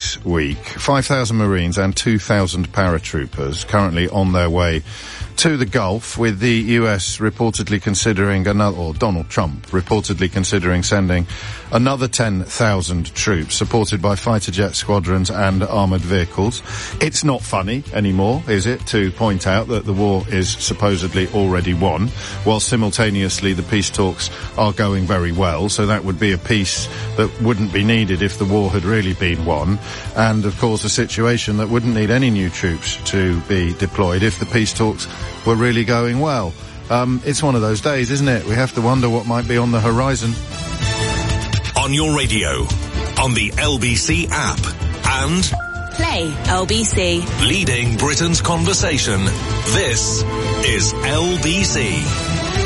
this week. 5,000 Marines and 2,000 paratroopers currently on their way to the Gulf, with the US reportedly considering Donald Trump reportedly considering sending another 10,000 troops, supported by fighter jet squadrons and armoured vehicles. It's not funny anymore, is it, to point out that the war is supposedly already won, while simultaneously the peace talks are going very well, so that would be a peace that wouldn't be needed if the war had really been won, and of course a situation that wouldn't need any new troops to be deployed if the peace talks were really going well. It's one of those days, isn't it? We have to wonder what might be on the horizon. On your radio, on the LBC app, and Play LBC. Leading Britain's conversation. This is LBC.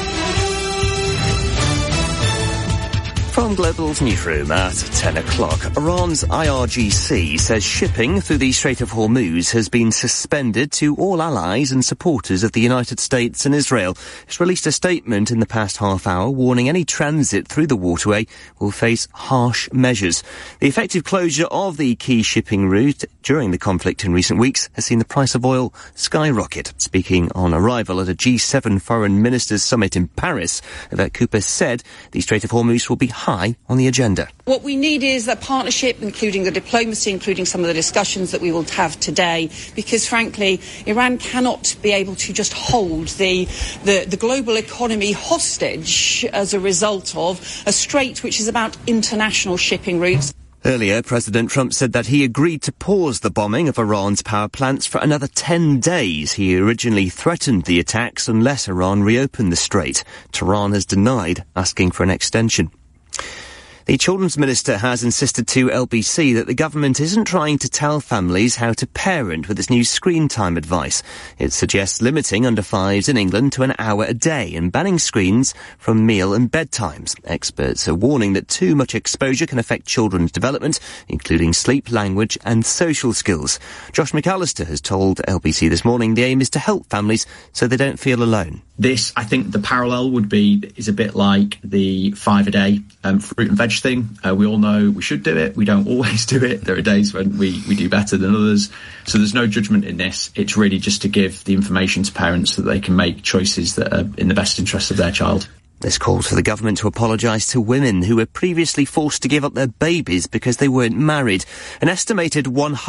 From Global's newsroom at 10 o'clock, Iran's IRGC says shipping through the Strait of Hormuz has been suspended to all allies and supporters of the United States and Israel. It's released a statement in the past half hour warning any transit through the waterway will face harsh measures. The effective closure of the key shipping route during the conflict in recent weeks has seen the price of oil skyrocket. Speaking on arrival at a G7 foreign ministers summit in Paris, Yvette Cooper said the Strait of Hormuz will be high on the agenda. What we need is a partnership, including the diplomacy, including some of the discussions that we will have today, because frankly, Iran cannot be able to just hold the global economy hostage as a result of a strait which is about international shipping routes. Earlier, President Trump said that he agreed to pause the bombing of Iran's power plants for another 10 days. He originally threatened the attacks unless Iran reopened the strait. Tehran has denied asking for an extension. The Children's Minister has insisted to LBC that the government isn't trying to tell families how to parent with its new screen time advice. It suggests limiting under fives in England to an hour a day and banning screens from meal and bedtimes. Experts are warning that too much exposure can affect children's development, including sleep, language and social skills. Josh McAllister has told LBC this morning the aim is to help families so they don't feel alone. This, I think the parallel is a bit like the 5 a day fruit and veg thing. We all know we should do it. We don't always do it. There are days when we do better than others. So there's no judgment in this. It's really just to give the information to parents so that they can make choices that are in the best interest of their child. This calls for the government to apologise to women who were previously forced to give up their babies because they weren't married. An estimated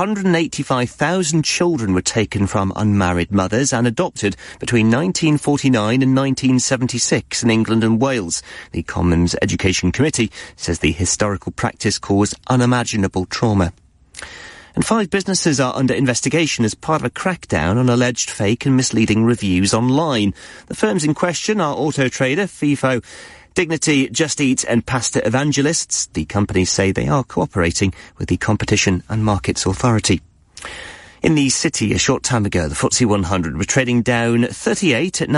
185,000 children were taken from unmarried mothers and adopted between 1949 and 1976 in England and Wales. The Commons Education Committee says the historical practice caused unimaginable trauma. And 5 businesses are under investigation as part of a crackdown on alleged fake and misleading reviews online. The firms in question are Auto Trader, FIFO, Dignity, Just Eat and Pasta Evangelists. The companies say they are cooperating with the Competition and Markets Authority. In the city a short time ago, the FTSE 100 were trading down 38 at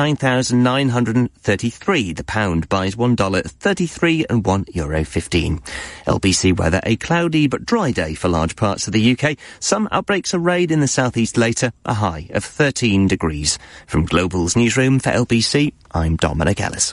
9,933. The pound buys $1.33 and €1.15. LBC weather, a cloudy but dry day for large parts of the UK. Some outbreaks of rain in the southeast later, a high of 13 degrees. From Global's newsroom for LBC, I'm Dominic Ellis.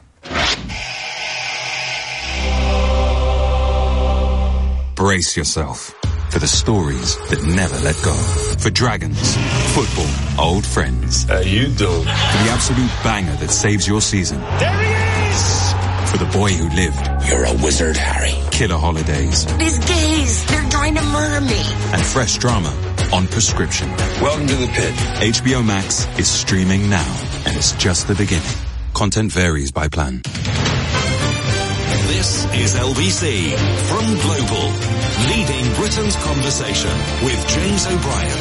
Brace yourself for the stories that never let go. For dragons, football, old friends. How you doing? For the absolute banger that saves your season. There he is! For the boy who lived. You're a wizard, Harry. Killer holidays. These gays, they're trying to murder me. And fresh drama on prescription. Welcome to the pit. HBO Max is streaming now, and it's just the beginning. Content varies by plan. This is LBC from Global, leading Britain's conversation with James O'Brien.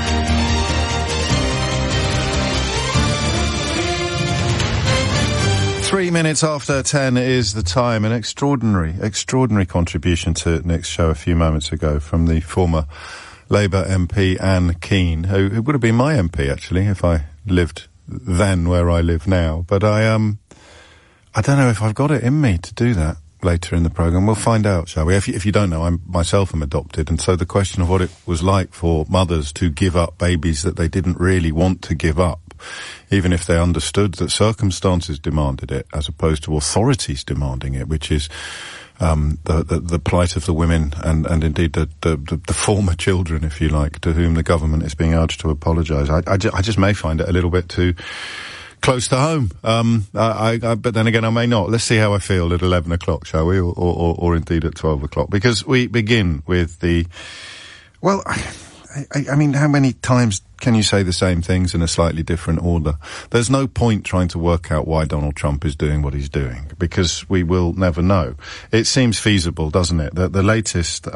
Three minutes after 10 is the time. An extraordinary contribution to Nick's show a few moments ago from the former Labour MP Anne Keane, who would have been my MP actually if I lived then where I live now. But I don't know if I've got it in me to do that later in the programme. We'll find out, shall we? If you don't know, I myself am adopted, and so the question of what it was like for mothers to give up babies that they didn't really want to give up, even if they understood that circumstances demanded it, as opposed to authorities demanding it, which is the plight of the women and indeed the former children, if you like, to whom the government is being urged to apologise. I just may find it a little bit too close to home. But then again, I may not. Let's see how I feel at 11 o'clock, shall we? Or indeed at 12 o'clock. Because we begin with well, I mean, how many times can you say the same things in a slightly different order? There's no point trying to work out why Donald Trump is doing what he's doing, because we will never know. It seems feasible, doesn't it, that the latest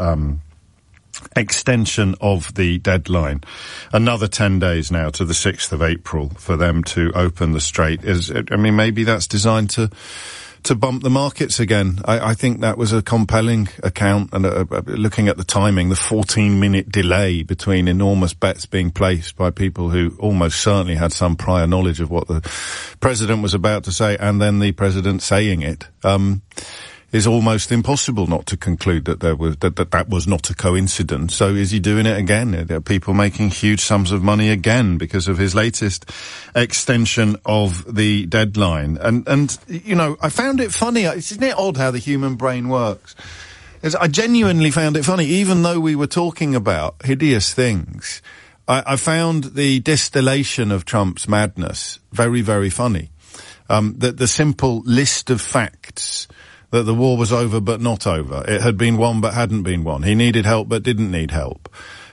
extension of the deadline, another 10 days now to the 6th of April for them to open the strait, maybe that's designed to bump the markets again. I think that was a compelling account, and looking at the timing, the 14-minute delay between enormous bets being placed by people who almost certainly had some prior knowledge of what the president was about to say, and then the president saying it, is almost impossible not to conclude that that was not a coincidence. So is he doing it again? Are people making huge sums of money again because of his latest extension of the deadline? And you know, I found it funny. Isn't it odd how the human brain works? I genuinely found it funny, even though we were talking about hideous things. I found the distillation of Trump's madness very, very funny. The simple list of facts that the war was over but not over. It had been won but hadn't been won. He needed help but didn't need help.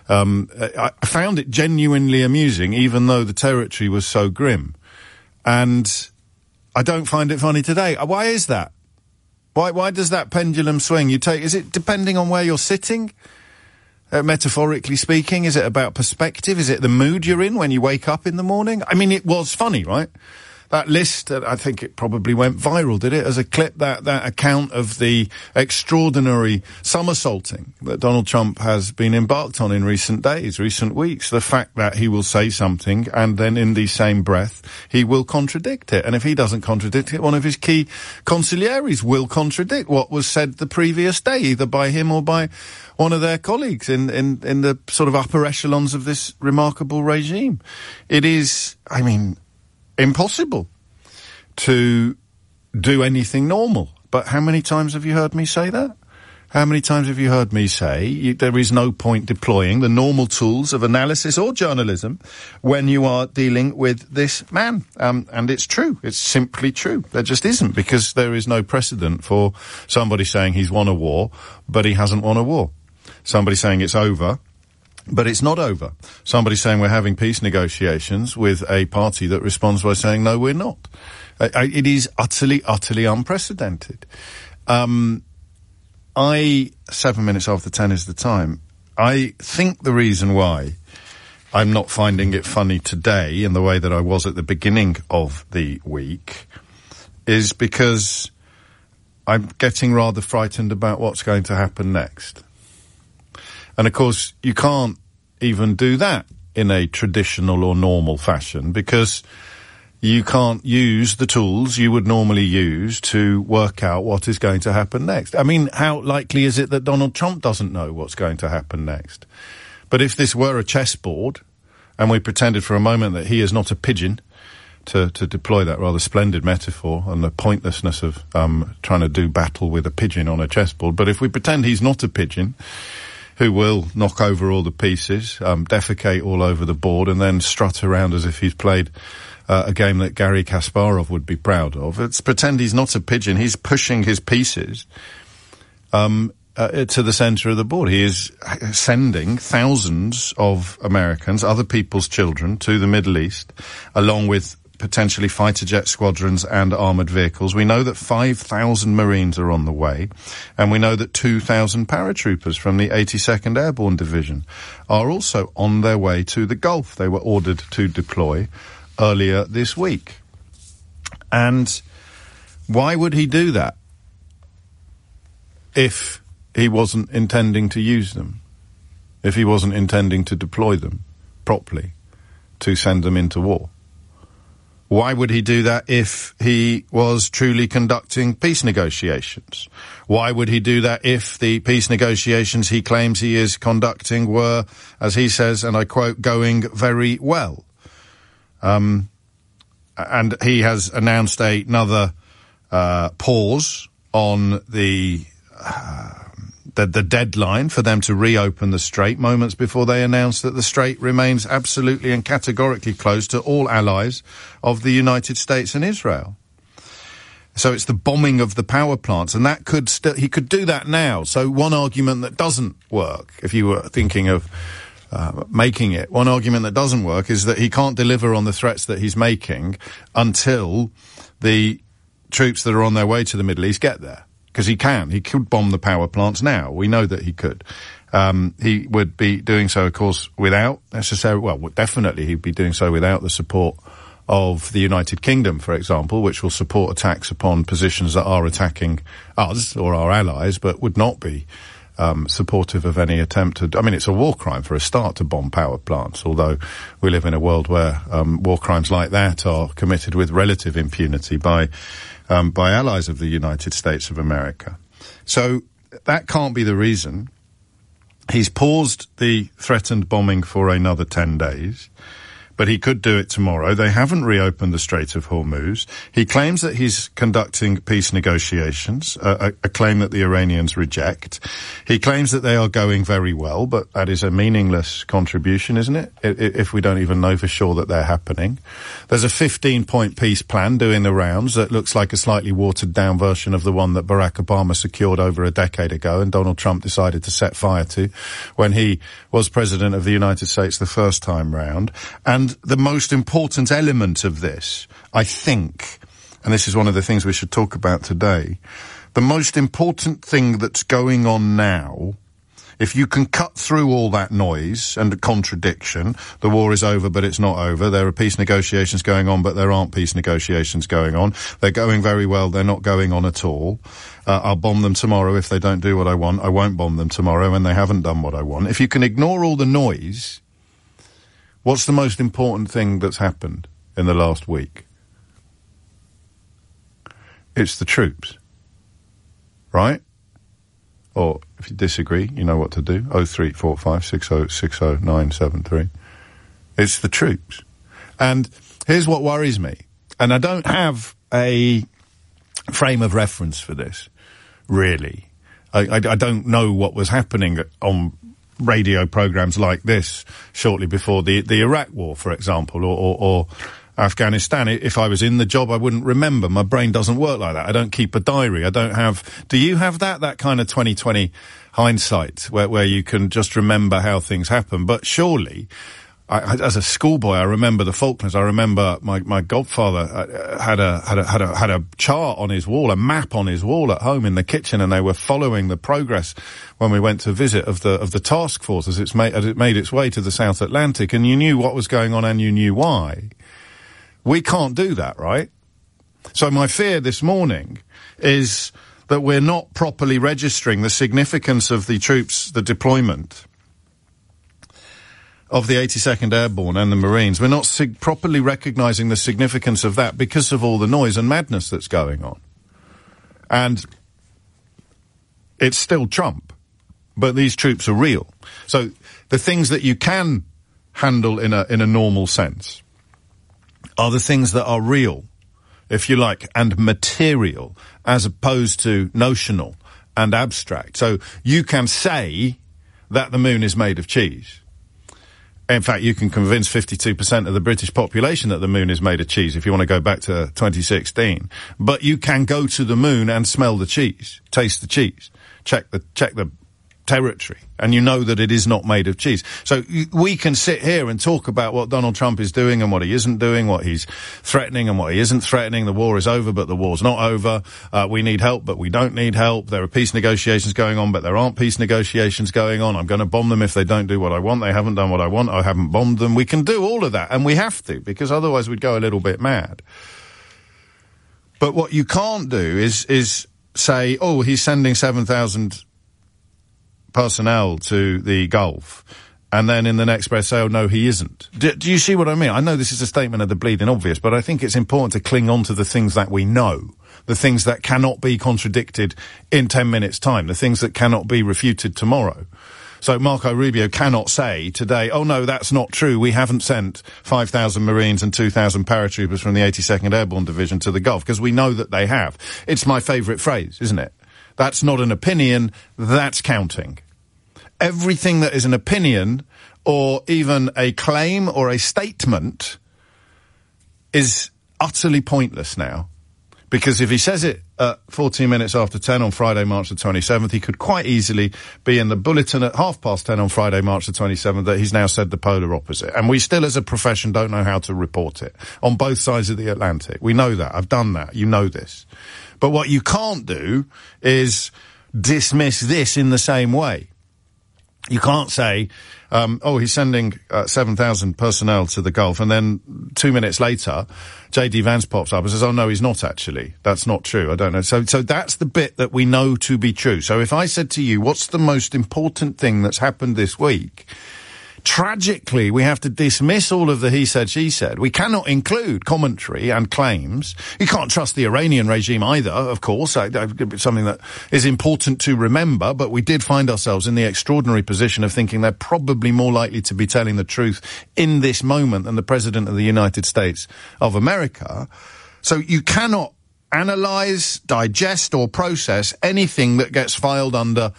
I found it genuinely amusing, even though the territory was so grim. And I don't find it funny today. Why is that? Why does that pendulum swing? Is it depending on where you're sitting? Metaphorically speaking, is it about perspective? Is it the mood you're in when you wake up in the morning? I mean, it was funny, right? That list, I think it probably went viral, did it? As a clip, that account of the extraordinary somersaulting that Donald Trump has been embarked on in recent days, recent weeks. The fact that he will say something and then in the same breath, he will contradict it. And if he doesn't contradict it, one of his key consiglieres will contradict what was said the previous day, either by him or by one of their colleagues in the sort of upper echelons of this remarkable regime. It is, I mean, impossible to do anything normal. But how many times have you heard me say that? How many times have you heard me say there is no point deploying the normal tools of analysis or journalism when you are dealing with this man? And it's true. It's simply true. There just isn't, because there is no precedent for somebody saying he's won a war, but he hasn't won a war. Somebody saying it's over, but it's not over. Somebody saying we're having peace negotiations with a party that responds by saying, no, we're not. It is utterly, utterly unprecedented. 7 minutes after 10 is the time. I think the reason why I'm not finding it funny today in the way that I was at the beginning of the week is because I'm getting rather frightened about what's going to happen next. And of course, you can't even do that in a traditional or normal fashion, because you can't use the tools you would normally use to work out what is going to happen next. I mean, how likely is it that Donald Trump doesn't know what's going to happen next? But if this were a chessboard, and we pretended for a moment that he is not a pigeon, to deploy that rather splendid metaphor and the pointlessness of trying to do battle with a pigeon on a chessboard, but if we pretend he's not a pigeon who will knock over all the pieces, defecate all over the board, and then strut around as if he's played a game that Garry Kasparov would be proud of. Let's pretend he's not a pigeon. He's pushing his pieces to the centre of the board. He is sending thousands of Americans, other people's children, to the Middle East, along with potentially fighter jet squadrons and armoured vehicles. We know that 5,000 Marines are on the way, and we know that 2,000 paratroopers from the 82nd Airborne Division are also on their way to the Gulf. They were ordered to deploy earlier this week. And why would he do that if he wasn't intending to use them, if he wasn't intending to deploy them properly to send them into war? Why would he do that if he was truly conducting peace negotiations? Why would he do that if the peace negotiations he claims he is conducting were, as he says, and I quote, going very well? And he has announced another pause on the the deadline for them to reopen the strait moments before they announced that the strait remains absolutely and categorically closed to all allies of the United States and Israel. So it's the bombing of the power plants, and that could he could do that now. So one argument that doesn't work, if you were thinking of making it, one argument that doesn't work is that he can't deliver on the threats that he's making until the troops that are on their way to the Middle East get there. Because he could bomb the power plants now. We know that he could. He would be doing so, of course, without definitely he'd be doing so without the support of the United Kingdom, for example, which will support attacks upon positions that are attacking us or our allies, but would not be supportive of any attempt to... I mean, it's a war crime for a start to bomb power plants, although we live in a world where war crimes like that are committed with relative impunity by allies of the United States of America. So that can't be the reason. He's paused the threatened bombing for another 10 days. But he could do it tomorrow. They haven't reopened the Strait of Hormuz. He claims that he's conducting peace negotiations, a claim that the Iranians reject. He claims that they are going very well, but that is a meaningless contribution, isn't it? If we don't even know for sure that they're happening. There's a 15-point peace plan doing the rounds that looks like a slightly watered-down version of the one that Barack Obama secured over a decade ago and Donald Trump decided to set fire to when he was president of the United States the first time round. And the most important element of this, I think, and this is one of the things we should talk about today, the most important thing that's going on now, if you can cut through all that noise and contradiction, the war is over but it's not over, there are peace negotiations going on but there aren't peace negotiations going on, they're going very well, they're not going on at all, I'll bomb them tomorrow if they don't do what I want, I won't bomb them tomorrow and they haven't done what I want. If you can ignore all the noise, what's the most important thing that's happened in the last week? It's the troops. Right? Or, if you disagree, you know what to do. 0345 60 60 973. It's the troops. And here's what worries me. And I don't have a frame of reference for this, really. I don't know what was happening on radio programs like this shortly before the Iraq war, for example, or Afghanistan. If I was in the job, I wouldn't remember. My brain doesn't work like that. I don't keep a diary. I don't have... Do you have that kind of 20/20 hindsight where you can just remember how things happen? But surely, as a schoolboy, I remember the Falklands. I remember my godfather had a chart on his wall, a map on his wall at home in the kitchen, and they were following the progress when we went to visit of the task force as it made its way to the South Atlantic, and you knew what was going on and you knew why. We can't do that, right? So my fear this morning is that we're not properly registering the significance of the troops, the deployment of the 82nd Airborne and the Marines. We're not properly recognising the significance of that because of all the noise and madness that's going on. And it's still Trump, but these troops are real. So the things that you can handle in a normal sense are the things that are real, if you like, and material, as opposed to notional and abstract. So you can say that the moon is made of cheese. In fact, you can convince 52% of the British population that the moon is made of cheese if you want to go back to 2016. But you can go to the moon and smell the cheese, taste the cheese, check the territory, and you know that it is not made of cheese. So we can sit here and talk about what Donald Trump is doing and what he isn't doing, what he's threatening and what he isn't threatening. The war is over, but the war's not over. We need help, but we don't need help. There are peace negotiations going on, but there aren't peace negotiations going on. I'm going to bomb them if they don't do what I want. They haven't done what I want. I haven't bombed them. We can do all of that, and we have to, because otherwise we'd go a little bit mad. But what you can't do is say, oh, he's sending 7,000 personnel to the Gulf, and then in the next breath say, oh, no, he isn't. Do you see what I mean? I know this is a statement of the bleeding obvious, but I think it's important to cling on to the things that we know, the things that cannot be contradicted in 10 minutes' time, the things that cannot be refuted tomorrow. So Marco Rubio cannot say today, oh, no, that's not true. We haven't sent 5,000 Marines and 2,000 paratroopers from the 82nd Airborne Division to the Gulf, because we know that they have. It's my favourite phrase, isn't it? That's not an opinion, that's counting. Everything that is an opinion or even a claim or a statement is utterly pointless now. Because if he says it at 14 minutes after 10 on Friday, March the 27th, he could quite easily be in the bulletin at 10:30 on Friday, March the 27th, that he's now said the polar opposite. And we still, as a profession, don't know how to report it. On both sides of the Atlantic. We know that. I've done that. You know this. But what you can't do is dismiss this in the same way. You can't say, he's sending 7,000 personnel to the Gulf, and then 2 minutes later, J.D. Vance pops up and says, oh, no, he's not actually. That's not true. I don't know. So that's the bit that we know to be true. So if I said to you, what's the most important thing that's happened this week? Tragically, we have to dismiss all of the he said, she said. We cannot include commentary and claims. You can't trust the Iranian regime either, of course. Something that is important to remember, but we did find ourselves in the extraordinary position of thinking they're probably more likely to be telling the truth in this moment than the President of the United States of America. So you cannot analyze, digest, or process anything that gets filed under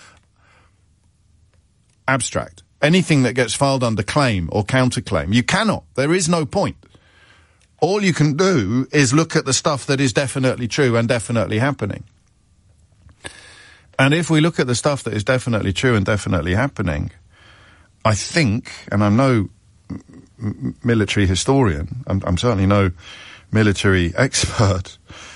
abstract. Anything that gets filed under claim or counterclaim. You cannot. There is no point. All you can do is look at the stuff that is definitely true and definitely happening. And if we look at the stuff that is definitely true and definitely happening, I think, and I'm no military historian, I'm certainly no military expert,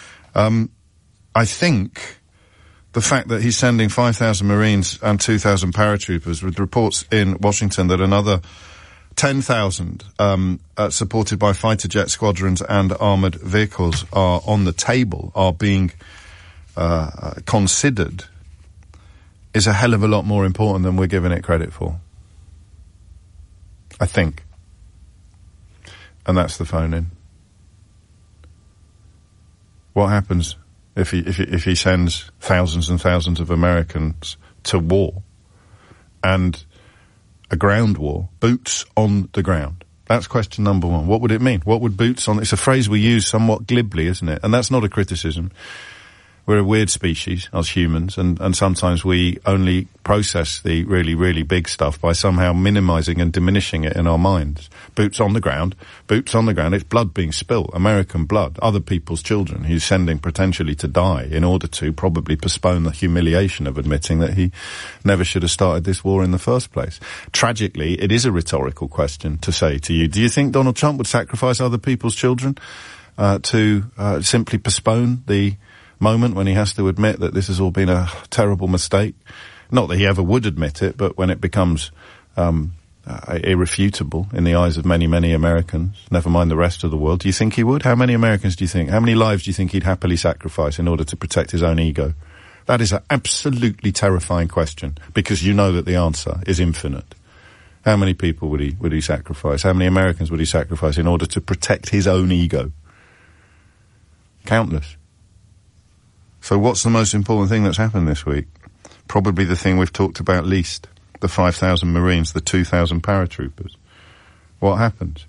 I think the fact that he's sending 5,000 Marines and 2,000 paratroopers, with reports in Washington that another 10,000, supported by fighter jet squadrons and armoured vehicles, are on the table, are being considered, is a hell of a lot more important than we're giving it credit for. I think. And that's the phone in. What happens if he sends thousands and thousands of Americans to war, and a ground war, boots on the ground? That's question number one. What would it mean? What would boots on... It's a phrase we use somewhat glibly, isn't it? And that's not a criticism. We're a weird species, us humans, and sometimes we only process the really, really big stuff by somehow minimising and diminishing it in our minds. Boots on the ground. Boots on the ground. It's blood being spilt. American blood. Other people's children he's sending potentially to die in order to probably postpone the humiliation of admitting that he never should have started this war in the first place. Tragically, it is a rhetorical question to say to you, do you think Donald Trump would sacrifice other people's children to simply postpone the moment when he has to admit that this has all been a terrible mistake? Not that he ever would admit it, but when it becomes irrefutable in the eyes of many, many Americans, never mind the rest of the world, do you think he would? How many Americans do you think, how many lives do you think he'd happily sacrifice in order to protect his own ego? That is an absolutely terrifying question, because you know that the answer is infinite. How many people would he sacrifice? How many Americans would he sacrifice in order to protect his own ego? Countless. So what's the most important thing that's happened this week? Probably the thing we've talked about least. The 5,000 Marines, the 2,000 paratroopers. What happened?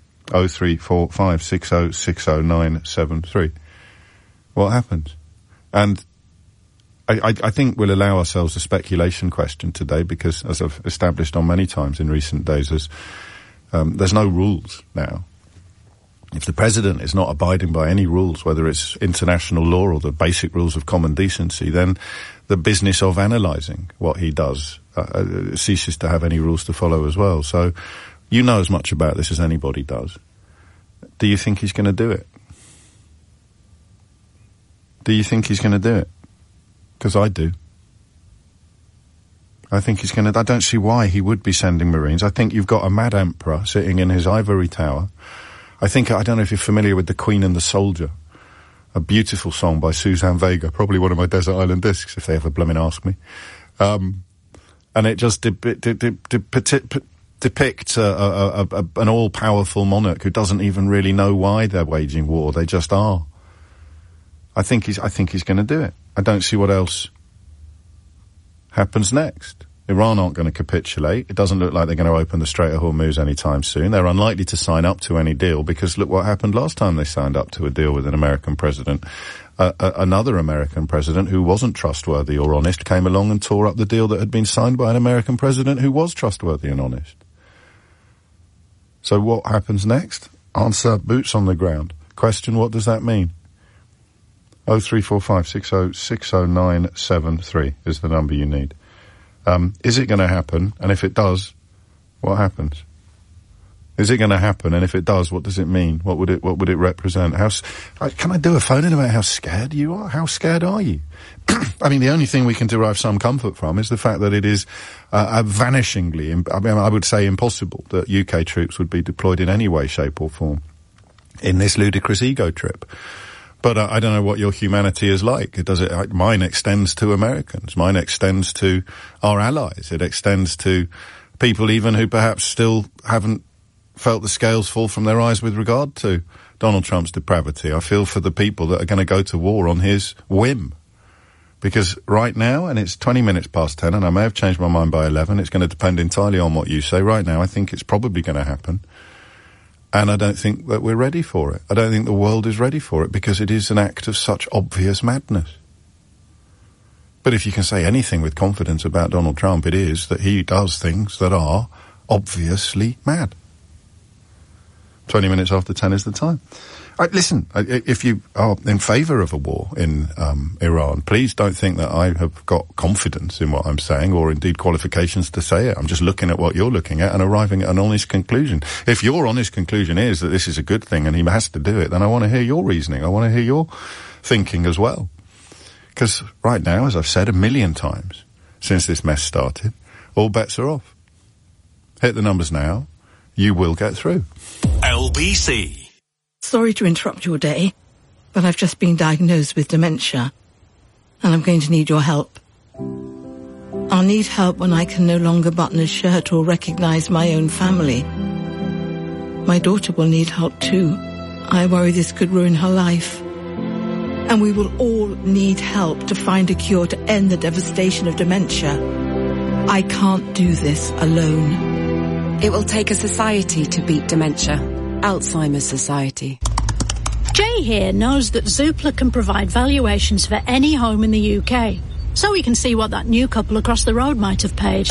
03456060973. What happened? And I think we'll allow ourselves a speculation question today, because, as I've established on many times in recent days, there's no rules now. If the president is not abiding by any rules, whether it's international law or the basic rules of common decency, then the business of analysing what he does ceases to have any rules to follow as well. So you know as much about this as anybody does. Do you think he's going to do it? Do you think he's going to do it? Because I do. I think he's going to... I don't see why he would be sending Marines. I think you've got a mad emperor sitting in his ivory tower. I don't know if you're familiar with The Queen and the Soldier, a beautiful song by Suzanne Vega, probably one of my Desert Island discs, if they ever blooming ask me. And it just depicts an all-powerful monarch who doesn't even really know why they're waging war. They just are. I think he's going to do it. I don't see what else happens next. Iran aren't going to capitulate. It doesn't look like they're going to open the Strait of Hormuz anytime soon. They're unlikely to sign up to any deal because look what happened last time they signed up to a deal with an American president. Another American president who wasn't trustworthy or honest came along and tore up the deal that had been signed by an American president who was trustworthy and honest. So what happens next? Answer, boots on the ground. Question, what does that mean? 0345 60 60973 is the number you need. Is it going to happen? And if it does, what happens? Is it going to happen? And if it does, what does it mean? What would it represent? Can I do a phone in about how scared you are? How scared are you? I mean, the only thing we can derive some comfort from is the fact that it is vanishingly, I would say impossible that UK troops would be deployed in any way, shape or form in this ludicrous ego trip. But I don't know what your humanity is like. Mine extends to Americans. Mine extends to our allies. It extends to people even who perhaps still haven't felt the scales fall from their eyes with regard to Donald Trump's depravity. I feel for the people that are going to go to war on his whim. Because right now, and it's 20 minutes past 10, and I may have changed my mind by 11, it's going to depend entirely on what you say. Right now, I think it's probably going to happen. And I don't think that we're ready for it. I don't think the world is ready for it because it is an act of such obvious madness. But if you can say anything with confidence about Donald Trump, it is that he does things that are obviously mad. 20 minutes after 10 is the time. Listen, if you are in favour of a war in Iran, please don't think that I have got confidence in what I'm saying or indeed qualifications to say it. I'm just looking at what you're looking at and arriving at an honest conclusion. If your honest conclusion is that this is a good thing and he has to do it, then I want to hear your reasoning. I want to hear your thinking as well. Because right now, as I've said a million times since this mess started, all bets are off. Hit the numbers now. You will get through. LBC. Sorry to interrupt your day, but I've just been diagnosed with dementia, and I'm going to need your help. I'll need help when I can no longer button a shirt or recognise my own family. My daughter will need help too. I worry this could ruin her life. And we will all need help to find a cure to end the devastation of dementia. I can't do this alone. It will take a society to beat dementia. Alzheimer's Society. Jay here knows that Zoopla can provide valuations for any home in the UK, so we can see what that new couple across the road might have paid.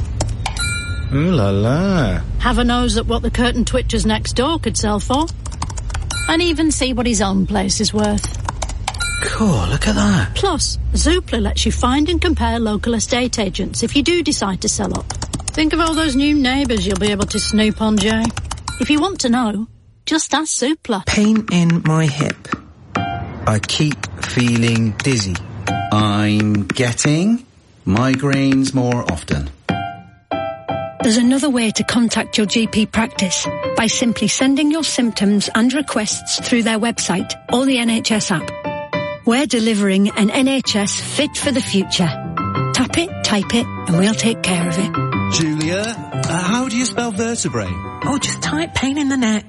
Ooh la la. Have a nose at what the curtain twitchers next door could sell for. And even see what his own place is worth. Cool, look at that. Plus, Zoopla lets you find and compare local estate agents if you do decide to sell up. Think of all those new neighbours you'll be able to snoop on, Jay. If you want to know, just ask Zoopla. Pain in my hip. I keep feeling dizzy. I'm getting migraines more often. There's another way to contact your GP practice by simply sending your symptoms and requests through their website or the NHS app. We're delivering an NHS fit for the future. Tap it, type it, and we'll take care of it. Julia, how do you spell vertebrae? Oh, just type pain in the neck.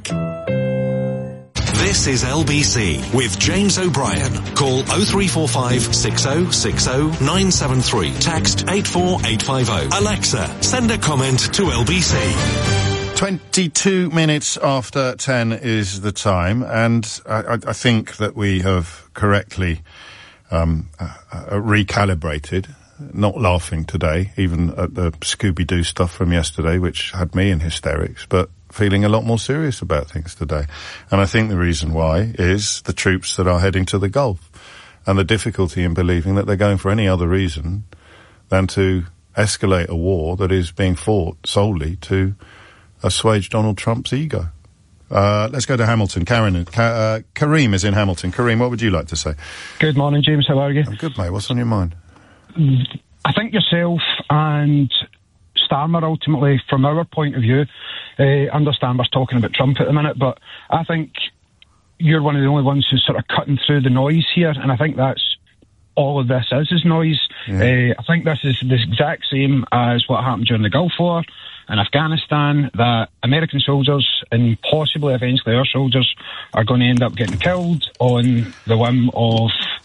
This is LBC with James O'Brien. Call 0345 6060 973. Text 84850. Alexa, send a comment to LBC. 22 minutes after 10 is the time, and I think that we have correctly recalibrated. Not laughing today, even at the Scooby-Doo stuff from yesterday, which had me in hysterics, but feeling a lot more serious about things today. And I think the reason why is the troops that are heading to the Gulf and the difficulty in believing that they're going for any other reason than to escalate a war that is being fought solely to assuage Donald Trump's ego. Let's go to Hamilton. Kareem is in Hamilton. Kareem, what would you like to say? Good morning, James. How are you? I'm good, mate. What's on your mind? I think yourself and Starmer, ultimately, from our point of view, understand we're talking about Trump at the minute, but I think you're one of the only ones who's sort of cutting through the noise here, and I think that's all of this is noise. Yeah. I think this is the exact same as what happened during the Gulf War in Afghanistan, that American soldiers and possibly eventually our soldiers are going to end up getting killed on the whim of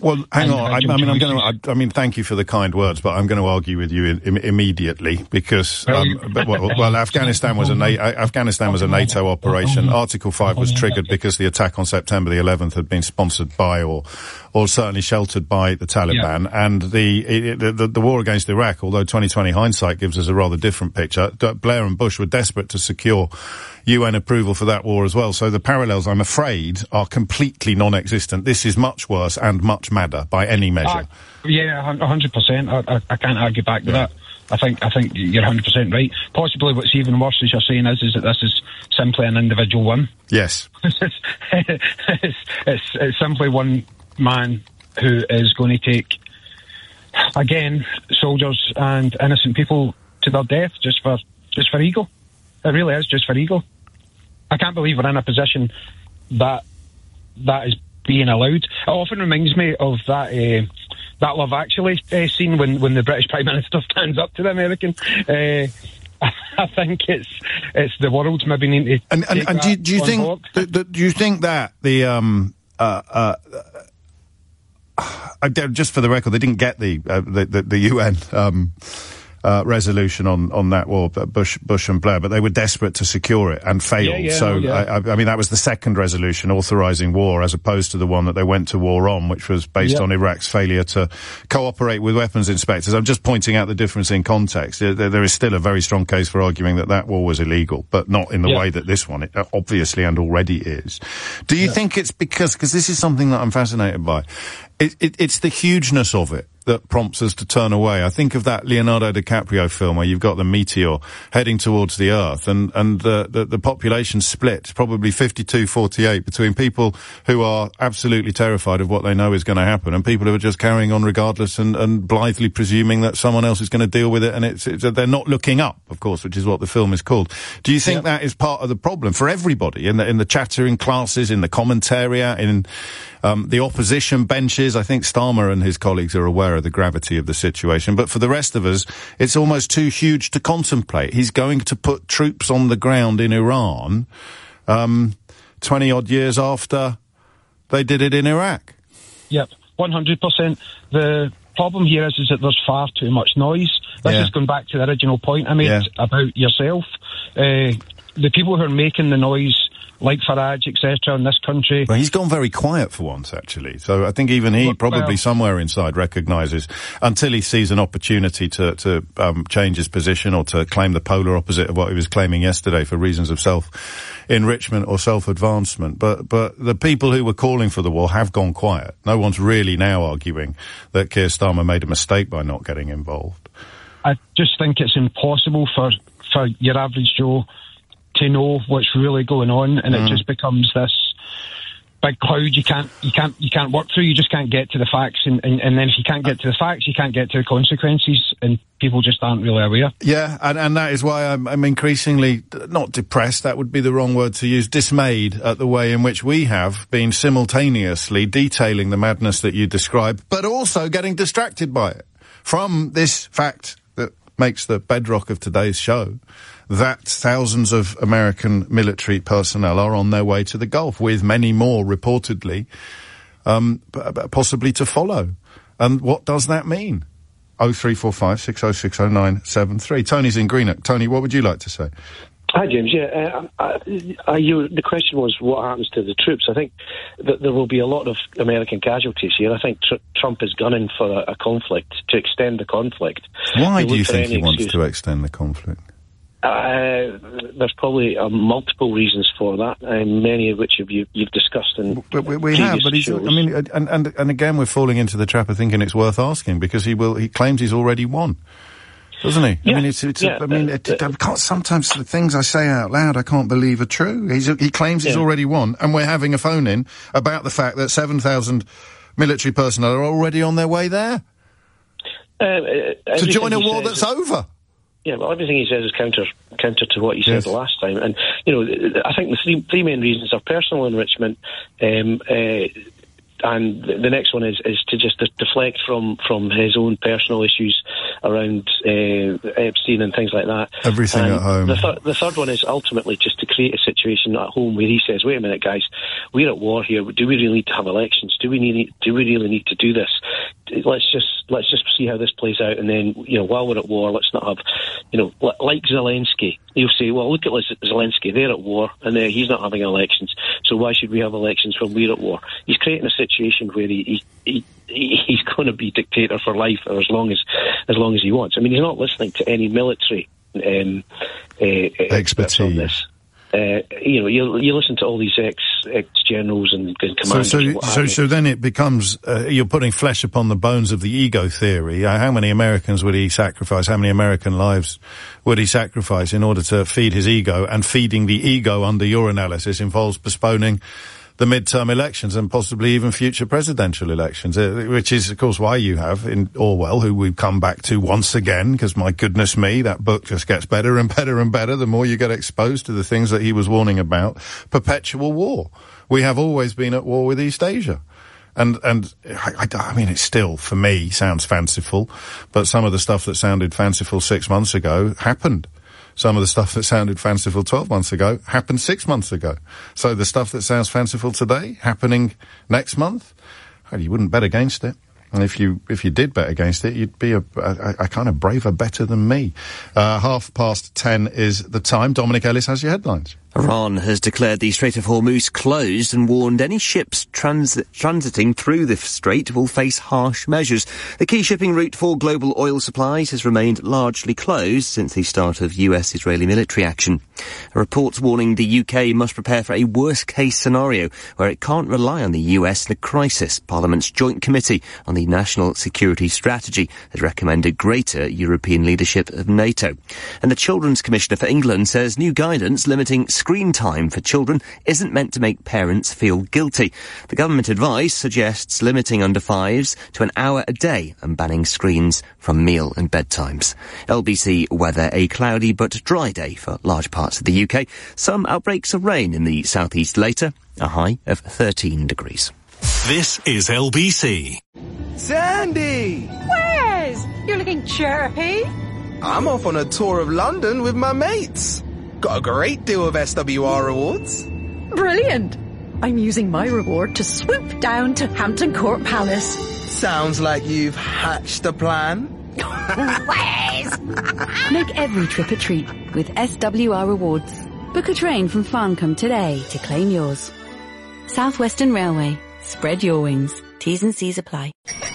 Well, hang on. I mean, thank you for the kind words, but I'm going to argue with you immediately because, Afghanistan was a NATO operation. Article 5 was triggered because the attack on September the 11th had been sponsored by or certainly sheltered by the Taliban. Yeah. And the war against Iraq, although 2020 hindsight gives us a rather different picture, Blair and Bush were desperate to secure UN approval for that war as well. So the parallels, I'm afraid, are completely non-existent. This is much worse and much madder by any measure. 100%. I can't argue back to that. I think you're 100% right. Possibly what's even worse, as you're saying, is that this is simply an individual one. Yes. it's simply one man who is going to take, again, soldiers and innocent people to their death just for ego. It really is just for ego. I can't believe we're in a position that is being allowed. It often reminds me of that Love Actually scene when the British Prime Minister stands up to the American. I think it's the world maybe need to. And do you think that the just for the record, they didn't get the UN resolution on that war, Bush and Blair, but they were desperate to secure it and failed. I mean, that was the second resolution authorising war, as opposed to the one that they went to war on, which was based on Iraq's failure to cooperate with weapons inspectors. I'm just pointing out the difference in context. There is still a very strong case for arguing that war was illegal, but not in the way that this one obviously and already is. Do you think it's because this is something that I'm fascinated by, it's the hugeness of it that prompts us to turn away? I think of that Leonardo DiCaprio film where you've got the meteor heading towards the Earth, and the population split, probably 52-48, between people who are absolutely terrified of what they know is going to happen and people who are just carrying on regardless and blithely presuming that someone else is going to deal with it, and they're not looking up, of course, which is what the film is called. Do you think that is part of the problem for everybody in the chattering classes, in the commentariat, in the opposition benches? I think Starmer and his colleagues are aware of the gravity of the situation, but for the rest of us, it's almost too huge to contemplate. He's going to put troops on the ground in Iran 20 odd years after they did it in Iraq. Yep, 100%. The problem here is that there's far too much noise. This is going back to the original point I made about yourself. The people who are making the noise, like Farage, etc., in this country. Well, he's gone very quiet for once, actually. So I think even he probably somewhere inside recognises, until he sees an opportunity to change his position or to claim the polar opposite of what he was claiming yesterday for reasons of self-enrichment or self-advancement. But the people who were calling for the war have gone quiet. No one's really now arguing that Keir Starmer made a mistake by not getting involved. I just think it's impossible for your average Joe to know what's really going on, and it just becomes this big cloud you can't work through. You just can't get to the facts, and then if you can't get to the facts, you can't get to the consequences, and people just aren't really aware. Yeah, and that is why I'm increasingly, not depressed, that would be the wrong word to use, dismayed at the way in which we have been simultaneously detailing the madness that you describe, but also getting distracted by it from this fact that makes the bedrock of today's show, that thousands of American military personnel are on their way to the Gulf, with many more reportedly possibly to follow. And what does that mean? 0345 6060 973. Tony's in Greenock. Tony, what would you like to say? Hi, James. The question was what happens to the troops. I think that there will be a lot of American casualties here. I think Trump is gunning for a conflict, to extend the conflict. Why do you think he wants to extend the conflict? There's probably multiple reasons for that, many of which you've discussed in we have, but shows. I mean, and again, we're falling into the trap of thinking it's worth asking, because he claims he's already won, doesn't he? Yeah. I mean, I can't, sometimes the things I say out loud I can't believe are true. He claims he's already won, and we're having a phone-in about the fact that 7,000 military personnel are already on their way there to join a war that's over. Yeah, well, everything he says is counter to what he said the last time. And, I think the three main reasons are personal enrichment, the next one is to just deflect from his own personal issues around Epstein and things like that. Everything at home. The third one is ultimately just to create a situation at home where he says, wait a minute, guys, we're at war here. Do we really need to have elections? Do we really need to do this? Let's just see how this plays out, and then, while we're at war, let's not have, like Zelensky. He'll say, well, look at Zelensky, they're at war, and he's not having elections, so why should we have elections when we're at war? He's creating a situation where he's going to be dictator for life, or as long as he wants. I mean, he's not listening to any military experts on this. You listen to all these ex-generals and commanders. So then it becomes you're putting flesh upon the bones of the ego theory. How many Americans would he sacrifice? How many American lives would he sacrifice in order to feed his ego? And feeding the ego, under your analysis, involves postponing the midterm elections and possibly even future presidential elections, which is, of course, why you have in Orwell, who we've come back to once again, because, my goodness me, that book just gets better and better and better the more you get exposed to the things that he was warning about. Perpetual war. We have always been at war with East Asia. And I mean, it still, for me, sounds fanciful, but some of the stuff that sounded fanciful 6 months ago happened. Some of the stuff that sounded fanciful 12 months ago happened 6 months ago. So the stuff that sounds fanciful today, happening next month, you wouldn't bet against it. And if you did bet against it, you'd be a kind of braver better than me. 10:30 is the time. Dominic Ellis has your headlines. Iran has declared the Strait of Hormuz closed and warned any ships transiting through the strait will face harsh measures. The key shipping route for global oil supplies has remained largely closed since the start of US-Israeli military action. A report's warning the UK must prepare for a worst-case scenario where it can't rely on the US in a crisis. Parliament's Joint Committee on the National Security Strategy has recommended greater European leadership of NATO. And the Children's Commissioner for England says new guidance limiting screen time for children isn't meant to make parents feel guilty. The government advice suggests limiting under fives to an hour a day and banning screens from meal and bedtimes. LBC weather: a cloudy but dry day for large parts of the UK. Some outbreaks of rain in the southeast later. A high of 13 degrees. This is LBC. Sandy! Where's? You're looking chirpy. I'm off on a tour of London with my mates. Got a great deal of SWR rewards. Brilliant. I'm using my reward to swoop down to Hampton Court Palace. Sounds like you've hatched a plan. Where's? Make every trip a treat with SWR rewards. Book a train from Farncombe today to claim yours. South Western Railway. Spread your wings. T's and C's apply.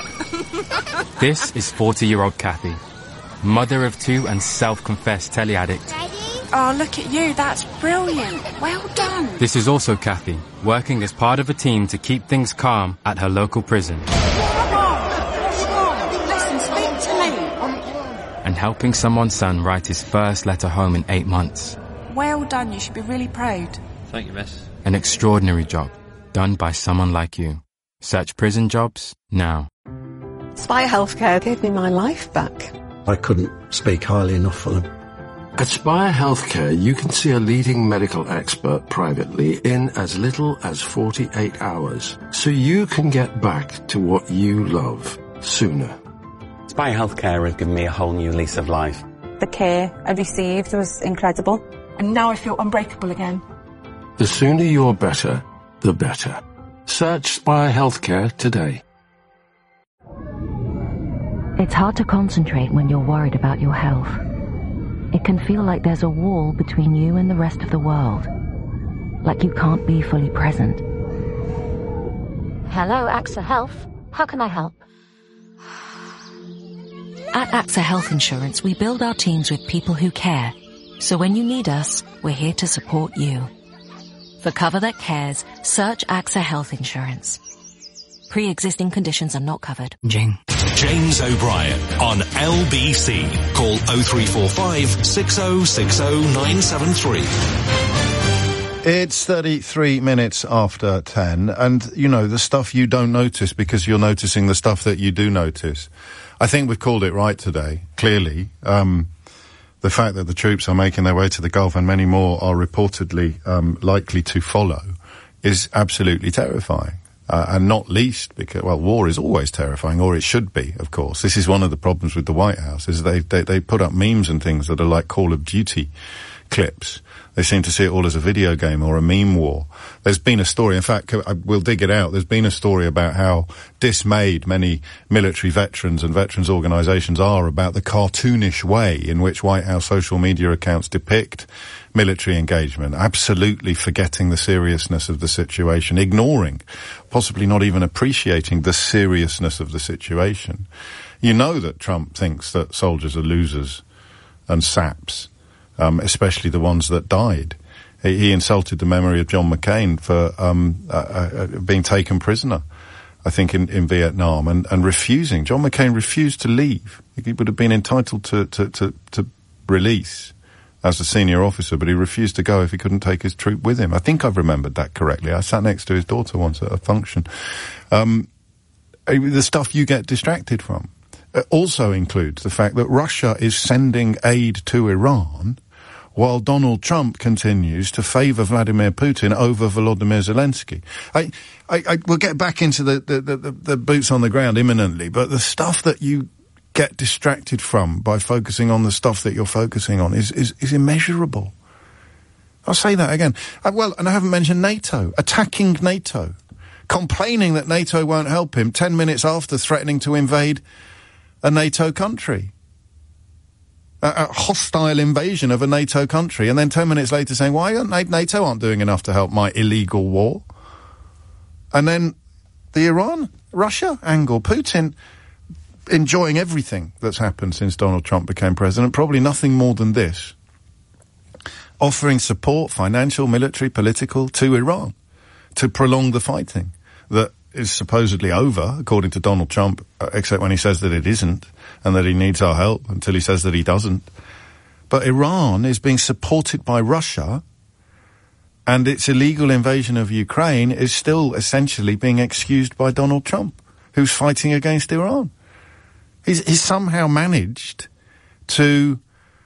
This is 40-year-old Kathy, mother of two and self-confessed telly-addict. Oh, look at you. That's brilliant. Well done. This is also Kathy, working as part of a team to keep things calm at her local prison. Listen, speak to me. And helping someone's son write his first letter home in 8 months. Well done. You should be really proud. Thank you, miss. An extraordinary job, done by someone like you. Search prison jobs now. Spire Healthcare gave me my life back. I couldn't speak highly enough for them. At Spire Healthcare, you can see a leading medical expert privately in as little as 48 hours, so you can get back to what you love sooner. Spire Healthcare has given me a whole new lease of life. The care I received was incredible. And now I feel unbreakable again. The sooner you're better, the better. Search Spire Healthcare today. It's hard to concentrate when you're worried about your health. It can feel like there's a wall between you and the rest of the world. Like you can't be fully present. Hello, AXA Health. How can I help? At AXA Health Insurance, we build our teams with people who care. So when you need us, we're here to support you. For cover that cares, search AXA Health Insurance. Pre-existing conditions are not covered. James O'Brien on LBC. Call 0345 6060 973. It's 33 minutes after 10, and, the stuff you don't notice because you're noticing the stuff that you do notice. I think we've called it right today, clearly. The fact that the troops are making their way to the Gulf and many more are reportedly likely to follow is absolutely terrifying. And not least because, well, war is always terrifying, or it should be, of course. This is one of the problems with the White House, is they put up memes and things that are like Call of Duty clips. They seem to see it all as a video game or a meme war. There's been a story, in fact, we'll dig it out, there's been a story about how dismayed many military veterans and veterans organisations are about the cartoonish way in which White House social media accounts depict military engagement, absolutely forgetting the seriousness of the situation, ignoring, possibly not even appreciating the seriousness of the situation. You know that Trump thinks that soldiers are losers and saps, especially the ones that died. He insulted the memory of John McCain for being taken prisoner, I think, in Vietnam, and refusing. John McCain refused to leave. He would have been entitled to release as a senior officer, but he refused to go if he couldn't take his troop with him. I think I've remembered that correctly. I sat next to his daughter once at a function. The stuff you get distracted from also includes the fact that Russia is sending aid to Iran while Donald Trump continues to favour Vladimir Putin over Volodymyr Zelensky. We'll get back into the boots on the ground imminently, but the stuff that you get distracted from by focusing on the stuff that you're focusing on is immeasurable. I'll say that again. And I haven't mentioned NATO. Attacking NATO. Complaining that NATO won't help him 10 minutes after threatening to invade a NATO country. A hostile invasion of a NATO country. And then 10 minutes later saying, why aren't NATO aren't doing enough to help my illegal war? And then the Iran-Russia angle. Putin enjoying everything that's happened since Donald Trump became president, probably nothing more than this. Offering support, financial, military, political, to Iran to prolong the fighting that is supposedly over, according to Donald Trump, except when he says that it isn't and that he needs our help, until he says that he doesn't. But Iran is being supported by Russia, and its illegal invasion of Ukraine is still essentially being excused by Donald Trump, who's fighting against Iran. He's somehow managed to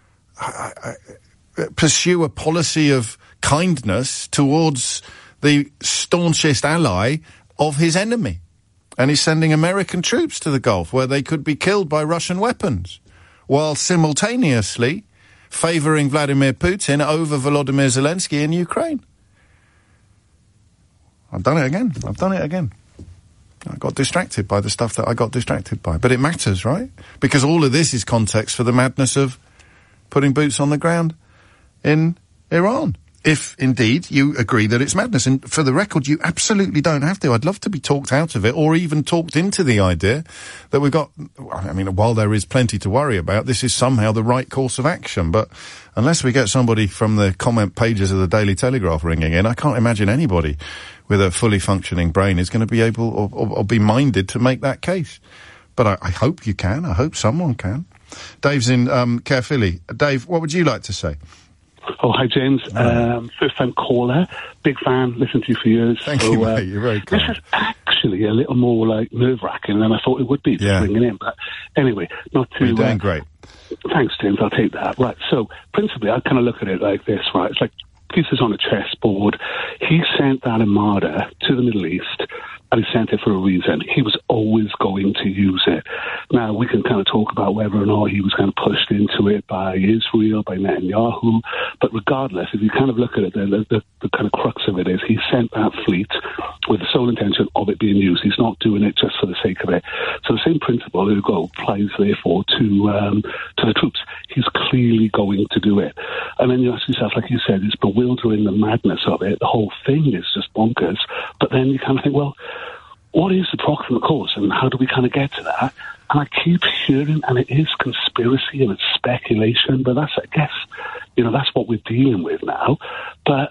pursue a policy of kindness towards the staunchest ally of his enemy. And he's sending American troops to the Gulf where they could be killed by Russian weapons, while simultaneously favouring Vladimir Putin over Volodymyr Zelensky in Ukraine. I've done it again. I got distracted by the stuff that I got distracted by. But it matters, right? Because all of this is context for the madness of putting boots on the ground in Iran. If, indeed, you agree that it's madness. And for the record, you absolutely don't have to. I'd love to be talked out of it, or even talked into the idea that we've got, I mean, while there is plenty to worry about, this is somehow the right course of action. But unless we get somebody from the comment pages of the Daily Telegraph ringing in, I can't imagine anybody with a fully functioning brain is going to be able or be minded to make that case. But I hope you can. I hope someone can. Dave's in Caerphilly. Dave, what would you like to say? Oh, hi, James. First-time caller. Big fan. Listened to you for years. Thank you, mate. You're very kind. This is actually a little more like nerve-wracking than I thought it would be, just ringing in. But anyway, not too... You're doing great. Thanks, James. I'll take that. Right, so principally, I kind of look at it like this, right? It's like pieces on a chessboard. He sent that Armada to the Middle East, and he sent it for a reason. He was always going to use it. Now, we can kind of talk about whether or not he was kind of pushed into it by Israel, by Netanyahu, but regardless, if you kind of look at it, the kind of crux of it is he sent that fleet with the sole intention of it being used. He's not doing it just for the sake of it. So the same principle applies, therefore, to the troops. He's clearly going to do it. And then you ask yourself, like you said, it's bewildering, the madness of it. The whole thing is just bonkers. But then you kind of think, well, what is the proximate cause, and how do we kind of get to that? And I keep hearing, and it is conspiracy and it's speculation, but that's, I guess, that's what we're dealing with now. But,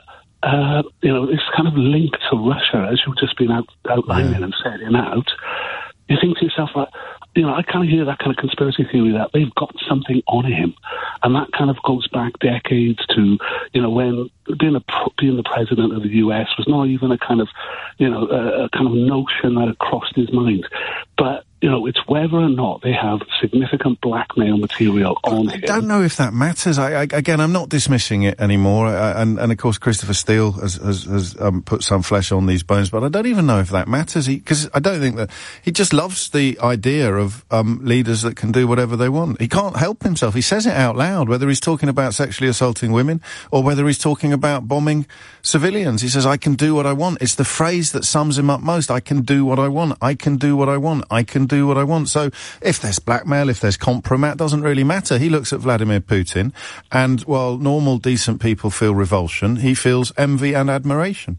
it's kind of linked to Russia, as you've just been outlining and setting out. You think to yourself, like, I kind of hear that kind of conspiracy theory that they've got something on him. And that kind of goes back decades to, when being the president of the US was not even a kind of, a kind of notion that had crossed his mind. But, it's whether or not they have significant blackmail material on him. I don't know if that matters. Again, I'm not dismissing it anymore. And of course, Christopher Steele has put some flesh on these bones, but I don't even know if that matters. Because I don't think that he just loves the idea of leaders that can do whatever they want. He can't help himself. He says it out loud, whether he's talking about sexually assaulting women or whether he's talking about bombing civilians. He says, I can do what I want. It's the phrase that sums him up most. I can do what I want. I can do what I want. I can do what I want. So if there's blackmail, if there's compromat, doesn't really matter. He looks at Vladimir Putin, and while normal, decent people feel revulsion, he feels envy and admiration.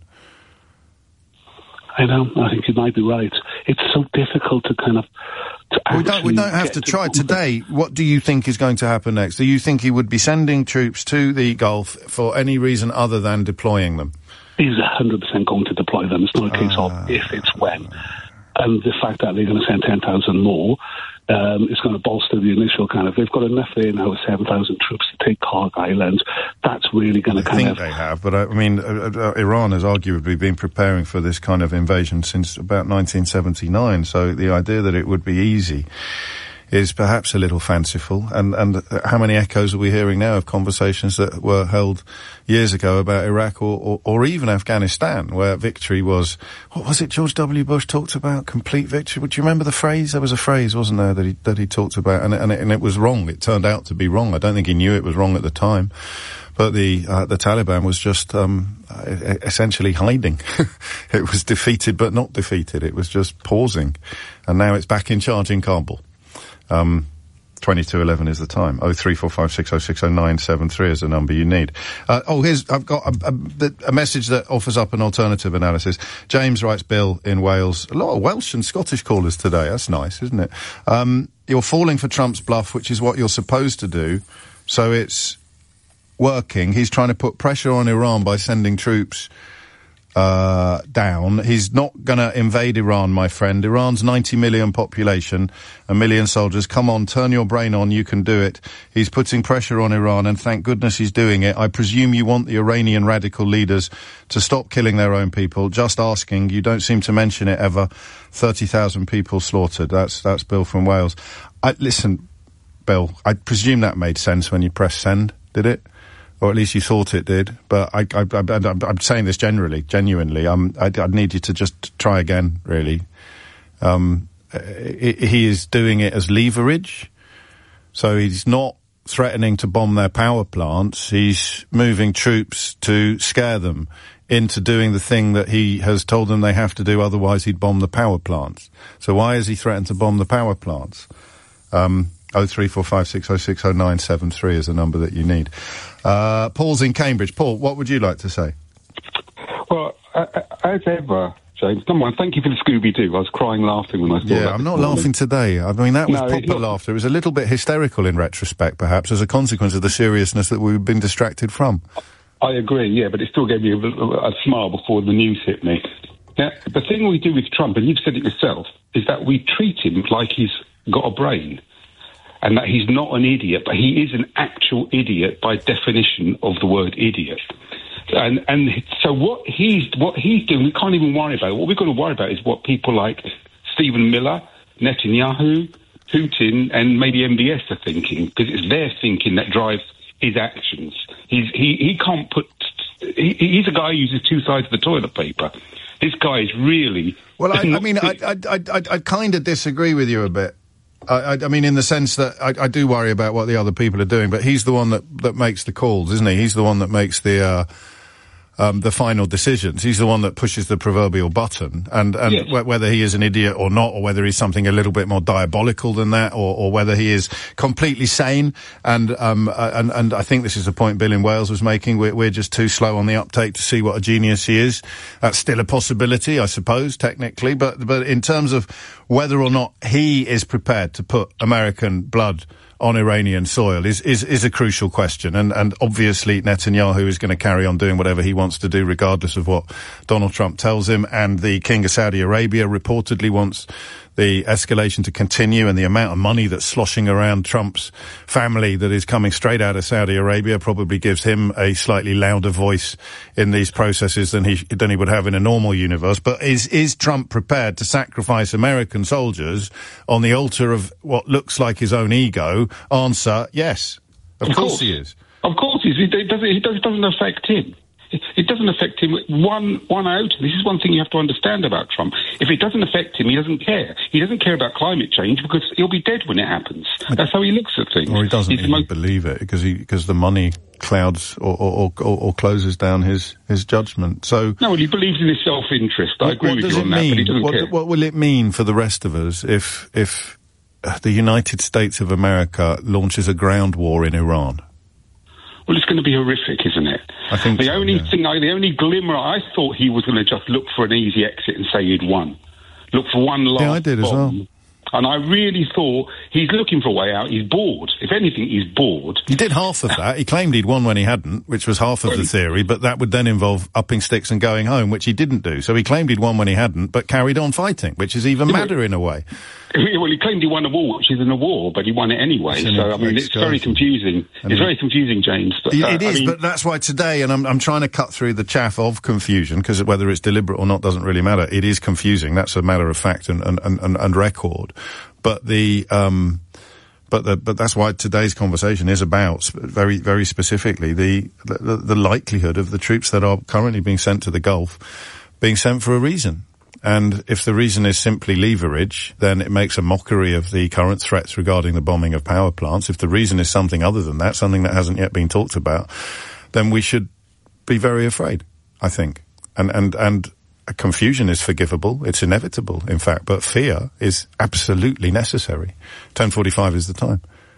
I know. I think you might be right. It's so difficult to kind of... We don't have to try. Today, what do you think is going to happen next? Do you think he would be sending troops to the Gulf for any reason other than deploying them? He's 100% going to deploy them. It's not a case of if, it's when. And the fact that they're going to send 10,000 more is going to bolster the initial kind of... They've got enough there now with 7,000 troops to take Karg Island. That's really going to I think they have, but I mean, Iran has arguably been preparing for this kind of invasion since about 1979, so the idea that it would be easy is perhaps a little fanciful. And how many echoes are we hearing now of conversations that were held years ago about Iraq or even Afghanistan, where victory was, what was it George W. Bush talked about? Complete victory. Would you remember the phrase? There was a phrase, wasn't there, that he talked about, and it was wrong. It turned out to be wrong. I don't think he knew it was wrong at the time. But the Taliban was just essentially hiding. It was defeated but not defeated. It was just pausing. And now it's back in charge in Kabul. 2211 is the time. 03456060973 is the number you need. I've got a message that offers up an alternative analysis. James writes, Bill in Wales. A lot of Welsh and Scottish callers today. That's nice, isn't it? You're falling for Trump's bluff, which is what you're supposed to do. So it's working. He's trying to put pressure on Iran by sending troops down. He's not going to invade Iran, my friend. Iran's 90 million population, 1 million soldiers. Come on, turn your brain on. You can do it. He's putting pressure on Iran, and thank goodness he's doing it. I presume you want the Iranian radical leaders to stop killing their own people. Just asking. You don't seem to mention it ever. 30,000 people slaughtered. That's Bill from Wales. Listen, Bill, I presume that made sense when you pressed send, did it? Or at least you thought it did, but I'm saying this genuinely. I'd need you to just try again, really. He is doing it as leverage, so he's not threatening to bomb their power plants. He's moving troops to scare them into doing the thing that he has told them they have to do, otherwise he'd bomb the power plants. So why has he threatened to bomb the power plants? 03456060973 is the number that you need. Paul's in Cambridge. Paul, what would you like to say? Well, as ever, James, number one, thank you for the Scooby-Doo. I was crying laughing when I saw that. Yeah, I'm not laughing today. I mean, that was proper laughter. It was a little bit hysterical in retrospect, perhaps, as a consequence of the seriousness that we've been distracted from. I agree, yeah, but it still gave me a smile before the news hit me. Now, the thing we do with Trump, and you've said it yourself, is that we treat him like he's got a brain. And that he's not an idiot, but he is an actual idiot by definition of the word idiot. And so what he's doing, we can't even worry about it. What we've got to worry about is what people like Stephen Miller, Netanyahu, Putin, and maybe MBS are thinking, because it's their thinking that drives his actions. He can't put... He's a guy who uses two sides of the toilet paper. This guy is really... Well, I kind of disagree with you a bit. I mean, in the sense that I do worry about what the other people are doing, but he's the one that makes the calls, isn't he? He's the one that makes the final decisions. He's the one that pushes the proverbial button, and yes. Whether he is an idiot or not, or whether he's something a little bit more diabolical than that, or whether he is completely sane. And I think this is the point Bill in Wales was making. We're just too slow on the uptake to see what a genius he is. That's still a possibility, I suppose, technically, but in terms of whether or not he is prepared to put American blood on Iranian soil is a crucial question. And obviously Netanyahu is going to carry on doing whatever he wants to do, regardless of what Donald Trump tells him. And the King of Saudi Arabia reportedly wants the escalation to continue and the amount of money that's sloshing around Trump's family that is coming straight out of Saudi Arabia probably gives him a slightly louder voice in these processes than he would have in a normal universe. But is Trump prepared to sacrifice American soldiers on the altar of what looks like his own ego? Answer, yes. Of course he is. Of course he is. It doesn't affect him. It doesn't affect him one iota. This is one thing you have to understand about Trump. If it doesn't affect him, he doesn't care. He doesn't care about climate change because he'll be dead when it happens. That's how he looks at things. Or he doesn't even believe it because the money clouds or closes down his judgment. So no, well, he believes in his self-interest. I agree with you on that, but he doesn't care. What will it mean for the rest of us if the United States of America launches a ground war in Iran? Well, it's going to be horrific, isn't it? I think the only glimmer, I thought he was going to just look for an easy exit and say he'd won. Look for one last bomb. Yeah, I did as well. And I really thought he's looking for a way out. He's bored. If anything, he's bored. He did half of that. He claimed he'd won when he hadn't, which was half of the theory, but that would then involve upping sticks and going home, which he didn't do. So he claimed he'd won when he hadn't, but carried on fighting, which is even madder in a way. Well, he claimed he won a war, which isn't a war, but he won it anyway. So, I mean, it's very confusing. It's very confusing, James. But, it is, but that's why today, and I'm trying to cut through the chaff of confusion, because whether it's deliberate or not doesn't really matter. It is confusing. That's a matter of fact and record. But but that's why today's conversation is about very, very specifically the likelihood of the troops that are currently being sent to the Gulf being sent for a reason. And if the reason is simply leverage, then it makes a mockery of the current threats regarding the bombing of power plants. If the reason is something other than that, something that hasn't yet been talked about, then we should be very afraid, I think. And confusion is forgivable. It's inevitable, in fact, but fear is absolutely necessary. 10:45 is the time.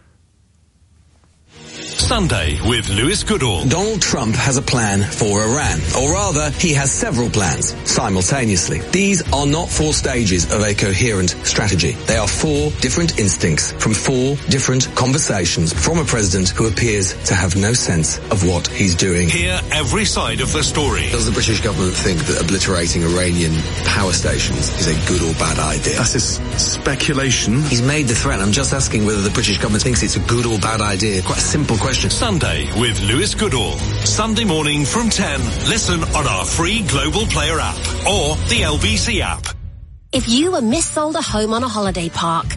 Sunday with Lewis Goodall. Donald Trump has a plan for Iran, or rather, he has several plans simultaneously. These are not 4 stages of a coherent strategy. They are 4 different instincts from 4 different conversations from a president who appears to have no sense of what he's doing. Hear every side of the story. Does the British government think that obliterating Iranian power stations is a good or bad idea? That is speculation. He's made the threat. I'm just asking whether the British government thinks it's a good or bad idea. Quite a simple question. Sunday with Lewis Goodall. Sunday morning from 10. Listen on our free Global Player app or the LBC app. If you were missold a home on a holiday park,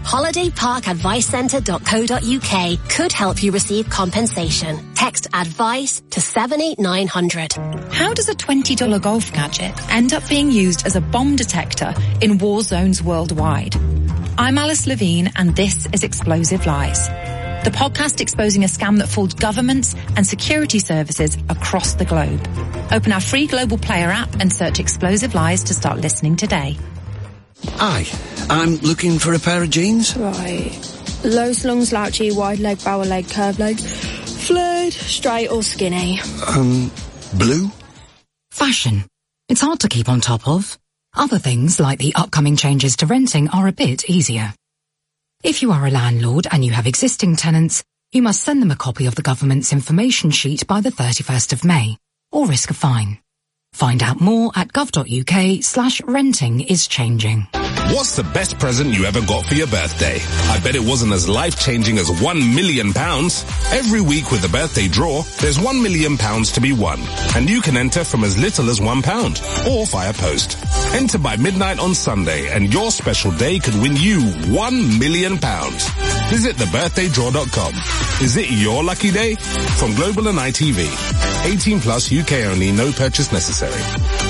holidayparkadvicecentre.co.uk could help you receive compensation. Text ADVICE to 78900. How does a $20 golf gadget end up being used as a bomb detector in war zones worldwide? I'm Alice Levine, and this is Explosive Lies, the podcast exposing a scam that fooled governments and security services across the globe. Open our free Global Player app and search Explosive Lies to start listening today. Hi, I'm looking for a pair of jeans. Right. Low slung, slouchy, wide leg, barrel leg, curved leg, flared, straight or skinny. Blue? Fashion. It's hard to keep on top of. Other things, like the upcoming changes to renting, are a bit easier. If you are a landlord and you have existing tenants, you must send them a copy of the government's information sheet by the 31st of May, or risk a fine. Find out more at gov.uk/renting is changing. What's the best present you ever got for your birthday? I bet it wasn't as life-changing as £1 million. Every week with the birthday draw, there's £1 million to be won. And you can enter from as little as £1 or via post. Enter by midnight on Sunday and your special day could win you £1 million. Visit thebirthdaydraw.com. Is it your lucky day? From Global and ITV. 18 plus, UK only, no purchase necessary.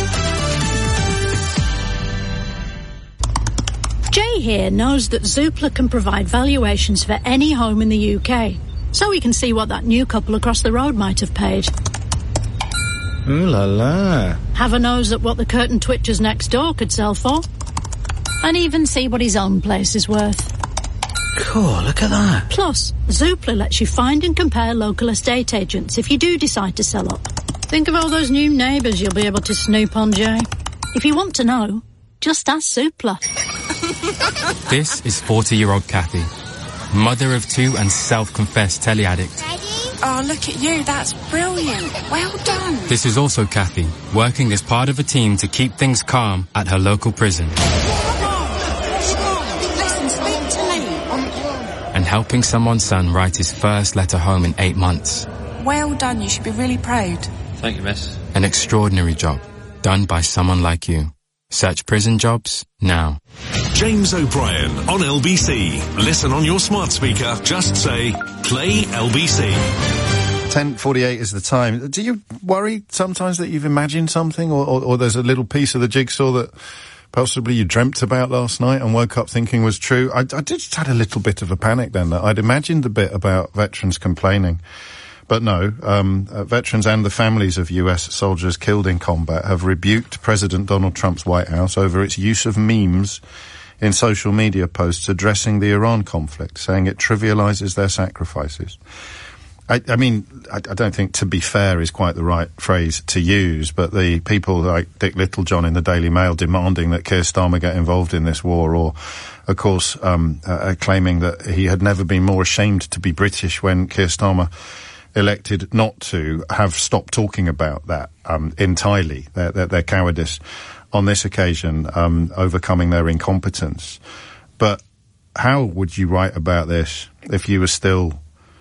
Jay here knows that Zoopla can provide valuations for any home in the UK, so we can see what that new couple across the road might have paid. Ooh la la. Have a nose at what the curtain twitchers next door could sell for, and even see what his own place is worth. Cool, look at that. Plus, Zoopla lets you find and compare local estate agents if you do decide to sell up. Think of all those new neighbours you'll be able to snoop on, Jay. If you want to know, just ask Zoopla. This is 40-year-old Kathy, mother of 2 and self-confessed telly-addict. Oh, look at you. That's brilliant. Well done. This is also Kathy, working as part of a team to keep things calm at her local prison. helping someone's son write his first letter home in 8 months. Well done, you should be really proud. Thank you, miss. An extraordinary job, done by someone like you. Search prison jobs now. James O'Brien on LBC. Listen on your smart speaker. Just say, play LBC. 10:48 is the time. Do you worry sometimes that you've imagined something or there's a little piece of the jigsaw that possibly you dreamt about last night and woke up thinking was true? I just had a little bit of a panic then. I'd imagined the bit about veterans complaining. But no, veterans and the families of US soldiers killed in combat have rebuked President Donald Trump's White House over its use of memes in social media posts addressing the Iran conflict, saying it trivializes their sacrifices. I mean, I don't think "to be fair" is quite the right phrase to use, but the people like Dick Littlejohn in the Daily Mail demanding that Keir Starmer get involved in this war, or, of course, claiming that he had never been more ashamed to be British when Keir Starmer elected not to, have stopped talking about that entirely, their cowardice on this occasion, overcoming their incompetence. But how would you write about this if you were still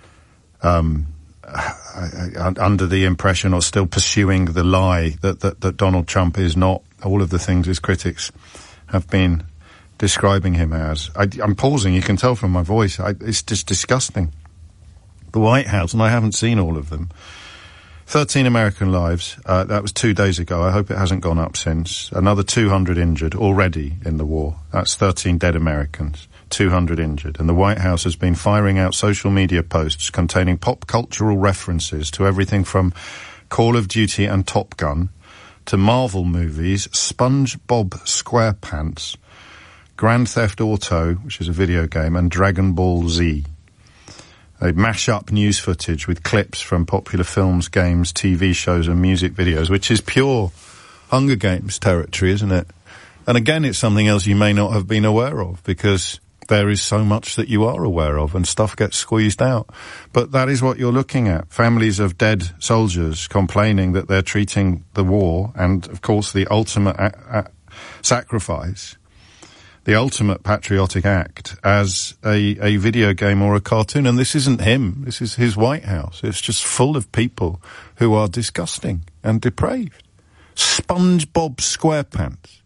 under the impression or still pursuing the lie that Donald Trump is not all of the things his critics have been describing him as? I'm pausing, you can tell from my voice. It's just disgusting. The White House, and I haven't seen all of them. 13 American lives, that was 2 days ago. I hope it hasn't gone up since. Another 200 injured already in the war. That's 13 dead Americans, 200 injured. And the White House has been firing out social media posts containing pop cultural references to everything from Call of Duty and Top Gun to Marvel movies, SpongeBob SquarePants, Grand Theft Auto, which is a video game, and Dragon Ball Z. They mash up news footage with clips from popular films, games, TV shows and music videos, which is pure Hunger Games territory, isn't it? And again, it's something else you may not have been aware of, because there is so much that you are aware of and stuff gets squeezed out. But that is what you're looking at. Families of dead soldiers complaining that they're treating the war and, of course, the ultimate sacrifice, the ultimate patriotic act, as a video game or a cartoon. And this isn't him. This is his White House. It's just full of people who are disgusting and depraved. SpongeBob SquarePants.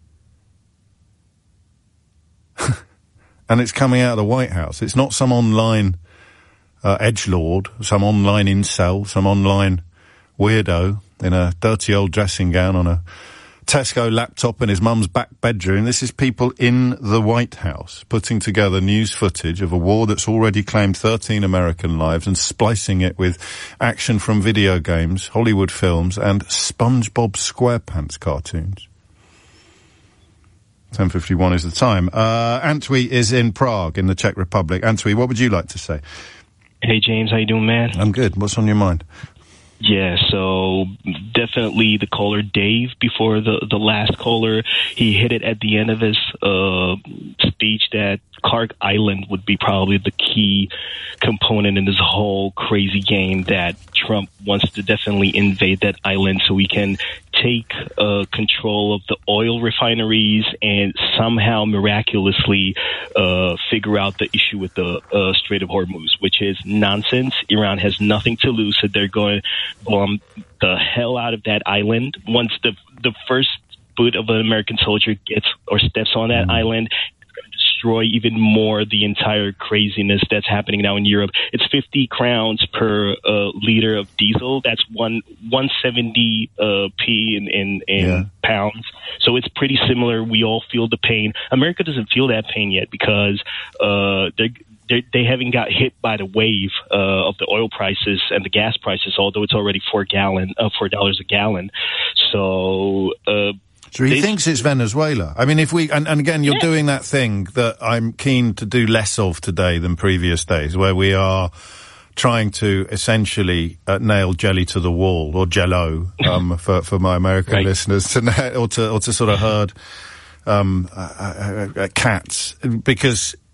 And it's coming out of the White House. It's not some online edgelord, some online incel, some online weirdo in a dirty old dressing gown on a Tesco laptop in his mum's back bedroom. This is people in the White House putting together news footage of a war that's already claimed 13 American lives and splicing it with action from video games, Hollywood films, and SpongeBob SquarePants cartoons. 10:51 is the time. Antwi is in Prague in the Czech Republic. Antwi, what would you like to say? Hey, James. How you doing, man? I'm good. What's on your mind? Yeah, so definitely the caller Dave, before the last caller, he hit it at the end of his speech that Clark Island would be probably the key component in this whole crazy game, that Trump wants to definitely invade that island so he can take control of the oil refineries and somehow miraculously figure out the issue with the Strait of Hormuz, which is nonsense. Iran has nothing to lose, so they're going to bomb the hell out of that island. Once the first foot of an American soldier gets or steps on that island, destroy even more the entire craziness that's happening now in Europe. It's 50 crowns per liter of diesel. That's 170 in pounds. So it's pretty similar. We all feel the pain. America doesn't feel that pain yet because they haven't got hit by the wave of the oil prices and the gas prices, although it's already $4 a gallon. So So he thinks it's Venezuela. I mean, if we, and again, you're doing that thing that I'm keen to do less of today than previous days, where we are trying to essentially nail jelly to the wall, or Jell-O, for my American listeners, to sort of herd cats, because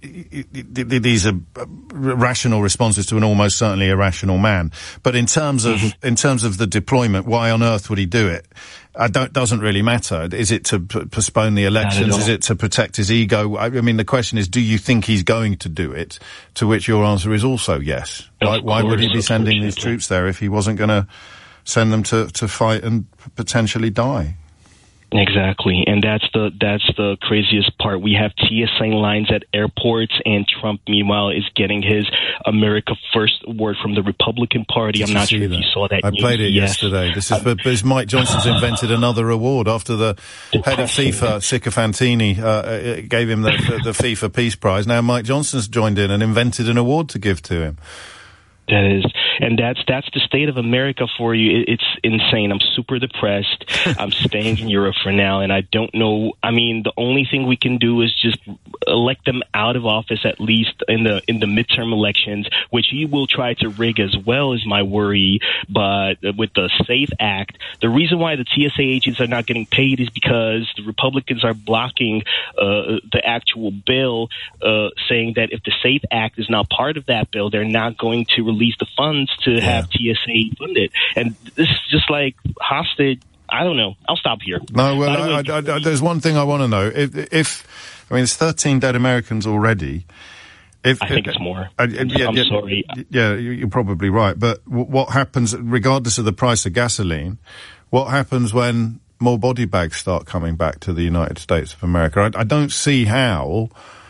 these are rational responses to an almost certainly irrational man. But in terms of the deployment, why on earth would he do it? Doesn't really matter. Is it to postpone the elections? Is it to protect his ego? I mean, the question is, do you think he's going to do it? To which your answer is also yes. Why would he be sending these troops there if he wasn't going to send them to fight and potentially die? Exactly, and that's the craziest part. We have TSA lines at airports, and Trump, meanwhile, is getting his America First award from the Republican Party. I'm not sure if you saw that. I played it yesterday. This is Mike Johnson's invented another award after the head of FIFA, Cicafantini, gave him the FIFA Peace Prize. Now Mike Johnson's joined in and invented an award to give to him. That is, and that's the state of America for you. It's insane. I'm super depressed. I'm staying in Europe for now, and I don't know. I mean, the only thing we can do is just elect them out of office, at least in the midterm elections, which he will try to rig as well, is my worry. But with the SAFE Act, the reason why the TSA agents are not getting paid is because the Republicans are blocking the actual bill, saying that if the SAFE Act is not part of that bill, they're not going to release the funds to have TSA funded. And this is just like hostage. I don't know. I'll stop here. No, well, there's one thing I want to know. If it's 13 dead Americans already. I think it's more. I'm sorry. Yeah, you're probably right. But what happens, regardless of the price of gasoline, what happens when more body bags start coming back to the United States of America? I don't see how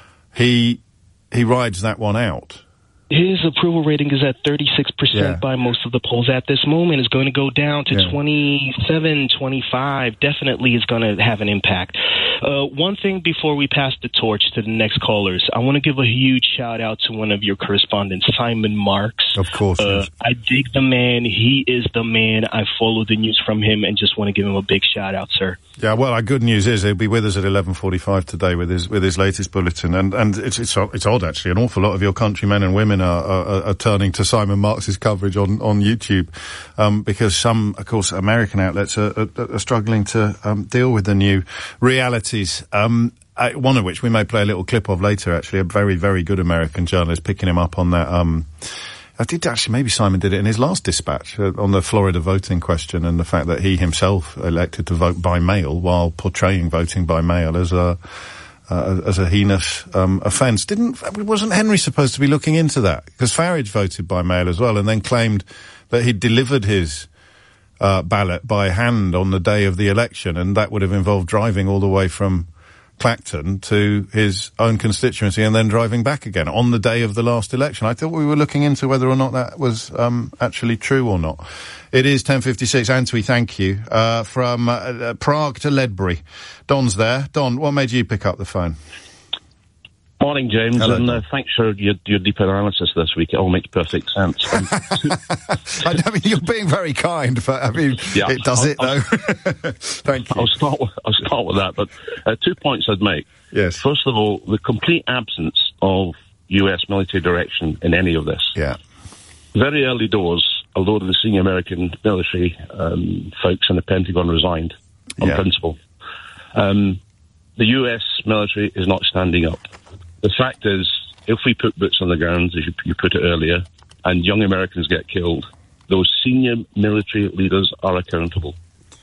he rides that one out. His approval rating is at 36% by most of the polls at this moment. It's going to go down to 27, 25. Definitely is going to have an impact. One thing before we pass the torch to the next callers, I want to give a huge shout out to one of your correspondents, Simon Marks. Of course. I dig the man. He is the man. I follow the news from him and just want to give him a big shout out, sir. Yeah, well, our good news is he'll be with us at 11:45 today with his latest bulletin, and it's odd actually. An awful lot of your countrymen and women are turning to Simon Marks's coverage on YouTube, because some, of course, American outlets are struggling to deal with the new realities. One of which we may play a little clip of later. Actually, a very, very good American journalist picking him up on that. I did actually, maybe Simon did it in his last dispatch on the Florida voting question and the fact that he himself elected to vote by mail while portraying voting by mail as a heinous offence. Wasn't Henry supposed to be looking into that? Because Farage voted by mail as well and then claimed that he'd delivered his ballot by hand on the day of the election, and that would have involved driving all the way from Clacton to his own constituency and then driving back again on the day of the last election. I thought we were looking into whether or not that was actually true or not. It is 10:56. Antwi, thank you. From Prague to Ledbury. Don's there. Don, what made you pick up the phone? Morning, James. Hello, and thanks for your deep analysis this week. It all makes perfect sense. I mean, you're being very kind, but I mean, it does it though. Thank you. I'll start with that. But 2 points I'd make. Yes. First of all, the complete absence of U.S. military direction in any of this. Yeah. Very early doors, although the senior American military folks in the Pentagon resigned on principle, the U.S. military is not standing up. The fact is, if we put boots on the ground, as you put it earlier, and young Americans get killed, those senior military leaders are accountable.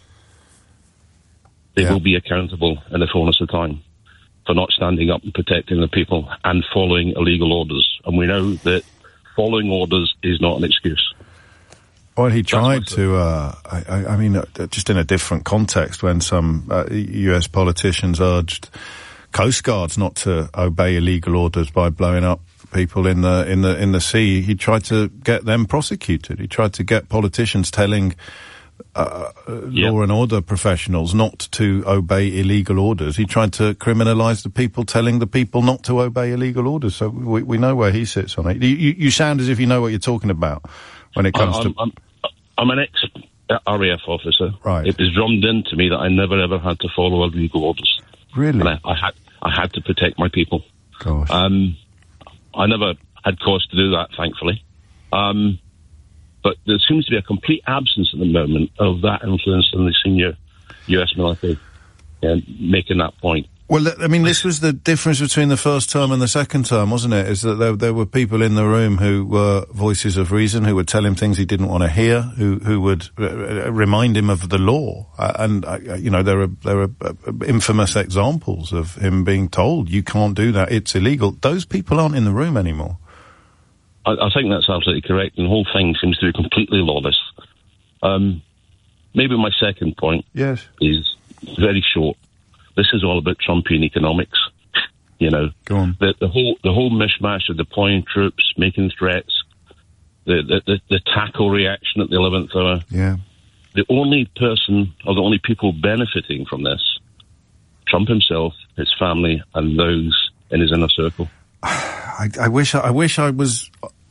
They will be accountable in the fullness of time for not standing up and protecting the people and following illegal orders. And we know that following orders is not an excuse. Well, he tried to, I mean, just in a different context, when some US politicians urged Coast Guards not to obey illegal orders by blowing up people in the sea. He tried to get them prosecuted. He tried to get politicians telling law and order professionals not to obey illegal orders. He tried to criminalise the people telling the people not to obey illegal orders. So we know where he sits on it. You sound as if you know what you're talking about when it comes to... I'm an ex-RAF officer. Right. It was drummed into me that I never ever had to follow illegal orders. Really? And I had to protect my people. Gosh. I never had cause to do that, thankfully. But there seems to be a complete absence at the moment of that influence in the senior US military, making that point. Well, I mean, this was the difference between the first term and the second term, wasn't it? Is that there were people in the room who were voices of reason, who would tell him things he didn't want to hear, who would remind him of the law. There are infamous examples of him being told, you can't do that, it's illegal. Those people aren't in the room anymore. I think that's absolutely correct, and the whole thing seems to be completely lawless. Maybe my second point is very short. This is all about Trumpian economics, you know. Go on. The whole mishmash of deploying troops, making threats, the tackle reaction at the 11th hour. Yeah. The only person, or the only people benefiting from this, Trump himself, his family, and those in his inner circle. I wish I was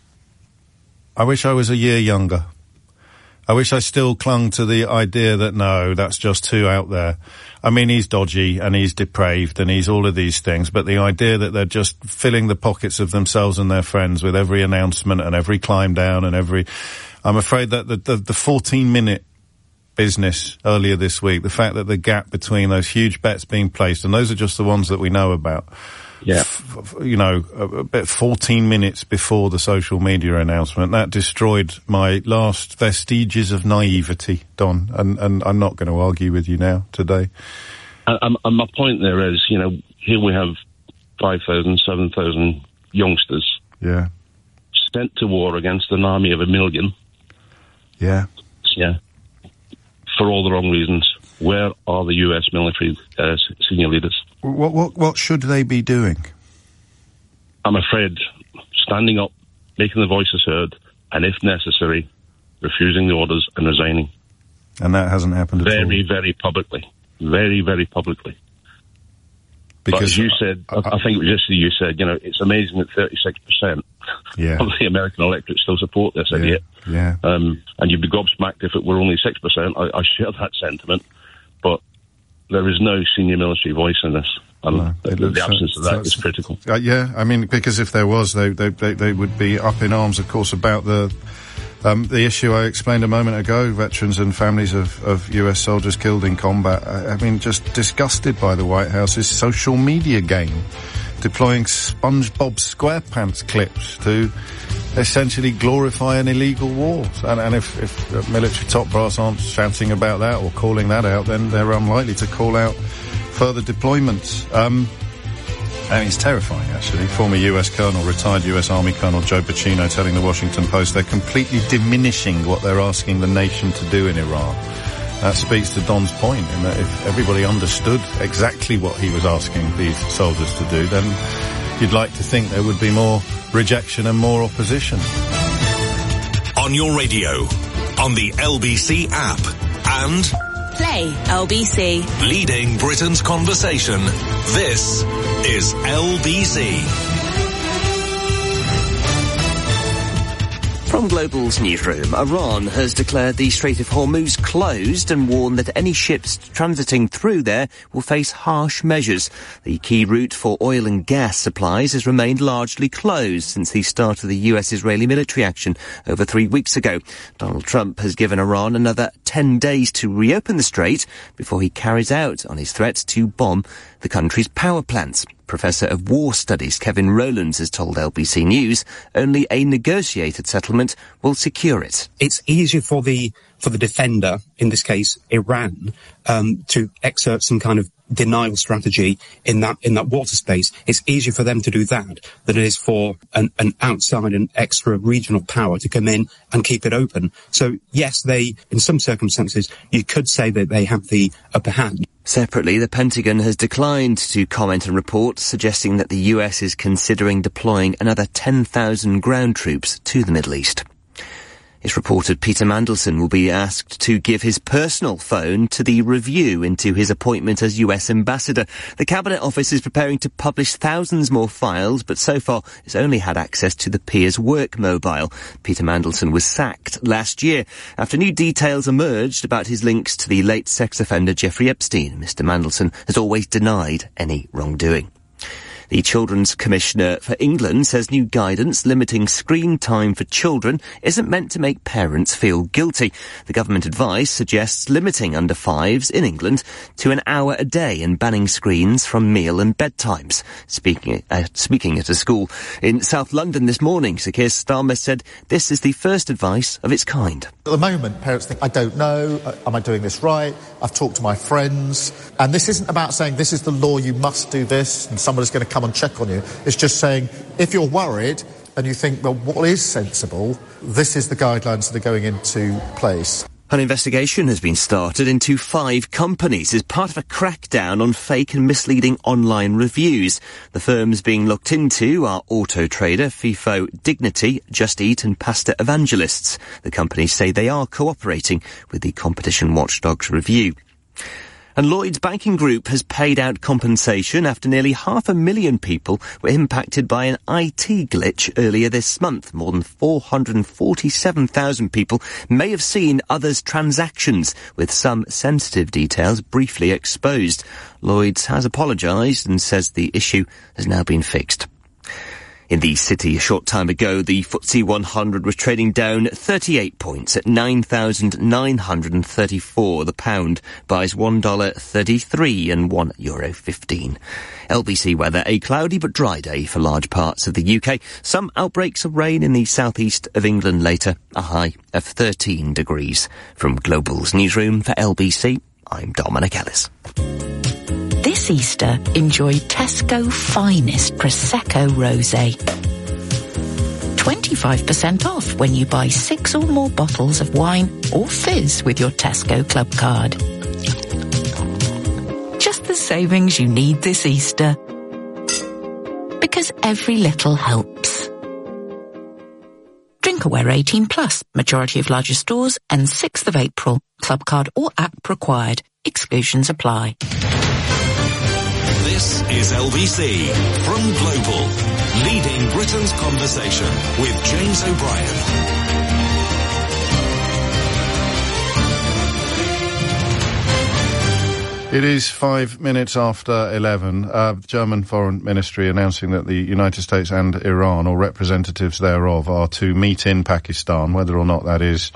a year younger. I wish I still clung to the idea that no, that's just too out there. I mean, he's dodgy and he's depraved and he's all of these things, but the idea that they're just filling the pockets of themselves and their friends with every announcement and every climb down and I'm afraid that the 14-minute business earlier this week, the fact that the gap between those huge bets being placed, and those are just the ones that we know about, about 14 minutes before the social media announcement, that destroyed my last vestiges of naivety, Don, and I'm not going to argue with you now today. And my point there is, you know, here we have 5,000, 7,000 youngsters sent to war against an army of 1 million. Yeah. For all the wrong reasons. Where are the US military senior leaders? What should they be doing? I'm afraid standing up, making the voices heard, and if necessary, refusing the orders and resigning. And that hasn't happened at all? Very, very publicly. Very, very publicly. Because, but as you said, I think it was yesterday you said, you know, it's amazing that 36% of the American electorate still support this idiot. Yeah. And you'd be gobsmacked if it were only 6%. I share that sentiment. But there is no senior military voice in this. And the absence of that is critical. I mean, because if there was, they would be up in arms, of course, about the issue I explained a moment ago, veterans and families of US soldiers killed in combat. I mean, just disgusted by the White House's social media game, deploying SpongeBob SquarePants clips to essentially glorify an illegal war. And if military top brass aren't shouting about that or calling that out, then they're unlikely to call out further deployments. And it's terrifying, actually. Former US Colonel, retired US Army Colonel Joe Bacino telling the Washington Post they're completely diminishing what they're asking the nation to do in Iraq. That speaks to Don's point, in that if everybody understood exactly what he was asking these soldiers to do, then you'd like to think there would be more rejection and more opposition. On your radio, on the LBC app, and Play LBC. Leading Britain's conversation. This is LBC. From Global's newsroom, Iran has declared the Strait of Hormuz closed and warned that any ships transiting through there will face harsh measures. The key route for oil and gas supplies has remained largely closed since the start of the US-Israeli military action over 3 weeks ago. Donald Trump has given Iran another 10 days to reopen the strait before he carries out on his threats to bomb the country's power plants. Professor of War Studies Kevin Rowlands has told LBC News only a negotiated settlement will secure it. It's easier for the defender, in this case Iran, to exert some kind of denial strategy in that water space. It's easier for them to do that than it is for an outside and extra regional power to come in and keep it open. So yes, they, in some circumstances, you could say that they have the upper hand. Separately, the Pentagon has declined to comment on reports suggesting that the US is considering deploying another 10,000 ground troops to the Middle East. It's reported Peter Mandelson will be asked to give his personal phone to the review into his appointment as US ambassador. The Cabinet Office is preparing to publish thousands more files, but so far it's only had access to the peer's work mobile. Peter Mandelson was sacked last year after new details emerged about his links to the late sex offender Jeffrey Epstein. Mr. Mandelson has always denied any wrongdoing. The Children's Commissioner for England says new guidance limiting screen time for children isn't meant to make parents feel guilty. The government advice suggests limiting under fives in England to an hour a day and banning screens from meal and bedtimes. Speaking at a school in South London this morning, Sir Keir Starmer said this is the first advice of its kind. At the moment, parents think, I don't know, am I doing this right? I've talked to my friends. And this isn't about saying this is the law, you must do this, and somebody's going to come and check on you. It's just saying, if you're worried and you think, well, what is sensible, this is the guidelines that are going into place. An investigation has been started into 5 companies as part of a crackdown on fake and misleading online reviews. The firms being looked into are Auto Trader, FIFO, Dignity, Just Eat and Pasta Evangelists. The companies say they are cooperating with the Competition Watchdog's review. And Lloyds Banking Group has paid out compensation after nearly 500,000 people were impacted by an IT glitch earlier this month. More than 447,000 people may have seen others' transactions, with some sensitive details briefly exposed. Lloyds has apologised and says the issue has now been fixed. In the city a short time ago, the FTSE 100 was trading down 38 points at 9,934. The pound buys $1.33 and €1.15. LBC weather, a cloudy but dry day for large parts of the UK. Some outbreaks of rain in the southeast of England later, a high of 13 degrees. From Global's newsroom for LBC, I'm Dominic Ellis. This Easter, enjoy Tesco finest Prosecco Rosé. 25% off when you buy 6 or more bottles of wine or fizz with your Tesco Club card. Just the savings you need this Easter. Because every little helps. Drinkware 18+, majority of larger stores, and 6th of April. Club card or app required. Exclusions apply. This is LBC from Global, leading Britain's conversation with James O'Brien. It is 5 minutes after 11. The German Foreign Ministry announcing that the United States and Iran, or representatives thereof, are to meet in Pakistan, whether or not that is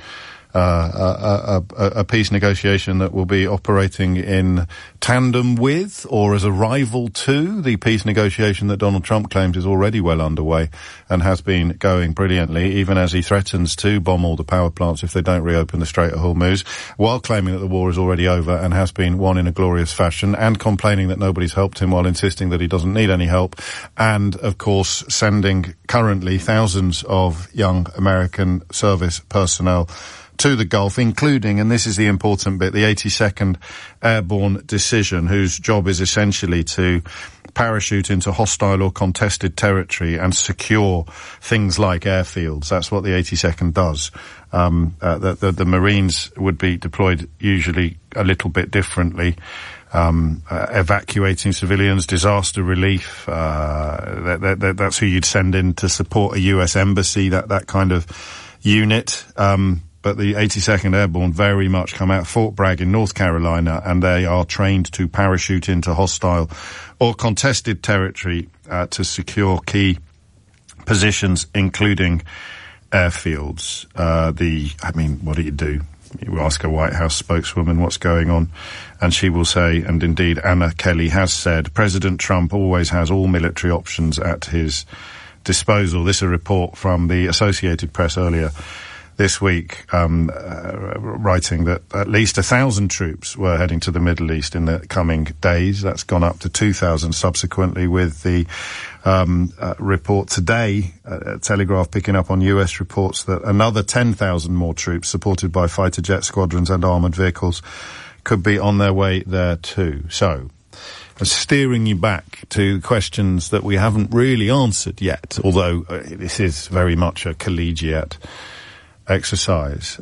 a peace negotiation that will be operating in tandem with or as a rival to the peace negotiation that Donald Trump claims is already well underway and has been going brilliantly, even as he threatens to bomb all the power plants if they don't reopen the Strait of Hormuz, while claiming that the war is already over and has been won in a glorious fashion, and complaining that nobody's helped him while insisting that he doesn't need any help, and, of course, sending currently thousands of young American service personnel to the Gulf, including, and this is the important bit, the 82nd Airborne Division, whose job is essentially to parachute into hostile or contested territory and secure things like airfields. That's what the 82nd does. The Marines would be deployed usually a little bit differently. Evacuating civilians, disaster relief, that's who you'd send in to support a US embassy, that kind of unit. But the 82nd Airborne very much come out of Fort Bragg in North Carolina, and they are trained to parachute into hostile or contested territory to secure key positions, including airfields. What do you do? You ask a White House spokeswoman what's going on, and she will say, and indeed Anna Kelly has said, President Trump always has all military options at his disposal. This is a report from the Associated Press earlier this week, writing that at least 1,000 troops were heading to the Middle East in the coming days. That's gone up to 2,000 subsequently, with the report today, Telegraph picking up on US reports that another 10,000 more troops, supported by fighter jet squadrons and armoured vehicles, could be on their way there too. So, steering you back to questions that we haven't really answered yet, although this is very much a collegiate exercise.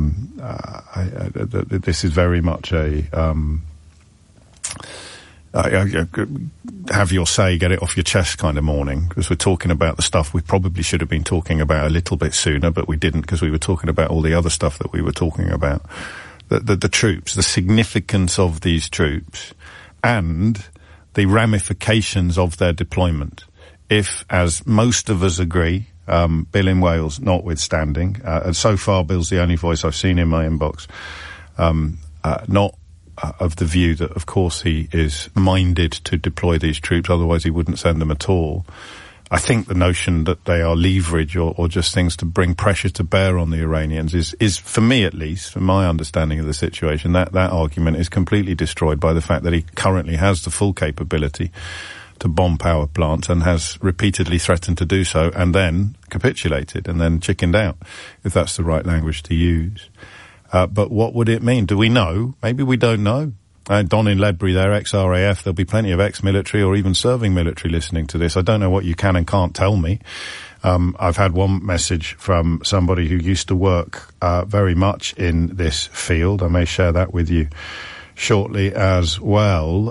This is very much a have your say, get it off your chest kind of morning, because we're talking about the stuff we probably should have been talking about a little bit sooner, but we didn't, because we were talking about all the other stuff that we were talking about. The troops, the significance of these troops, and the ramifications of their deployment. If, as most of us agree, Bill in Wales notwithstanding, and so far Bill's the only voice I've seen in my inbox, not of the view that, of course, he is minded to deploy these troops, otherwise he wouldn't send them at all. I think the notion that they are leverage or just things to bring pressure to bear on the Iranians is, for me at least, from my understanding of the situation, that argument is completely destroyed by the fact that he currently has the full capability to bomb power plants and has repeatedly threatened to do so and then capitulated and then chickened out, if that's the right language to use. But what would it mean? Do we know? Maybe we don't know. Don in Ledbury there, ex-RAF, there'll be plenty of ex-military or even serving military listening to this. I don't know what you can and can't tell me. I've had one message from somebody who used to work very much in this field. I may share that with you shortly as well.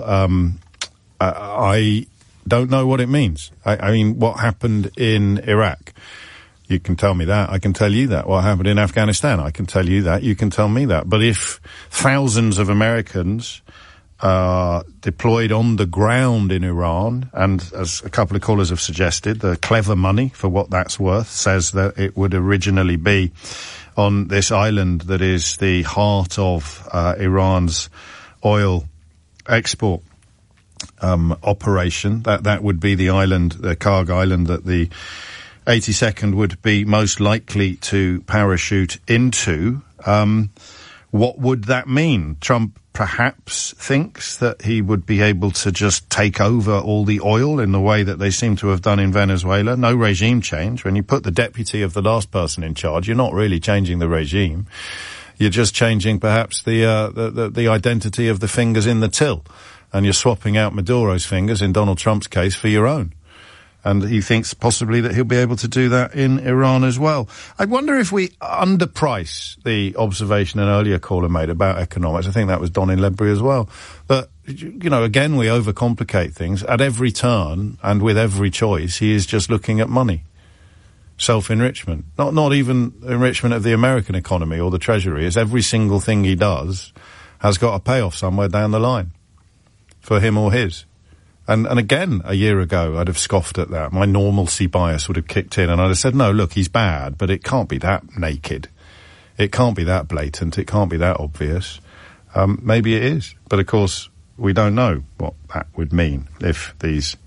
I don't know what it means. I mean, what happened in Iraq? You can tell me that. I can tell you that. What happened in Afghanistan? I can tell you that. You can tell me that. But if thousands of Americans are deployed on the ground in Iran, and as a couple of callers have suggested, the clever money, for what that's worth, says that it would originally be on this island that is the heart of Iran's oil export operation. That would be the island, the Karg Island, that the 82nd would be most likely to parachute into. What would that mean? Trump perhaps thinks that he would be able to just take over all the oil in the way that they seem to have done in Venezuela. No regime change. When you put the deputy of the last person in charge, you're not really changing the regime. You're just changing perhaps the identity of the fingers in the till. And you're swapping out Maduro's fingers, in Donald Trump's case, for your own. And he thinks possibly that he'll be able to do that in Iran as well. I wonder if we underprice the observation an earlier caller made about economics. I think that was Don in Ledbury as well. But, you know, again, we overcomplicate things. At every turn and with every choice, he is just looking at money. Self-enrichment. Not even enrichment of the American economy or the Treasury. It's every single thing he does has got a payoff somewhere down the line for him or his. And again, a year ago, I'd have scoffed at that. My normalcy bias would have kicked in, and I'd have said, no, look, he's bad, but it can't be that naked. It can't be that blatant. It can't be that obvious. Maybe it is. But, of course, we don't know what that would mean if these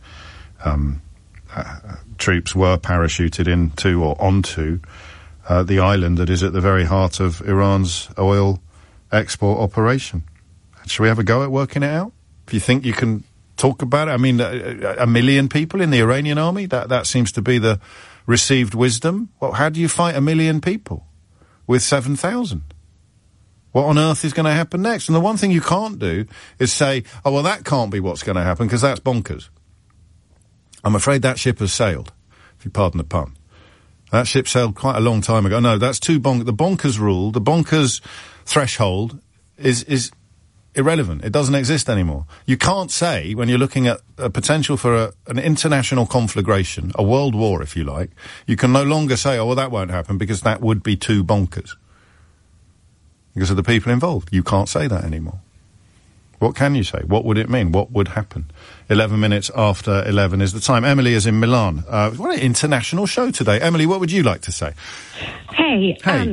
troops were parachuted into or onto the island that is at the very heart of Iran's oil export operation. Should we have a go at working it out? If you think you can talk about it. I mean, a million people in the Iranian army? That seems to be the received wisdom. Well, how do you fight a million people with 7,000? What on earth is going to happen next? And the one thing you can't do is say, oh, well, that can't be what's going to happen, because that's bonkers. I'm afraid that ship has sailed, if you pardon the pun. That ship sailed quite a long time ago. No, that's too bonkers. The bonkers rule, the bonkers threshold is irrelevant. It doesn't exist anymore. You can't say, when you're looking at a potential for an international conflagration, a world war, if you like, you can no longer say, oh, well, that won't happen, because that would be too bonkers. Because of the people involved. You can't say that anymore. What can you say? What would it mean? What would happen? 11 minutes after 11 is the time. Emily is in Milan. What an international show today. Emily, what would you like to say? Hey.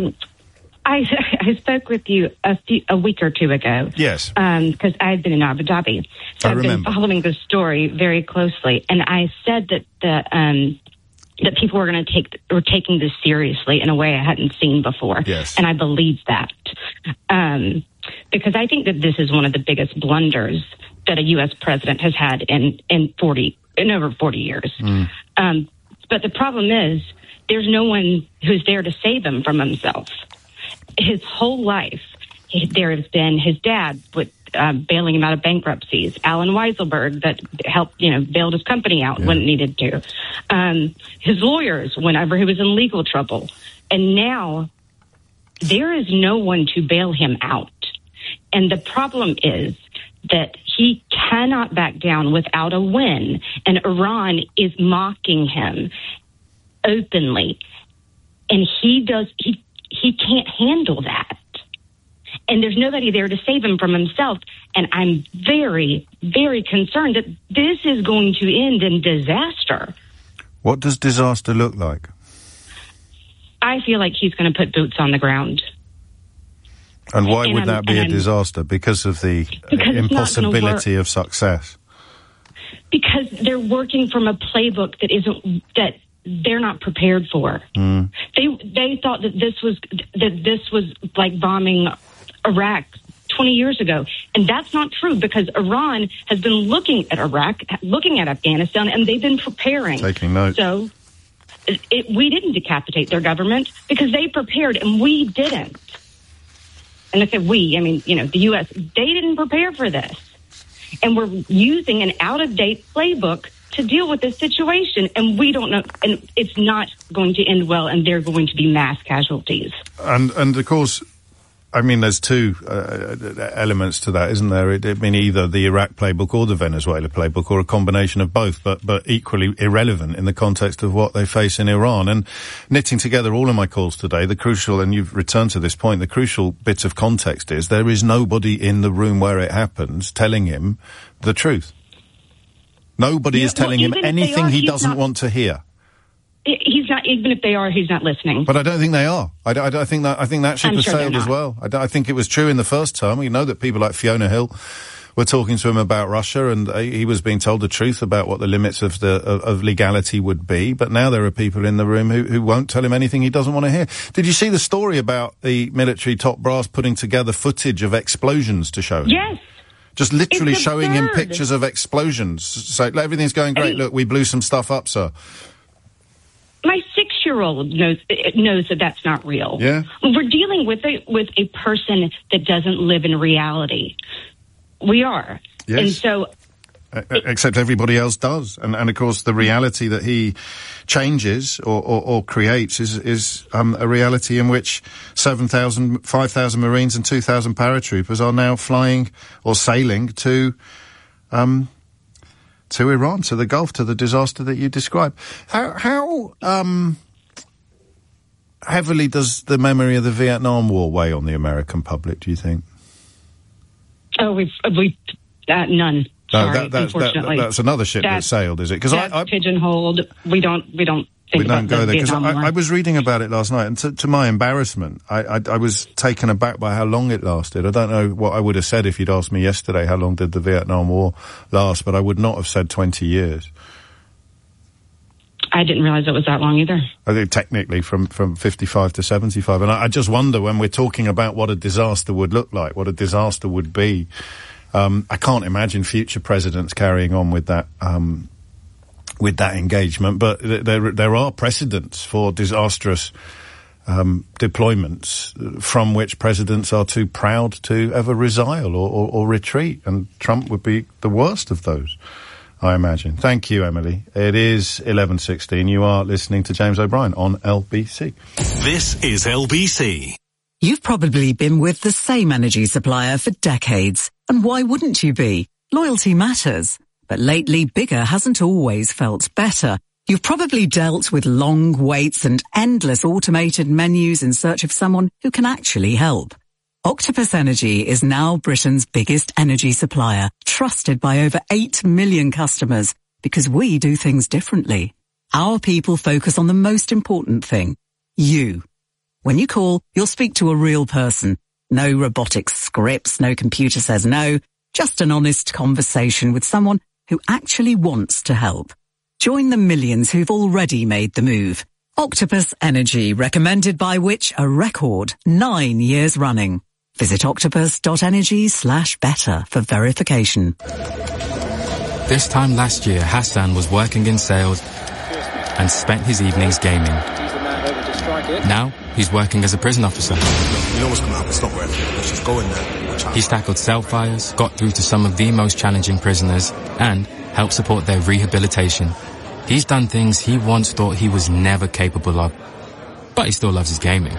I spoke with you a week or two ago. Yes. Because I had been in Abu Dhabi. So I've been following the story very closely. And I said that that people were taking this seriously in a way I hadn't seen before. Yes. And I believe that. Because I think that this is one of the biggest blunders that a U.S. president has had in over 40 years. But the problem is there's no one who's there to save him from himself. His whole life, there has been his dad with bailing him out of bankruptcies, Alan Weisselberg that helped, bailed his company out when it needed to, his lawyers whenever he was in legal trouble. And now there is no one to bail him out. And the problem is that he cannot back down without a win. And Iran is mocking him openly. And he can't handle that. And there's nobody there to save him from himself. And I'm very, very concerned that this is going to end in disaster. What does disaster look like? I feel like he's going to put boots on the ground. And why would that be a disaster? Because of the impossibility of success? Because they're working from a playbook that they're not prepared for. They thought that this was like bombing Iraq 20 years ago. And that's not true, because Iran has been looking at Iraq, looking at Afghanistan, and they've been preparing. Taking notes. So we didn't decapitate their government because they prepared and we didn't. And I said we, I mean, the U.S., they didn't prepare for this. And we're using an out-of-date playbook to deal with this situation, and we don't know, and it's not going to end well, and there are going to be mass casualties. And of course, I mean, there's two elements to that, isn't there? I mean, either the Iraq playbook or the Venezuela playbook, or a combination of both, but equally irrelevant in the context of what they face in Iran. And knitting together all of my calls today, the crucial, and you've returned to this point, the crucial bit of context is there is nobody in the room where it happens telling him the truth. Nobody is telling him anything he doesn't want to hear. He's not, even if they are, he's not listening. But I don't think they are. I think that ship has sailed as well. I think it was true in the first term. We know that people like Fiona Hill were talking to him about Russia, and he was being told the truth about what the limits of legality would be. But now there are people in the room who won't tell him anything he doesn't want to hear. Did you see the story about the military top brass putting together footage of explosions to show him? Yes. Just literally showing him pictures of explosions. So everything's going great. Look, we blew some stuff up, sir. My 6-year-old knows that that's not real. Yeah. We're dealing with a person that doesn't live in reality. We are. Yes. And so... except everybody else does. And of course, the reality that he changes or creates is a reality in which 5,000 Marines and 2,000 paratroopers are now flying or sailing to Iran, to the Gulf, to the disaster that you described. How heavily does the memory of the Vietnam War weigh on the American public, do you think? Oh, we've none. Sorry, unfortunately. That's another ship that sailed, is it? Because I pigeonholed. We don't go there, because I was reading about it last night, and to my embarrassment, I was taken aback by how long it lasted. I don't know what I would have said if you'd asked me yesterday how long did the Vietnam War last, but I would not have said 20 years. I didn't realize it was that long either. I think technically from 55 to 75, and I just wonder, when we're talking about what a disaster would look like, what a disaster would be, I can't imagine future presidents carrying on with that engagement, but there are precedents for disastrous deployments from which presidents are too proud to ever resile or retreat, and Trump would be the worst of those, I imagine. Thank you, Emily. It is 11:16. You are listening to James O'Brien on LBC. This is LBC. You've probably been with the same energy supplier for decades. And why wouldn't you be? Loyalty matters. But lately, bigger hasn't always felt better. You've probably dealt with long waits and endless automated menus in search of someone who can actually help. Octopus Energy is now Britain's biggest energy supplier, trusted by over 8 million customers, because we do things differently. Our people focus on the most important thing, you. When you call, you'll speak to a real person. No robotic scripts, no computer says no, just an honest conversation with someone who actually wants to help. Join the millions who've already made the move. Octopus Energy, recommended by Which? A record 9 years running. Visit octopus.energy/better for verification. This time last year, Hassan was working in sales and spent his evenings gaming. Now, he's working as a prison officer. You know what's going to happen, it's not worth it. Let's just go in there. He's tackled cell fires, got through to some of the most challenging prisoners, and helped support their rehabilitation. He's done things he once thought he was never capable of. But he still loves his gaming.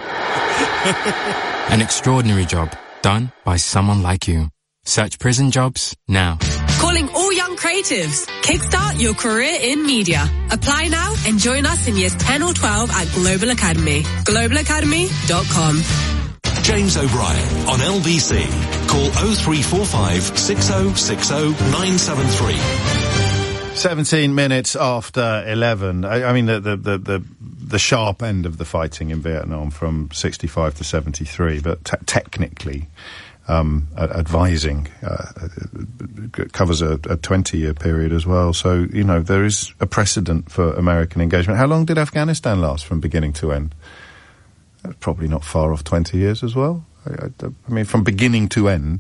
An extraordinary job, done by someone like you. Search prison jobs now. Calling all young creatives. Kickstart your career in media. Apply now and join us in years 10 or 12 at Global Academy. globalacademy.com. James O'Brien on LBC. Call 0345 6060 973. 17 minutes after 11. I mean, the sharp end of the fighting in Vietnam from 65 to 73, but technically, advising covers a 20-year period as well. So, you know, there is a precedent for American engagement. How long did Afghanistan last from beginning to end? Probably not far off 20 years as well. I mean, from beginning to end,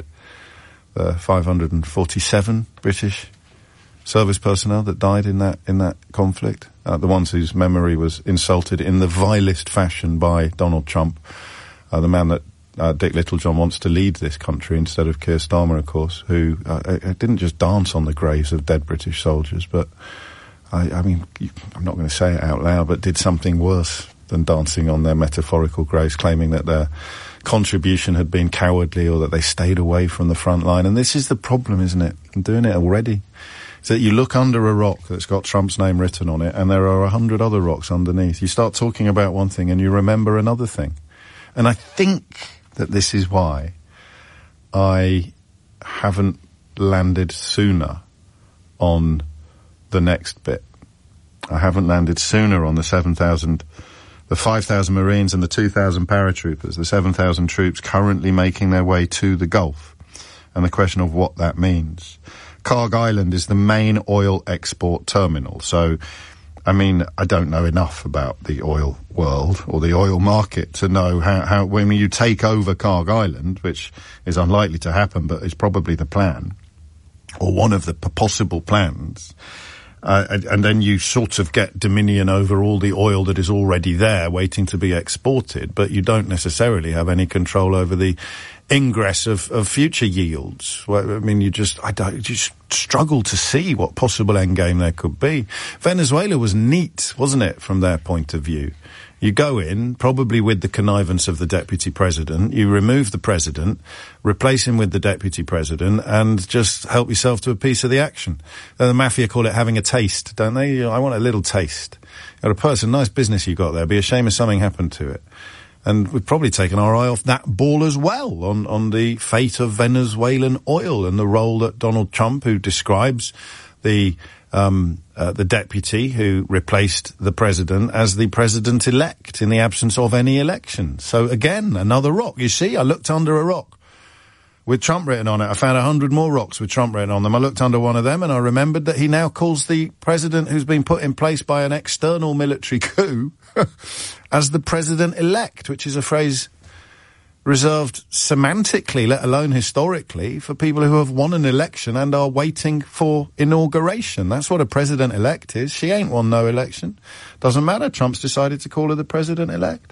547 British service personnel that died in that conflict, the ones whose memory was insulted in the vilest fashion by Donald Trump, the man that Dick Littlejohn wants to lead this country instead of Keir Starmer, of course, who didn't just dance on the graves of dead British soldiers, but, I mean, I'm not going to say it out loud, but did something worse than dancing on their metaphorical graves, claiming that their contribution had been cowardly or that they stayed away from the front line. And this is the problem, isn't it? I'm doing it already. Is that you look under a rock that's got Trump's name written on it, and there are 100 other rocks underneath. You start talking about one thing and you remember another thing. And I think that this is why I haven't landed sooner on the next bit. I haven't landed sooner on the 5,000 Marines and the 2,000 paratroopers, the 7,000 troops currently making their way to the Gulf, and the question of what that means. Karg Island is the main oil export terminal, so, I mean, I don't know enough about the oil world or the oil market to know how when you take over Karg Island, which is unlikely to happen, but is probably the plan, or one of the possible plans, and then you sort of get dominion over all the oil that is already there waiting to be exported, but you don't necessarily have any control over the ingress of future yields. Well, I mean, you just struggle to see what possible endgame there could be. Venezuela was neat, wasn't it, from their point of view? You go in, probably with the connivance of the deputy president, you remove the president, replace him with the deputy president, and just help yourself to a piece of the action. The mafia call it having a taste, don't they? I want a little taste. You're a person, nice business you got there, be a shame if something happened to it. And we've probably taken our eye off that ball as well, on the fate of Venezuelan oil and the role that Donald Trump, who describes the deputy who replaced the president as the president-elect in the absence of any election. So again, another rock. You see, I looked under a rock with Trump written on it. I found 100 more rocks with Trump written on them. I looked under one of them and I remembered that he now calls the president who's been put in place by an external military coup as the president-elect, which is a phrase reserved semantically, let alone historically, for people who have won an election and are waiting for inauguration. That's what a president-elect is. She ain't won no election. Doesn't matter. Trump's decided to call her the president-elect.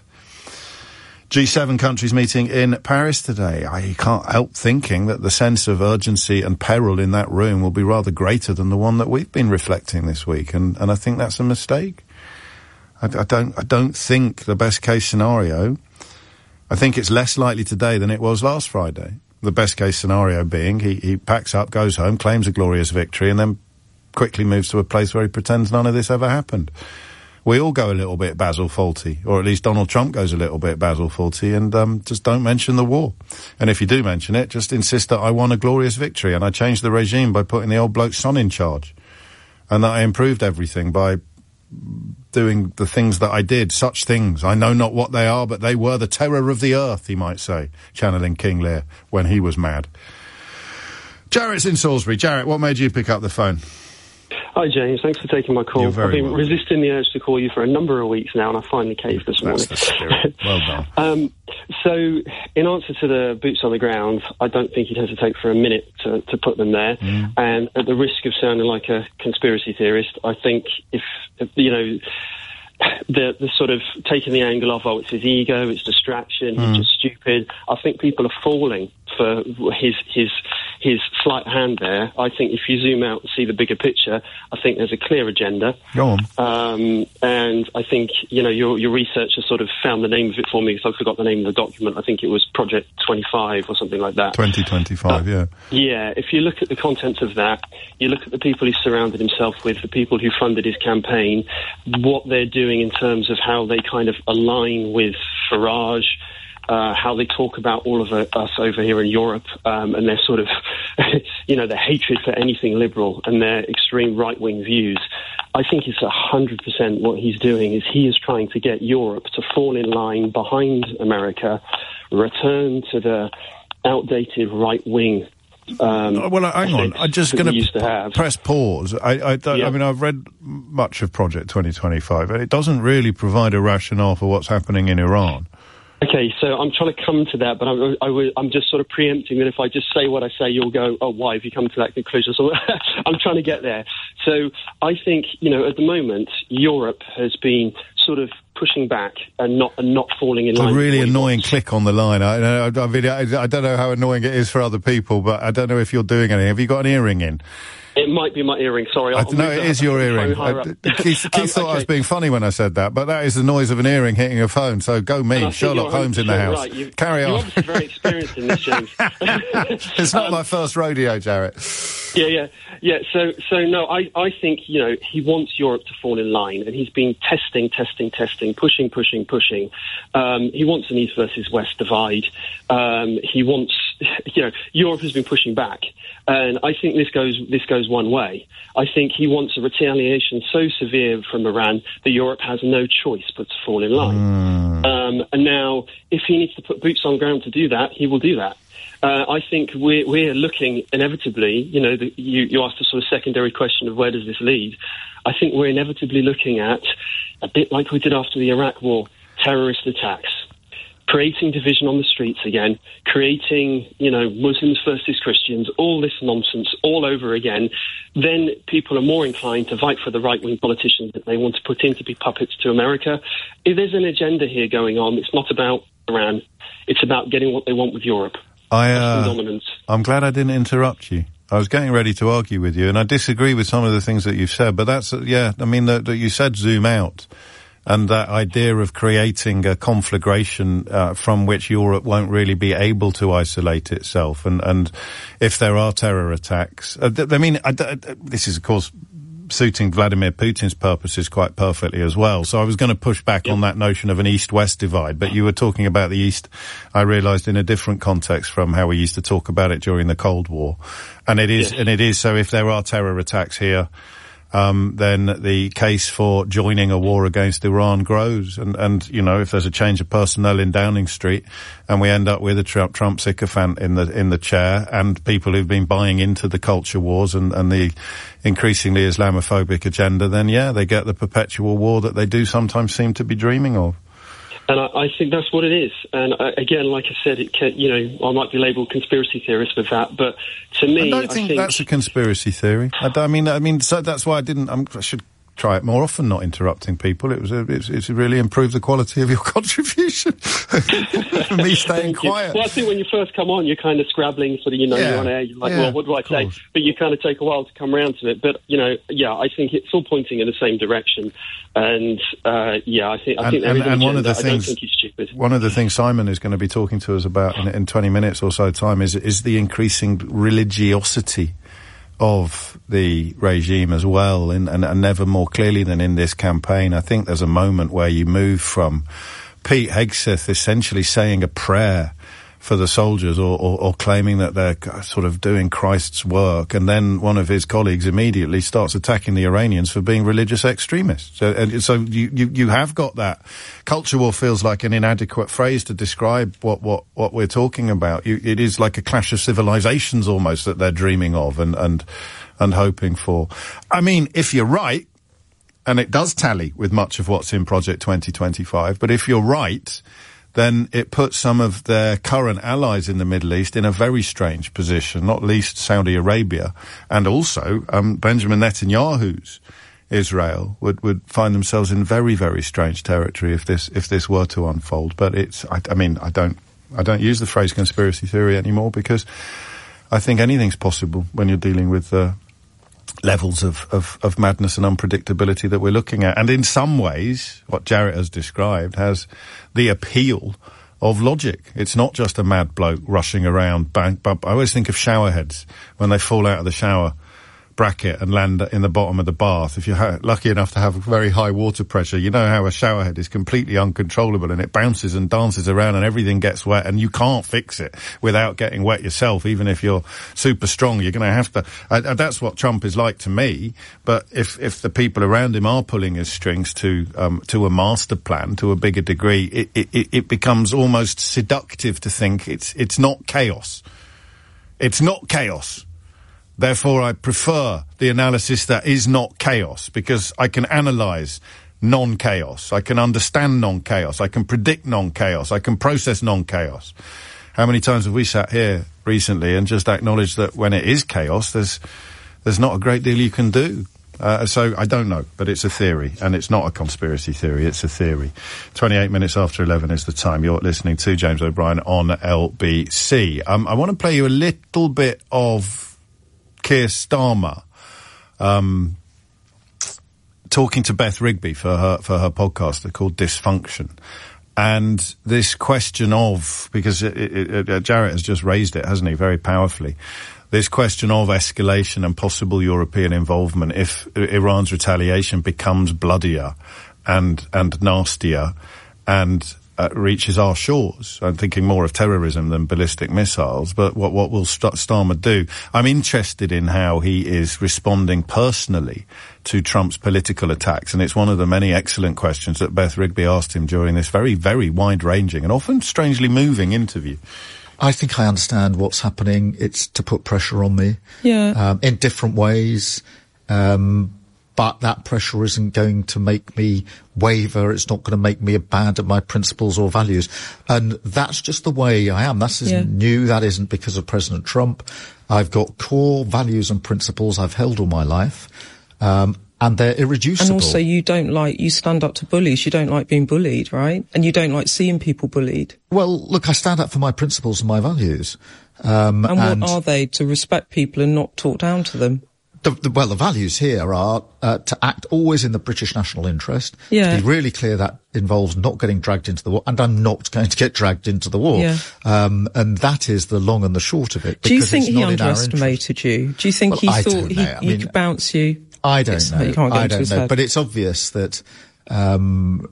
G7 countries meeting in Paris today. I can't help thinking that the sense of urgency and peril in that room will be rather greater than the one that we've been reflecting this week, and I think that's a mistake. I don't think the best case scenario. I think it's less likely today than it was last Friday. The best case scenario being he packs up, goes home, claims a glorious victory, and then quickly moves to a place where he pretends none of this ever happened. We all go a little bit Basil Fawlty, or at least Donald Trump goes a little bit Basil Fawlty, and just don't mention the war. And if you do mention it, just insist that I won a glorious victory and I changed the regime by putting the old bloke's son in charge, and that I improved everything by doing the things that I did, such things. I know not what they are, but they were the terror of the earth, he might say, channeling King Lear when he was mad. Jarrett's in Salisbury. Jarrett, what made you pick up the phone? Hi, James. Thanks for taking my call. I've been resisting the urge to call you for a number of weeks now, and I finally caved this morning. That's the spirit. Well done. So, in answer to the boots on the ground, I don't think you'd hesitate for a minute to put them there. And at the risk of sounding like a conspiracy theorist, I think if you know, the sort of taking the angle of, oh, it's his ego, it's distraction, he's just stupid. I think people are falling for his slight hand there. I think if you zoom out and see the bigger picture, I think there's a clear agenda. Go on. And I think, you know, your researcher sort of found the name of it for me, because I forgot the name of the document. I think it was Project 25 or something like that. 2025, yeah. Yeah, if you look at the contents of that, you look at the people he surrounded himself with, the people who funded his campaign, what they're doing in terms of how they kind of align with Farage, how they talk about all of us over here in Europe, and their sort of, their hatred for anything liberal and their extreme right-wing views. I think it's 100% what he's doing is he is trying to get Europe to fall in line behind America, return to the outdated right-wing. Well, hang on. I'm just going to press pause. I mean, I've read much of Project 2025, and it doesn't really provide a rationale for what's happening in Iran. Okay, so I'm trying to come to that, but I'm just sort of preempting that if I just say what I say, you'll go, oh, why have you come to that conclusion? So I'm trying to get there. So I think, at the moment, Europe has been sort of pushing back and not falling in line. It's a really annoying click on the line. I don't know how annoying it is for other people, but I don't know if you're doing anything. Have you got an earring in? It might be my earring, sorry. No, it is your earring. Keith thought I was being funny when I said that, but that is the noise of an earring hitting a phone, so go me. Sherlock Holmes in the house. Right. Carry on. You're obviously very experienced in this, James. It's not my first rodeo, Jarrett. Yeah. So no, I think, he wants Europe to fall in line, and he's been testing, pushing. He wants an East versus West divide. He wants, Europe has been pushing back. And I think this goes one way. I think he wants a retaliation so severe from Iran that Europe has no choice but to fall in line. And now, if he needs to put boots on ground to do that, he will do that. I think we're looking inevitably, you asked a sort of secondary question of where does this lead. I think we're inevitably looking at, a bit like we did after the Iraq War, terrorist attacks. Creating division on the streets again, creating, Muslims versus Christians, all this nonsense all over again, then people are more inclined to fight for the right-wing politicians that they want to put in to be puppets to America. If there's an agenda here going on, it's not about Iran. It's about getting what they want with Europe. Dominance. I'm glad I didn't interrupt you. I was getting ready to argue with you, and I disagree with some of the things that you've said, but that's, that you said zoom out. And that idea of creating a conflagration from which Europe won't really be able to isolate itself, and if there are terror attacks, this is of course suiting Vladimir Putin's purposes quite perfectly as well. So I was going to push back on that notion of an East-West divide, but you were talking about the East, I realised, in a different context from how we used to talk about it during the Cold War, and it is. So if there are terror attacks here, then the case for joining a war against Iran grows. And if there's a change of personnel in Downing Street and we end up with a Trump sycophant in the chair and people who've been buying into the culture wars and the increasingly Islamophobic agenda, then they get the perpetual war that they do sometimes seem to be dreaming of. And I think that's what it is. And again, like I said, I might be labelled conspiracy theorist with that, but to me, I don't think that's a conspiracy theory. So that's why I should try it more often, not interrupting people. It's really improved the quality of your contribution. For me staying quiet. Well, I think when you first come on, you're kind of scrabbling, you're on air, you're like, well, what do I say? But you kind of take a while to come around to it. But, I think it's all pointing in the same direction. And, I think one of the things, I don't think it's stupid. One of the things Simon is going to be talking to us about in 20 minutes or so time is the increasing religiosity of the regime as well, and never more clearly than in this campaign. I think there's a moment where you move from Pete Hegseth essentially saying a prayer for the soldiers or claiming that they're sort of doing Christ's work, and then one of his colleagues immediately starts attacking the Iranians for being religious extremists. So you have got that. Culture war feels like an inadequate phrase to describe what we're talking about. It is like a clash of civilizations almost that they're dreaming of and hoping for. I mean, if you're right, and it does tally with much of what's in Project 2025, but if you're right, then it puts some of their current allies in the Middle East in a very strange position, not least Saudi Arabia, and also Benjamin Netanyahu's Israel would find themselves in very, very strange territory if this were to unfold. But I don't use the phrase conspiracy theory anymore, because I think anything's possible when you're dealing with levels of madness and unpredictability that we're looking at. And in some ways, what Jarrett has described has the appeal of logic. It's not just a mad bloke rushing around. I always think of shower heads when they fall out of the shower bracket and land in the bottom of the bath. If you're lucky enough to have very high water pressure, you know how a showerhead is completely uncontrollable and it bounces and dances around and everything gets wet and you can't fix it without getting wet yourself. Even if you're super strong, you're going to have to. That's what Trump is like to me. But if the people around him are pulling his strings to a master plan to a bigger degree, it becomes almost seductive to think it's not chaos. It's not chaos. Therefore, I prefer the analysis that is not chaos, because I can analyse non-chaos. I can understand non-chaos. I can predict non-chaos. I can process non-chaos. How many times have we sat here recently and just acknowledged that when it is chaos, there's not a great deal you can do? So I don't know, but it's a theory, and it's not a conspiracy theory, it's a theory. 28 minutes after 11 is the time. You're listening to James O'Brien on LBC. I want to play you a little bit of Keir Starmer talking to Beth Rigby for her podcast called Dysfunction. And this question of, because Jarrett has just raised it, hasn't he, very powerfully, this question of escalation and possible European involvement if Iran's retaliation becomes bloodier and nastier and reaches our shores. I'm thinking more of terrorism than ballistic missiles, but what will Starmer do? I'm interested in how he is responding personally to Trump's political attacks, and it's one of the many excellent questions that Beth Rigby asked him during this very, very wide-ranging and often strangely moving interview. I think I understand what's happening. It's to put pressure on me. Yeah. In different ways. But that pressure isn't going to make me waver. It's not going to make me abandon my principles or values. And that's just the way I am. That isn't new. That isn't because of President Trump. I've got core values and principles I've held all my life. And they're irreducible. And also you stand up to bullies. You don't like being bullied, right? And you don't like seeing people bullied. Well, look, I stand up for my principles and my values. And what are they? To respect people and not talk down to them? Well, the values here are to act always in the British national interest. Yeah. To be really clear, that involves not getting dragged into the war, and I'm not going to get dragged into the war. Yeah. And that is the long and the short of it. Do you think he underestimated you? Do you think he thought he could bounce you? I don't know. I don't know. But it's obvious that, from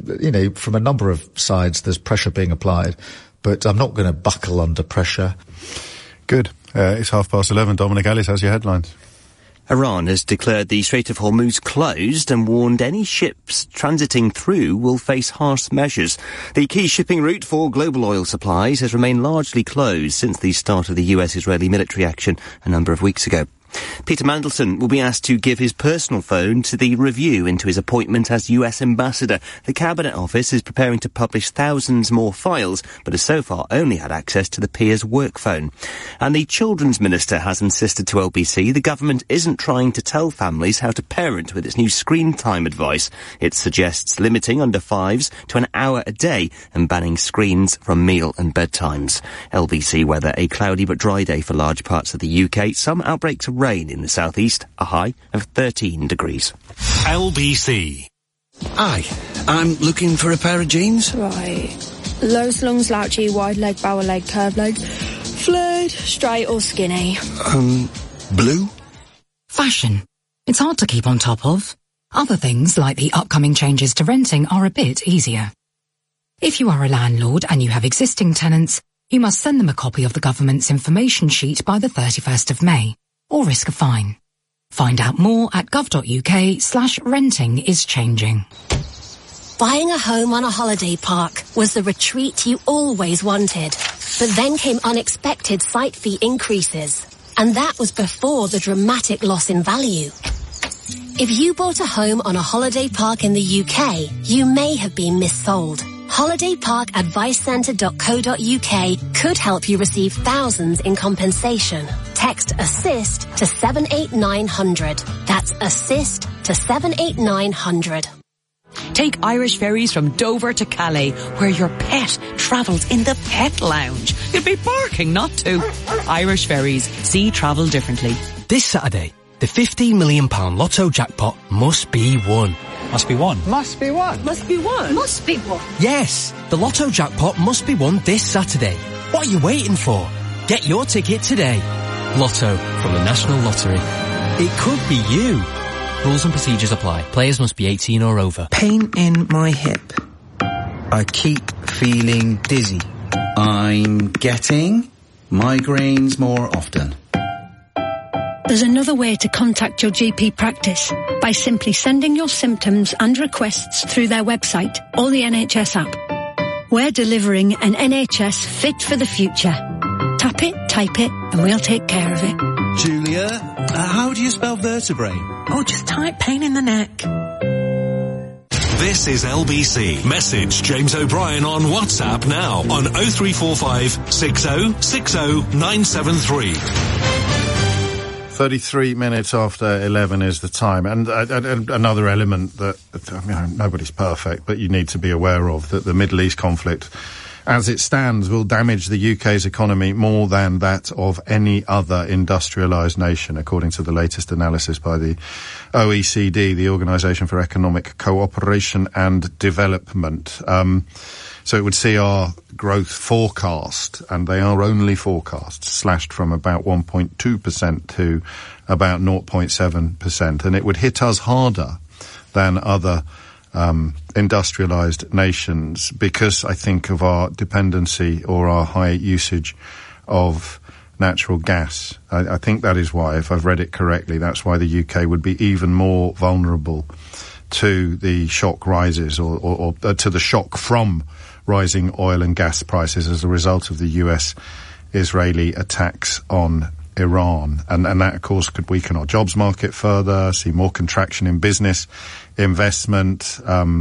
a number of sides, there's pressure being applied. But I'm not going to buckle under pressure. Good. It's 11:30. Dominic Ellis has your headlines. Iran has declared the Strait of Hormuz closed and warned any ships transiting through will face harsh measures. The key shipping route for global oil supplies has remained largely closed since the start of the US-Israeli military action a number of weeks ago. Peter Mandelson will be asked to give his personal phone to the review into his appointment as US ambassador. The Cabinet Office is preparing to publish thousands more files, but has so far only had access to the peer's work phone. And the Children's Minister has insisted to LBC the government isn't trying to tell families how to parent with its new screen time advice. It suggests limiting under fives to an hour a day and banning screens from meal and bedtimes. LBC weather: a cloudy but dry day for large parts of the UK. Some outbreaks of rain in the southeast, a high of 13 degrees. LBC. Aye, I'm looking for a pair of jeans. Right. Low slung, slouchy, wide leg, bower leg, curved leg, flared, straight or skinny. Blue? Fashion. It's hard to keep on top of. Other things, like the upcoming changes to renting, are a bit easier. If you are a landlord and you have existing tenants, you must send them a copy of the government's information sheet by the 31st of May. Or risk a fine. Find out more at gov.uk/renting is changing. Buying a home on a holiday park was the retreat you always wanted. But then came unexpected site fee increases. And that was before the dramatic loss in value. If you bought a home on a holiday park in the UK, you may have been missold. HolidayParkAdviceCentre.co.uk could help you receive thousands in compensation. Text ASSIST to 78900. That's ASSIST to 78900. Take Irish ferries from Dover to Calais, where your pet travels in the pet lounge. You'd be barking not to. Irish ferries. See travel differently. This Saturday, the £15 million lotto jackpot must be won. Must be won. Must be won. Must be won. Must be won. Yes, the lotto jackpot must be won this Saturday. What are you waiting for? Get your ticket today. Lotto from the National Lottery. It could be you. Rules and procedures apply. Players must be 18 or over. Pain in my hip. I keep feeling dizzy. I'm getting migraines more often. There's another way to contact your GP practice by simply sending your symptoms and requests through their website or the NHS app. We're delivering an NHS fit for the future. Tap it, type it, and we'll take care of it. Julia, how do you spell vertebrae? Oh, just type pain in the neck. This is LBC. Message James O'Brien on WhatsApp now on 0345 60 60 973. 33 minutes after 11 is the time. And another element that, nobody's perfect, but you need to be aware of, that the Middle East conflict, as it stands, will damage the UK's economy more than that of any other industrialised nation, according to the latest analysis by the OECD, the Organisation for Economic Cooperation and Development. So it would see our growth forecast, and they are only forecasts, slashed from about 1.2% to about 0.7%. And it would hit us harder than other industrialised nations because, I think, of our dependency or our high usage of natural gas. I think that is why, if I've read it correctly, that's why the UK would be even more vulnerable to the shock rises or to the shock from rising oil and gas prices as a result of the US-Israeli attacks on Iran. And that, of course, could weaken our jobs market further, see more contraction in business, investment,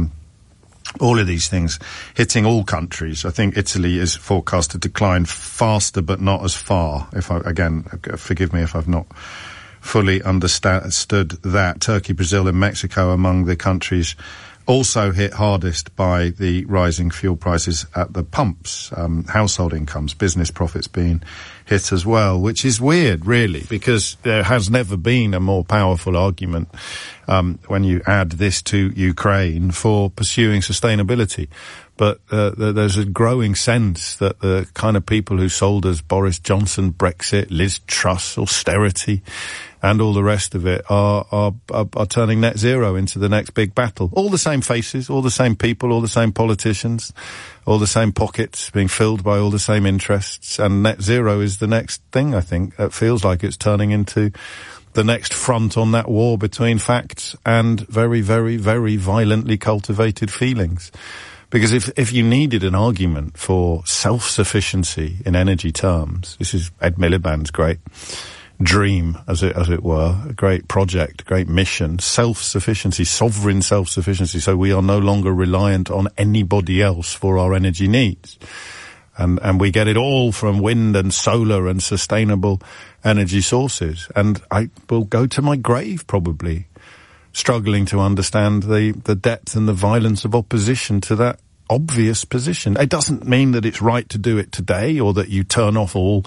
all of these things hitting all countries. I think Italy is forecast to decline faster but not as far. Forgive me if I've not fully understood that. Turkey, Brazil and Mexico among the countries also hit hardest by the rising fuel prices at the pumps. Household incomes, business profits being hit as well, which is weird, really, because there has never been a more powerful argument when you add this to Ukraine for pursuing sustainability. But there's a growing sense that the kind of people who sold us Boris Johnson, Brexit, Liz Truss, austerity, and all the rest of it are turning net zero into the next big battle. All the same faces, all the same people, all the same politicians, all the same pockets being filled by all the same interests. And net zero is the next thing, I think. It feels like it's turning into the next front on that war between facts and very, very, very violently cultivated feelings. Because if you needed an argument for self-sufficiency in energy terms, this is Ed Miliband's great dream, as it were, a great project, great mission, self-sufficiency, sovereign self-sufficiency, so we are no longer reliant on anybody else for our energy needs. And we get it all from wind and solar and sustainable energy sources. And I will go to my grave probably struggling to understand the depth and the violence of opposition to that obvious position. It doesn't mean that it's right to do it today or that you turn off all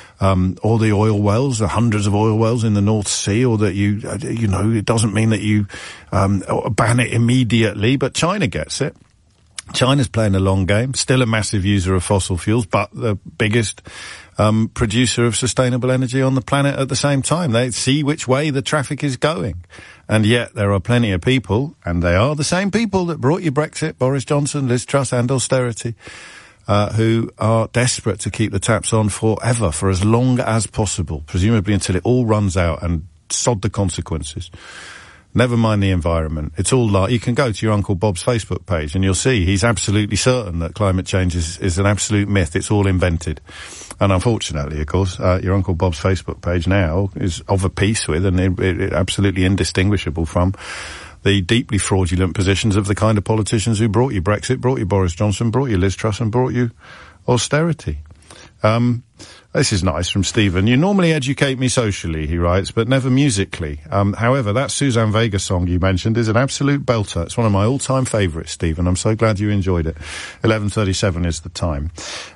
the oil wells, the hundreds of oil wells in the North Sea, or that it doesn't mean that you ban it immediately, but China gets it. China's playing a long game, still a massive user of fossil fuels, but the biggest producer of sustainable energy on the planet at the same time. They see which way the traffic is going. And yet there are plenty of people, and they are the same people that brought you Brexit, Boris Johnson, Liz Truss and austerity, who are desperate to keep the taps on forever, for as long as possible, presumably until it all runs out, and sod the consequences. Never mind the environment. It's all you can go to your Uncle Bob's Facebook page and you'll see he's absolutely certain that climate change is an absolute myth. It's all invented. And unfortunately, of course, your Uncle Bob's Facebook page now is of a piece with and it absolutely indistinguishable from the deeply fraudulent positions of the kind of politicians who brought you Brexit, brought you Boris Johnson, brought you Liz Truss and brought you austerity. This is nice from Stephen. You normally educate me socially, he writes, but never musically. However, that Suzanne Vega song you mentioned is an absolute belter. It's one of my all-time favourites, Stephen. I'm so glad you enjoyed it. 11:37 is the time.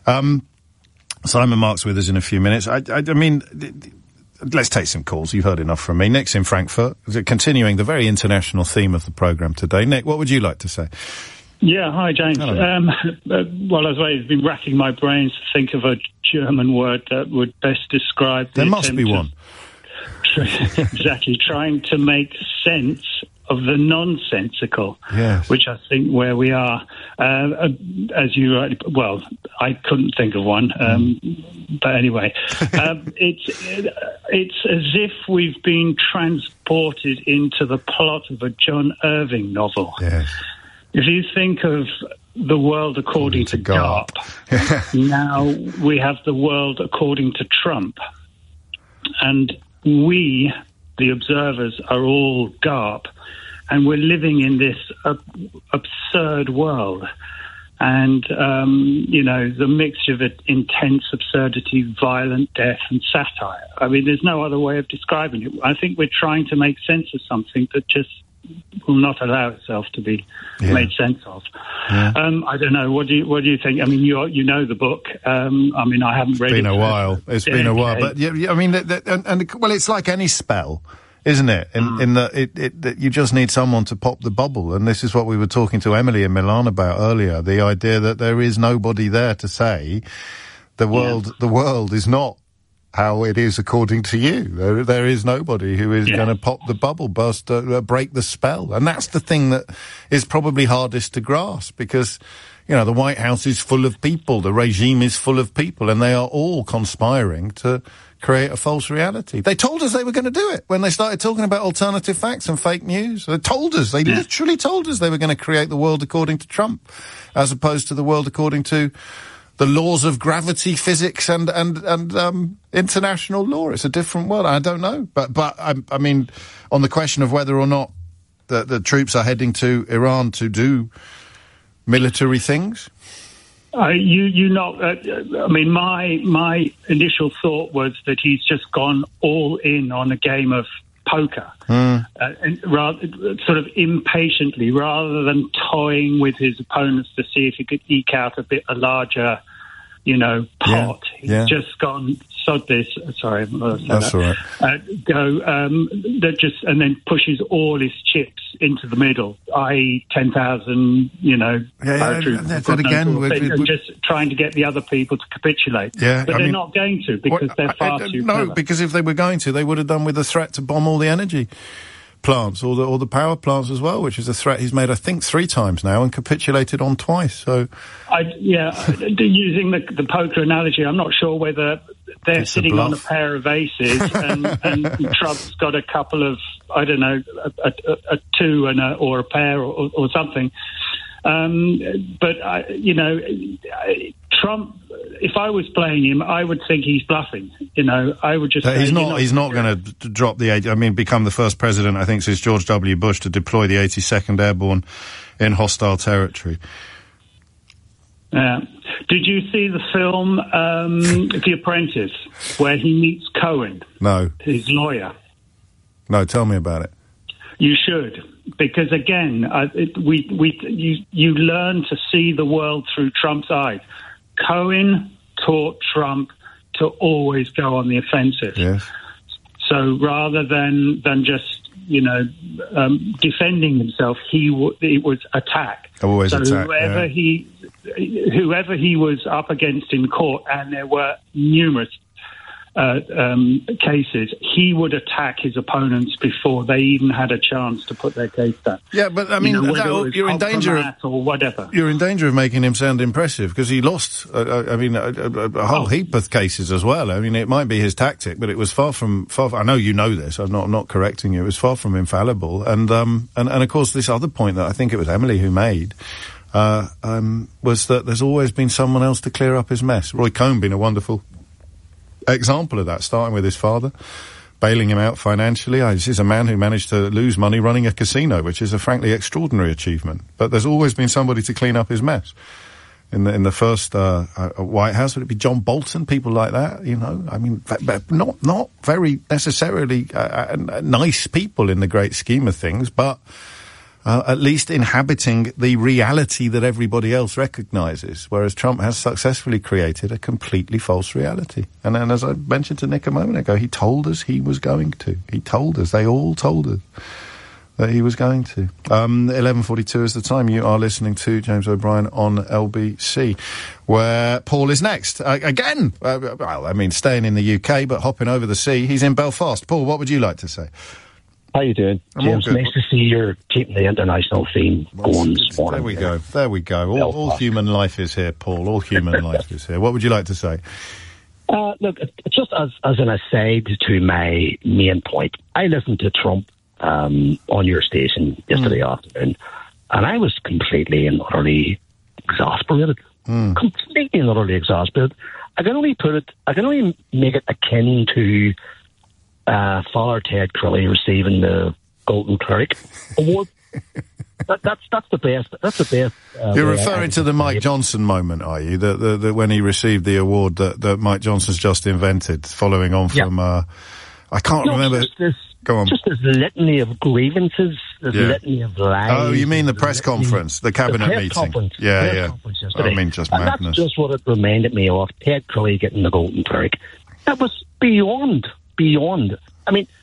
Simon Mark's with us in a few minutes. I mean, let's take some calls. You've heard enough from me. Nick's in Frankfurt, continuing the very international theme of the programme today. Nick, what would you like to say? Yeah, hi, James. Well, as I've been racking my brains to think of a German word that would best describe... There must be one. Exactly, trying to make sense of the nonsensical, yes. Which I think where we are. As you rightly, well, I couldn't think of one, but anyway, it's as if we've been transported into the plot of a John Irving novel. Yes. If you think of the world according to Garp, now we have the world according to Trump, and we, the observers, are all Garp. And we're living in this absurd world. And, the mixture of intense absurdity, violent death, and satire. I mean, there's no other way of describing it. I think we're trying to make sense of something that just will not allow itself to be made sense of. Yeah. I don't know. What do you think? I mean, you know the book. I mean, I haven't read it. It's been a while. But, I mean, well, it's like any spell. Isn't it? In that you just need someone to pop the bubble. And this is what we were talking to Emily in Milan about earlier. The idea that there is nobody there to say the world is not how it is according to you. There is nobody who is going to pop the bubble, break the spell. And that's the thing that is probably hardest to grasp, because, the White House is full of people. The regime is full of people, and they are all conspiring to create a false reality. They told us they were going to do it when they started talking about alternative facts and fake news. They told us, literally told us they were going to create the world according to Trump, as opposed to the world according to the laws of gravity, physics, and international law. It's a different world. I don't know. But I mean, on the question of whether or not the troops are heading to Iran to do military things, I mean, my initial thought was that he's just gone all in on a game of poker, and rather sort of impatiently, rather than toying with his opponents to see if he could eke out a larger, pot. He's just gone, sod this. Sorry, that's all right. And then pushes all his chips into the middle, i.e., 10,000, paratroopers. But again, and just trying to get the other people to capitulate. Yeah, but they're not going to, because they're far too clever. No, because if they were going to, they would have done with the threat to bomb all the energy plants or the power plants as well, which is a threat he's made, I think, 3 times now and capitulated on twice. So, using the poker analogy, I'm not sure whether they're sitting on a pair of aces and Trump's got a couple of, I don't know, a 2 or a pair or something. But Trump, if I was playing him, I would think he's bluffing. I would just say he's not going to drop become the first president, I think, since George W. Bush to deploy the 82nd Airborne in hostile territory. Yeah. Did you see the film The Apprentice, where he meets Cohen? No. His lawyer. No, tell me about it. You should, because again, you learn to see the world through Trump's eyes. Cohen taught Trump to always go on the offensive. Yes. So rather than just defending himself, it was attack. Always so attack. Whoever he was up against in court, and there were numerous cases, he would attack his opponents before they even had a chance to put their case down. Yeah, but I mean, you're in danger of or whatever. You're in danger of making him sound impressive, because he lost. A whole heap of cases as well. I mean, it might be his tactic, but it was far from. I know you know this. I'm not correcting you. It was far from infallible. And of course, this other point that I think it was Emily who made. Was that there's always been someone else to clear up his mess. Roy Cohn being a wonderful example of that, starting with his father, bailing him out financially. This is a man who managed to lose money running a casino, which is a frankly extraordinary achievement. But there's always been somebody to clean up his mess. In the first White House, would it be John Bolton, people like that? I mean, not very necessarily nice people in the great scheme of things, but at least inhabiting the reality that everybody else recognizes, whereas Trump has successfully created a completely false reality. And then, as I mentioned to Nick a moment ago, he told us he was going to. He told us. They all told us that he was going to. 11:42 is the time. You are listening to James O'Brien on LBC, where Paul is next. Again, staying in the UK, but hopping over the sea. He's in Belfast. Paul, what would you like to say? How you doing? James, nice to see you're keeping the international theme going this morning. There we go. All human life is here, Paul. All human life is here. What would you like to say? Look, just as an aside to my main point, I listened to Trump on your station yesterday afternoon, and I was completely and utterly exasperated. Completely and utterly exasperated. I can only make it akin to Father Ted Crowley receiving the Golden Cleric Award. That's the best. That's the best. You're referring to the Mike Johnson moment, are you? The when he received the award that Mike Johnson's just invented, following on from I can't remember. Go on. Just this litany of grievances, this litany of lies. Oh, you mean the press conference, the cabinet meeting? Conference, Conference yesterday. I mean, just madness. That's just what it reminded me of. Ted Crowley getting the Golden Cleric. That was beyond. I mean,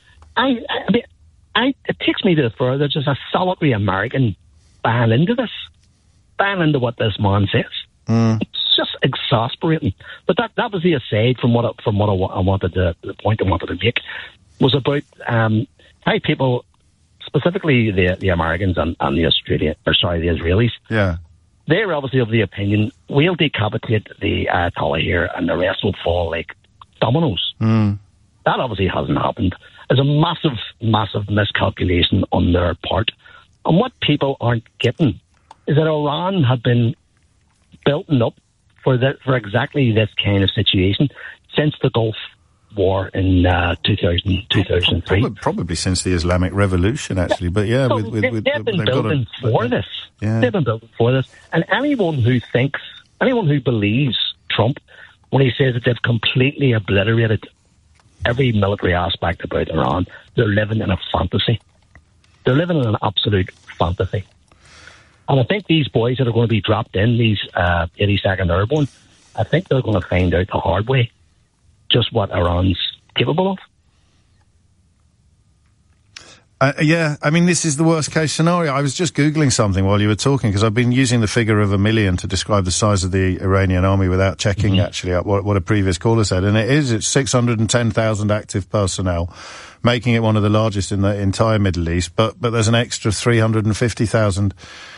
it takes me to the further, just a solitary American buying into what this man says. It's just exasperating. But that was the aside from what I wanted to, the point I wanted to make was about how people, specifically the Americans and the Israelis. Yeah. They're obviously of the opinion we'll decapitate the Ayatollah here and the rest will fall like dominoes. That obviously hasn't happened. There's a massive, massive miscalculation on their part. And what people aren't getting is that Iran had been building up for exactly this kind of situation since the Gulf War in 2003. Probably since the Islamic Revolution, actually. But yeah, they've been building for this. Yeah. They've been building for this. And anyone who believes Trump when he says that they've completely obliterated every military aspect about Iran, they're living in a fantasy. They're living in an absolute fantasy. And I think these boys that are going to be dropped in, these 82nd Airborne, I think they're going to find out the hard way just what Iran's capable of. Yeah, I mean, this is the worst case scenario. I was just Googling something while you were talking, because I've been using the figure of 1 million to describe the size of the Iranian army without checking actually what a previous caller said. And it's 610,000 active personnel, making it one of the largest in the entire Middle East. But there's an extra 350,000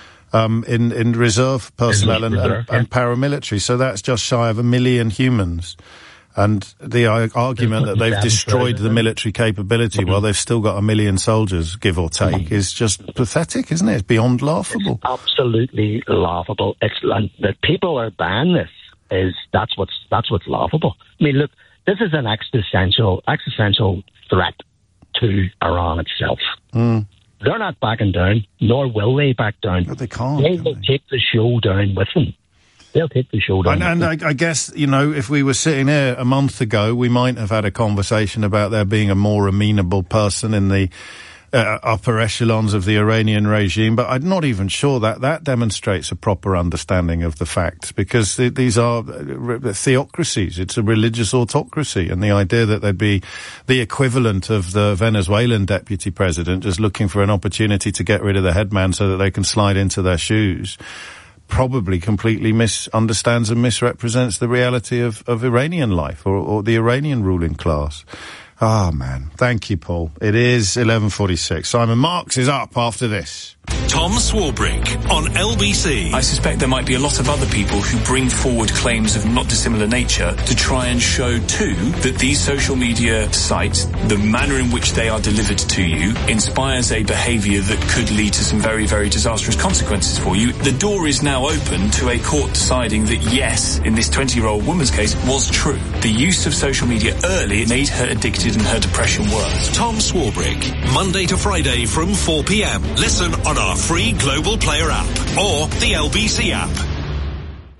in reserve personnel and paramilitary. So that's just shy of 1 million humans. And the argument that they've destroyed the military capability while they've still got 1 million soldiers, give or take, is just pathetic, isn't it? It's beyond laughable. It's absolutely laughable. That people are buying this that's what's laughable. I mean, look, this is an existential threat to Iran itself. They're not backing down, nor will they back down. But they can't. They will take the show down with them. They'll take the show down. And I guess, if we were sitting here a month ago, we might have had a conversation about there being a more amenable person in the upper echelons of the Iranian regime, but I'm not even sure that demonstrates a proper understanding of the facts, because these are theocracies. It's a religious autocracy, and the idea that there'd be the equivalent of the Venezuelan deputy president just looking for an opportunity to get rid of the headman so that they can slide into their shoes probably completely misunderstands and misrepresents the reality of Iranian life or the Iranian ruling class. Oh, man. Thank you, Paul. It is 11:46. Simon Marks is up after this. Tom Swarbrick on LBC. I suspect there might be a lot of other people who bring forward claims of not dissimilar nature to try and show too that these social media sites, the manner in which they are delivered to you, inspires a behaviour that could lead to some very, very disastrous consequences for you. The door is now open to a court deciding that yes, in this 20-year-old woman's case, was true. The use of social media early made her addicted and her depression worse. Tom Swarbrick, Monday to Friday from 4 p.m. Listen on our free Global Player app or the LBC app.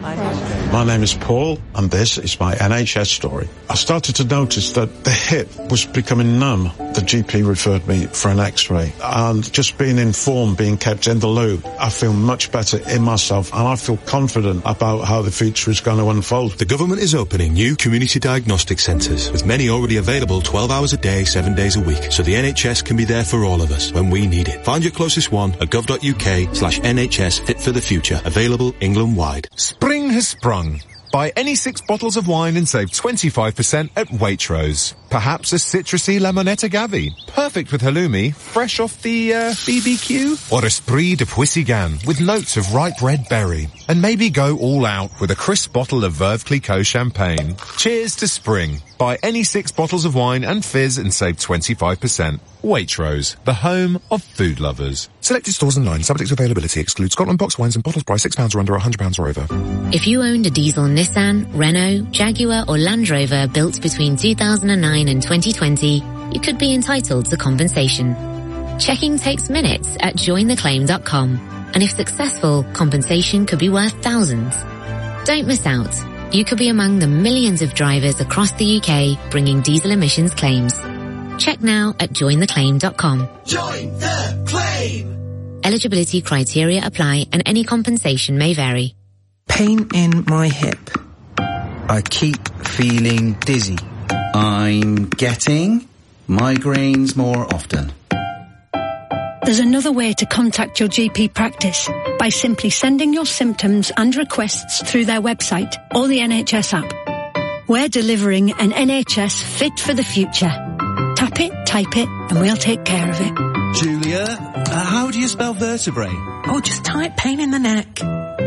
My name is Paul, and this is my NHS story. I started to notice that the hip was becoming numb. The GP referred me for an X-ray, and just being informed, being kept in the loop, I feel much better in myself, and I feel confident about how the future is going to unfold. The government is opening new community diagnostic centres, with many already available 12 hours a day, 7 days a week, so the NHS can be there for all of us when we need it. Find your closest one at gov.uk/NHS Fit for the Future, available England-wide. Spring has sprung. Buy any 6 bottles of wine and save 25% at Waitrose. Perhaps a citrusy Lamonette agave, perfect with halloumi, fresh off the BBQ? Or Esprit de Puissignan with notes of ripe red berry. And maybe go all out with a crisp bottle of Veuve Clicquot champagne. Cheers to spring. Buy any 6 bottles of wine and fizz and save 25%. Waitrose, the home of food lovers. Selected stores online, subject to availability, excludes Scotland box wines and bottles priced £6 or under, £100 or over. If you owned a diesel Nissan, Renault, Jaguar or Land Rover built between 2009 and 2020, you could be entitled to compensation. Checking takes minutes at jointheclaim.com, and if successful, compensation could be worth thousands. Don't miss out. You could be among the millions of drivers across the UK bringing diesel emissions claims. Check now at jointheclaim.com. Join the claim! Eligibility criteria apply and any compensation may vary. Pain in my hip. I keep feeling dizzy. I'm getting migraines more often. There's another way to contact your GP practice by simply sending your symptoms and requests through their website or the NHS app. We're delivering an NHS fit for the future. Tap it, type it, and we'll take care of it. Julia, how do you spell vertebrae? Oh, just type pain in the neck.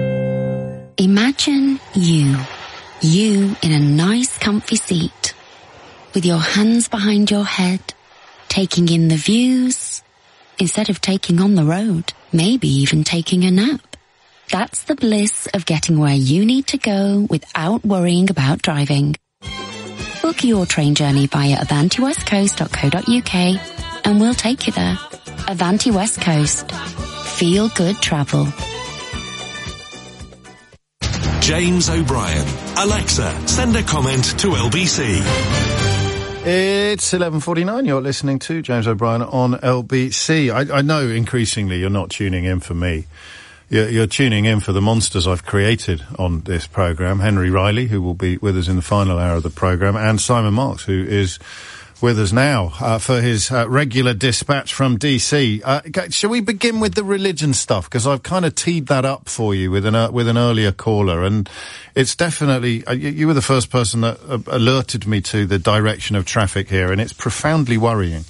Imagine you in a nice comfy seat, with your hands behind your head, taking in the views, instead of taking on the road, maybe even taking a nap. That's the bliss of getting where you need to go without worrying about driving. Book your train journey via avantiwestcoast.co.uk and we'll take you there. Avanti West Coast. Feel good travel. James O'Brien. Alexa, send a comment to LBC. It's 11:49. You're listening to James O'Brien on LBC. I know increasingly you're not tuning in for me. You're tuning in for the monsters I've created on this programme. Henry Riley, who will be with us in the final hour of the programme, and Simon Marks, who is with us now for his regular dispatch from DC. Shall we begin with the religion stuff? Because I've kind of teed that up for you with an earlier caller, and it's definitely you were the first person that alerted me to the direction of traffic here, and it's profoundly worrying.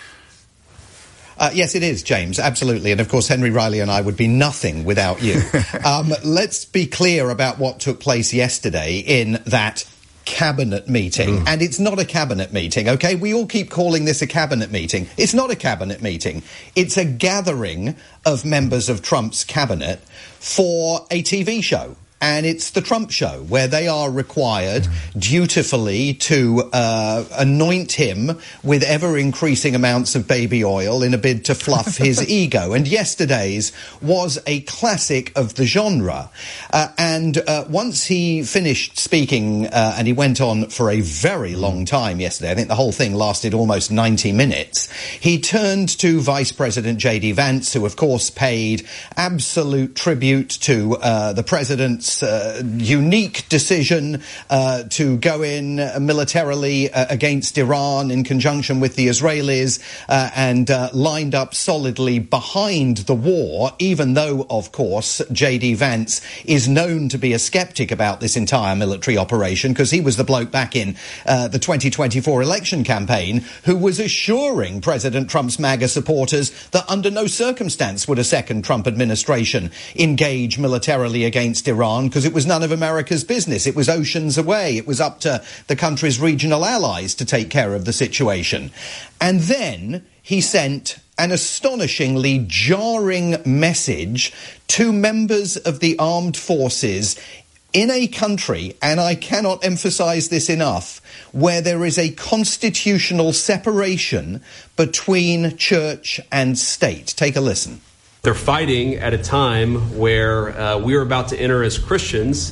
Yes, it is, James, absolutely. And, of course, Henry Riley and I would be nothing without you. Let's be clear about what took place yesterday in that cabinet meeting. And it's not a cabinet meeting, OK? We all keep calling this a cabinet meeting. It's not a cabinet meeting. It's a gathering of members of Trump's cabinet for a TV show. And it's the Trump Show, where they are required dutifully to anoint him with ever-increasing amounts of baby oil in a bid to fluff his ego. And yesterday's was a classic of the genre. And once he finished speaking, and he went on for a very long time yesterday, I think the whole thing lasted almost 90 minutes, he turned to Vice President J.D. Vance, who, of course, paid absolute tribute to the president's unique decision to go in militarily against Iran in conjunction with the Israelis and lined up solidly behind the war, even though, of course, J.D. Vance is known to be a skeptic about this entire military operation, because he was the bloke back in the 2024 election campaign who was assuring President Trump's MAGA supporters that under no circumstance would a second Trump administration engage militarily against Iran, because it was none of America's business. It was oceans away. It was up to the country's regional allies to take care of the situation. And then he sent an astonishingly jarring message to members of the armed forces in a country, and I cannot emphasize this enough, where there is a constitutional separation between church and state. Take a listen. They're fighting at a time where we are about to enter as Christians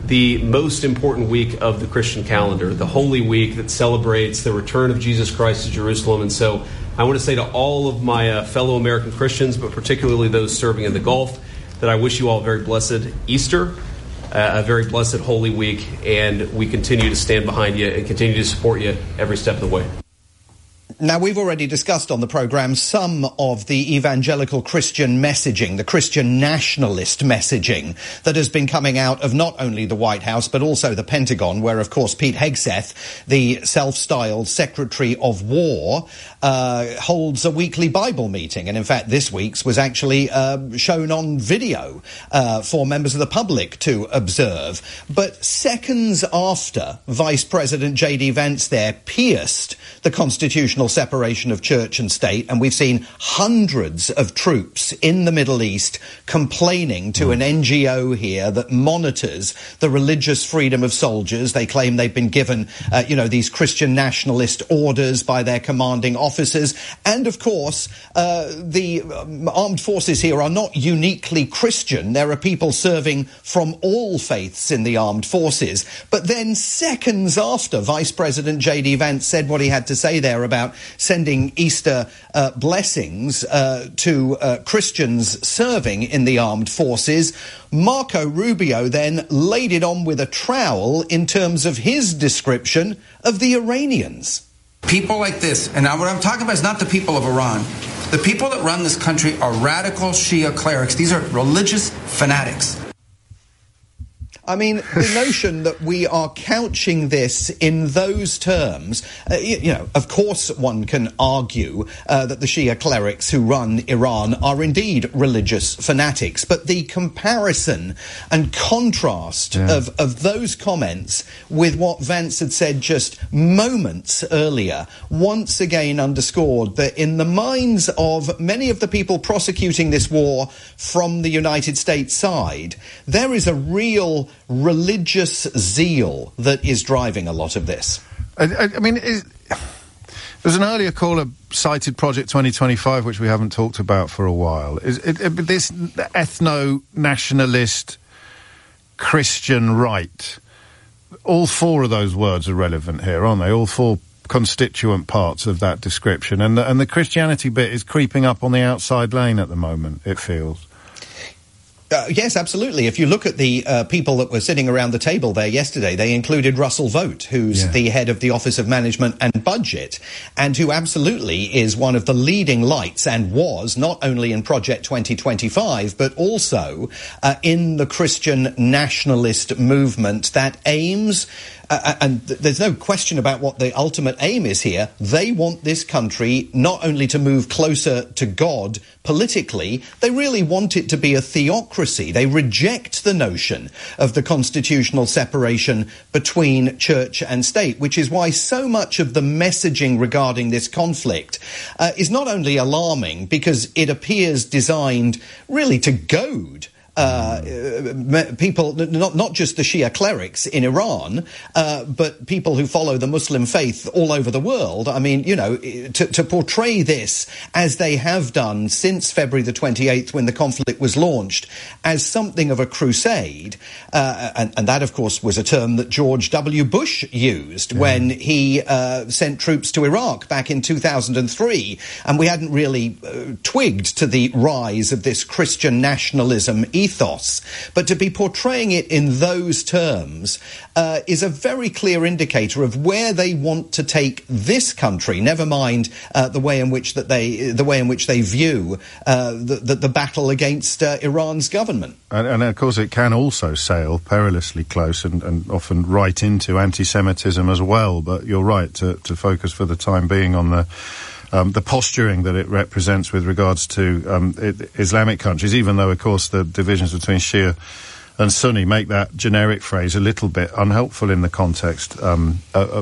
the most important week of the Christian calendar, the Holy Week that celebrates the return of Jesus Christ to Jerusalem. And so I want to say to all of my fellow American Christians, but particularly those serving in the Gulf, that I wish you all a very blessed Easter, a very blessed Holy Week, and we continue to stand behind you and continue to support you every step of the way. Now, we've already discussed on the programme some of the evangelical Christian messaging, the Christian nationalist messaging that has been coming out of not only the White House but also the Pentagon, where, of course, Pete Hegseth, the self-styled Secretary of War, holds a weekly Bible meeting. And in fact, this week's was actually shown on video for members of the public to observe. But seconds after Vice President J.D. Vance there pierced the constitutional separation of church and state, and we've seen hundreds of troops in the Middle East complaining to an NGO here that monitors the religious freedom of soldiers. They claim they've been given, these Christian nationalist orders by their commanding officers. And of course, the armed forces here are not uniquely Christian. There are people serving from all faiths in the armed forces. But then seconds after Vice President J.D. Vance said what he had to say there about sending Easter blessings to Christians serving in the armed forces, Marco Rubio then laid it on with a trowel in terms of his description of the Iranians. People like this, and now what I'm talking about is not the people of Iran. The people that run this country are radical Shia clerics. These are religious fanatics. I mean, the notion that we are couching this in those terms, of course one can argue that the Shia clerics who run Iran are indeed religious fanatics, but the comparison and contrast of those comments with what Vance had said just moments earlier once again underscored that in the minds of many of the people prosecuting this war from the United States side, there is a real religious zeal that is driving a lot of this. I mean, there's an earlier caller cited Project 2025, which we haven't talked about for a while. This ethno-nationalist Christian right, all four of those words are relevant here, aren't they? All four constituent parts of that description. And the Christianity bit is creeping up on the outside lane at the moment, it feels. Yes, absolutely. If you look at the people that were sitting around the table there yesterday, they included Russell Vogt, who's the head of the Office of Management and Budget, and who absolutely is one of the leading lights and was not only in Project 2025, but also in the Christian nationalist movement that aims and there's no question about what the ultimate aim is here. They want this country not only to move closer to God politically, they really want it to be a theocracy. They reject the notion of the constitutional separation between church and state, which is why so much of the messaging regarding this conflict is not only alarming because it appears designed really to goad people, not just the Shia clerics in Iran, but people who follow the Muslim faith all over the world. I mean, to portray this as they have done since February the 28th when the conflict was launched as something of a crusade, and that, of course, was a term that George W. Bush used when he sent troops to Iraq back in 2003, and we hadn't really twigged to the rise of this Christian nationalism ethos. But to be portraying it in those terms is a very clear indicator of where they want to take this country. Never mind the way in which they view the battle against Iran's government. And of course, it can also sail perilously close and often right into anti-Semitism as well. But you're right to focus for the time being on the posturing that it represents with regards to Islamic countries, even though, of course, the divisions between Shia and Sunni make that generic phrase a little bit unhelpful in the context of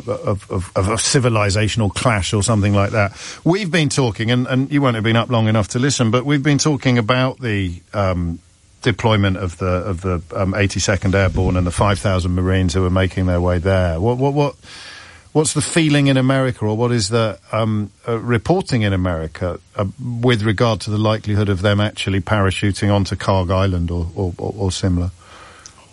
a civilizational clash or something like that. We've been talking, and you won't have been up long enough to listen, but we've been talking about the deployment of the 82nd Airborne and the 5,000 Marines who are making their way there. What's the feeling in America, or what is the reporting in America with regard to the likelihood of them actually parachuting onto Karg Island or similar?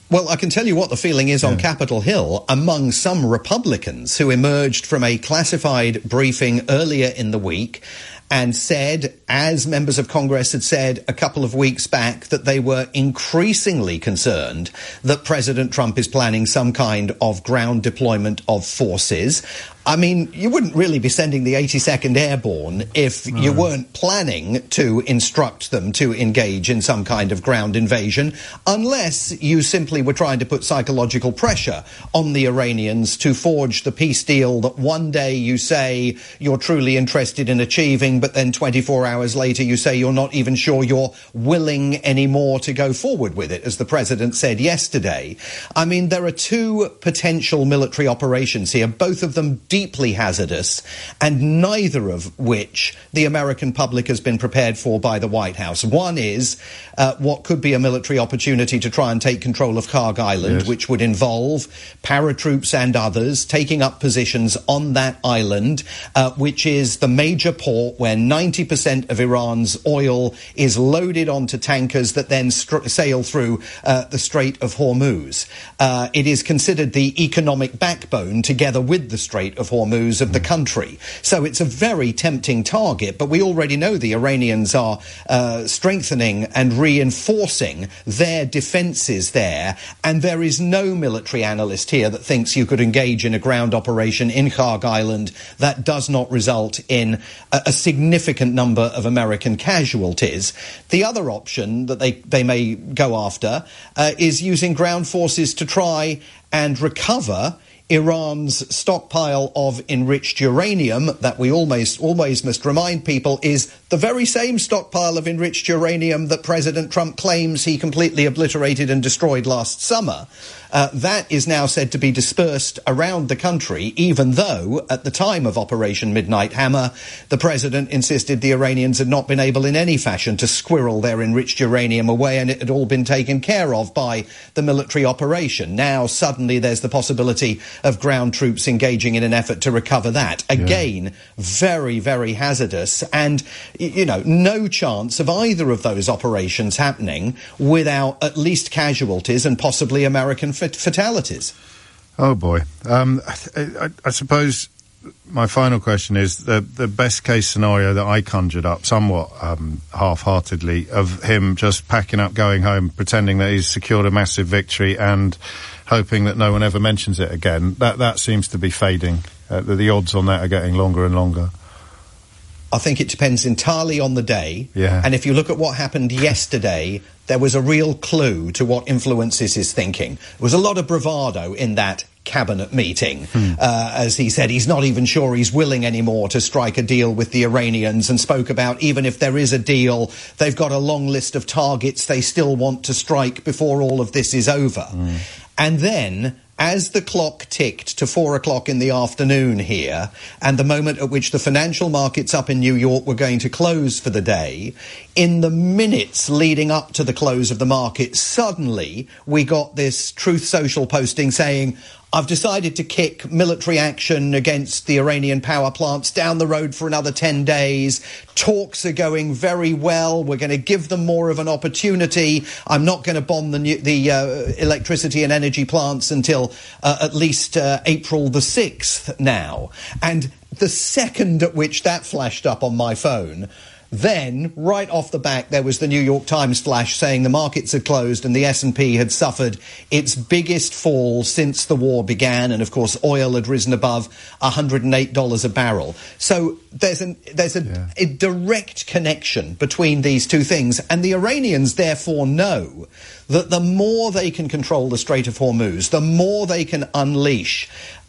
Well, I can tell you what the feeling is on Capitol Hill among some Republicans who emerged from a classified briefing earlier in the week and said, as members of Congress had said a couple of weeks back, that they were increasingly concerned that President Trump is planning some kind of ground deployment of forces. I mean, you wouldn't really be sending the 82nd Airborne if you weren't planning to instruct them to engage in some kind of ground invasion, unless you simply were trying to put psychological pressure on the Iranians to forge the peace deal that one day you say you're truly interested in achieving, but then 24 hours later you say you're not even sure you're willing anymore to go forward with it, as the president said yesterday. I mean, there are two potential military operations here, both of them deeply hazardous, and neither of which the American public has been prepared for by the White House. One is what could be a military opportunity to try and take control of Kharg Island, which would involve paratroops and others taking up positions on that island, which is the major port where 90% of Iran's oil is loaded onto tankers that then sail through the Strait of Hormuz. It is considered the economic backbone, together with the Strait of Hormuz, of the country. So it's a very tempting target, but we already know the Iranians are strengthening and reinforcing their defences there, and there is no military analyst here that thinks you could engage in a ground operation in Kharg Island that does not result in a significant number of American casualties. The other option that they may go after is using ground forces to try and recover Iran's stockpile of enriched uranium that we always must remind people is the very same stockpile of enriched uranium that President Trump claims he completely obliterated and destroyed last summer. That is now said to be dispersed around the country, even though at the time of Operation Midnight Hammer, the president insisted the Iranians had not been able in any fashion to squirrel their enriched uranium away, and it had all been taken care of by the military operation. Now, suddenly, there's the possibility of ground troops engaging in an effort to recover that. Again, very, very hazardous, and, you know, no chance of either of those operations happening without at least casualties and possibly American fatalities. Oh boy. I suppose my final question is the best case scenario that I conjured up somewhat half-heartedly of him just packing up, going home, pretending that he's secured a massive victory and hoping that no one ever mentions it again. That seems to be fading. The odds on that are getting longer and longer. I think it depends entirely on the day. Yeah. And if you look at what happened yesterday, there was a real clue to what influences his thinking. There was a lot of bravado in that cabinet meeting. As he said, he's not even sure he's willing anymore to strike a deal with the Iranians, and spoke about even if there is a deal, they've got a long list of targets they still want to strike before all of this is over. And then, as the clock ticked to 4 o'clock in the afternoon here, and the moment at which the financial markets up in New York were going to close for the day, in the minutes leading up to the close of the market, suddenly we got this Truth Social posting saying, I've decided to kick military action against the Iranian power plants down the road for another 10 days. Talks are going very well. We're going to give them more of an opportunity. I'm not going to bomb the electricity and energy plants until at least April the 6th now. And the second at which that flashed up on my phone, then, right off the back, there was the New York Times flash saying the markets had closed and the S&P had suffered its biggest fall since the war began. And, of course, oil had risen above $108 a barrel. So there's a direct connection between these two things. And the Iranians, therefore, know that the more they can control the Strait of Hormuz, the more they can unleash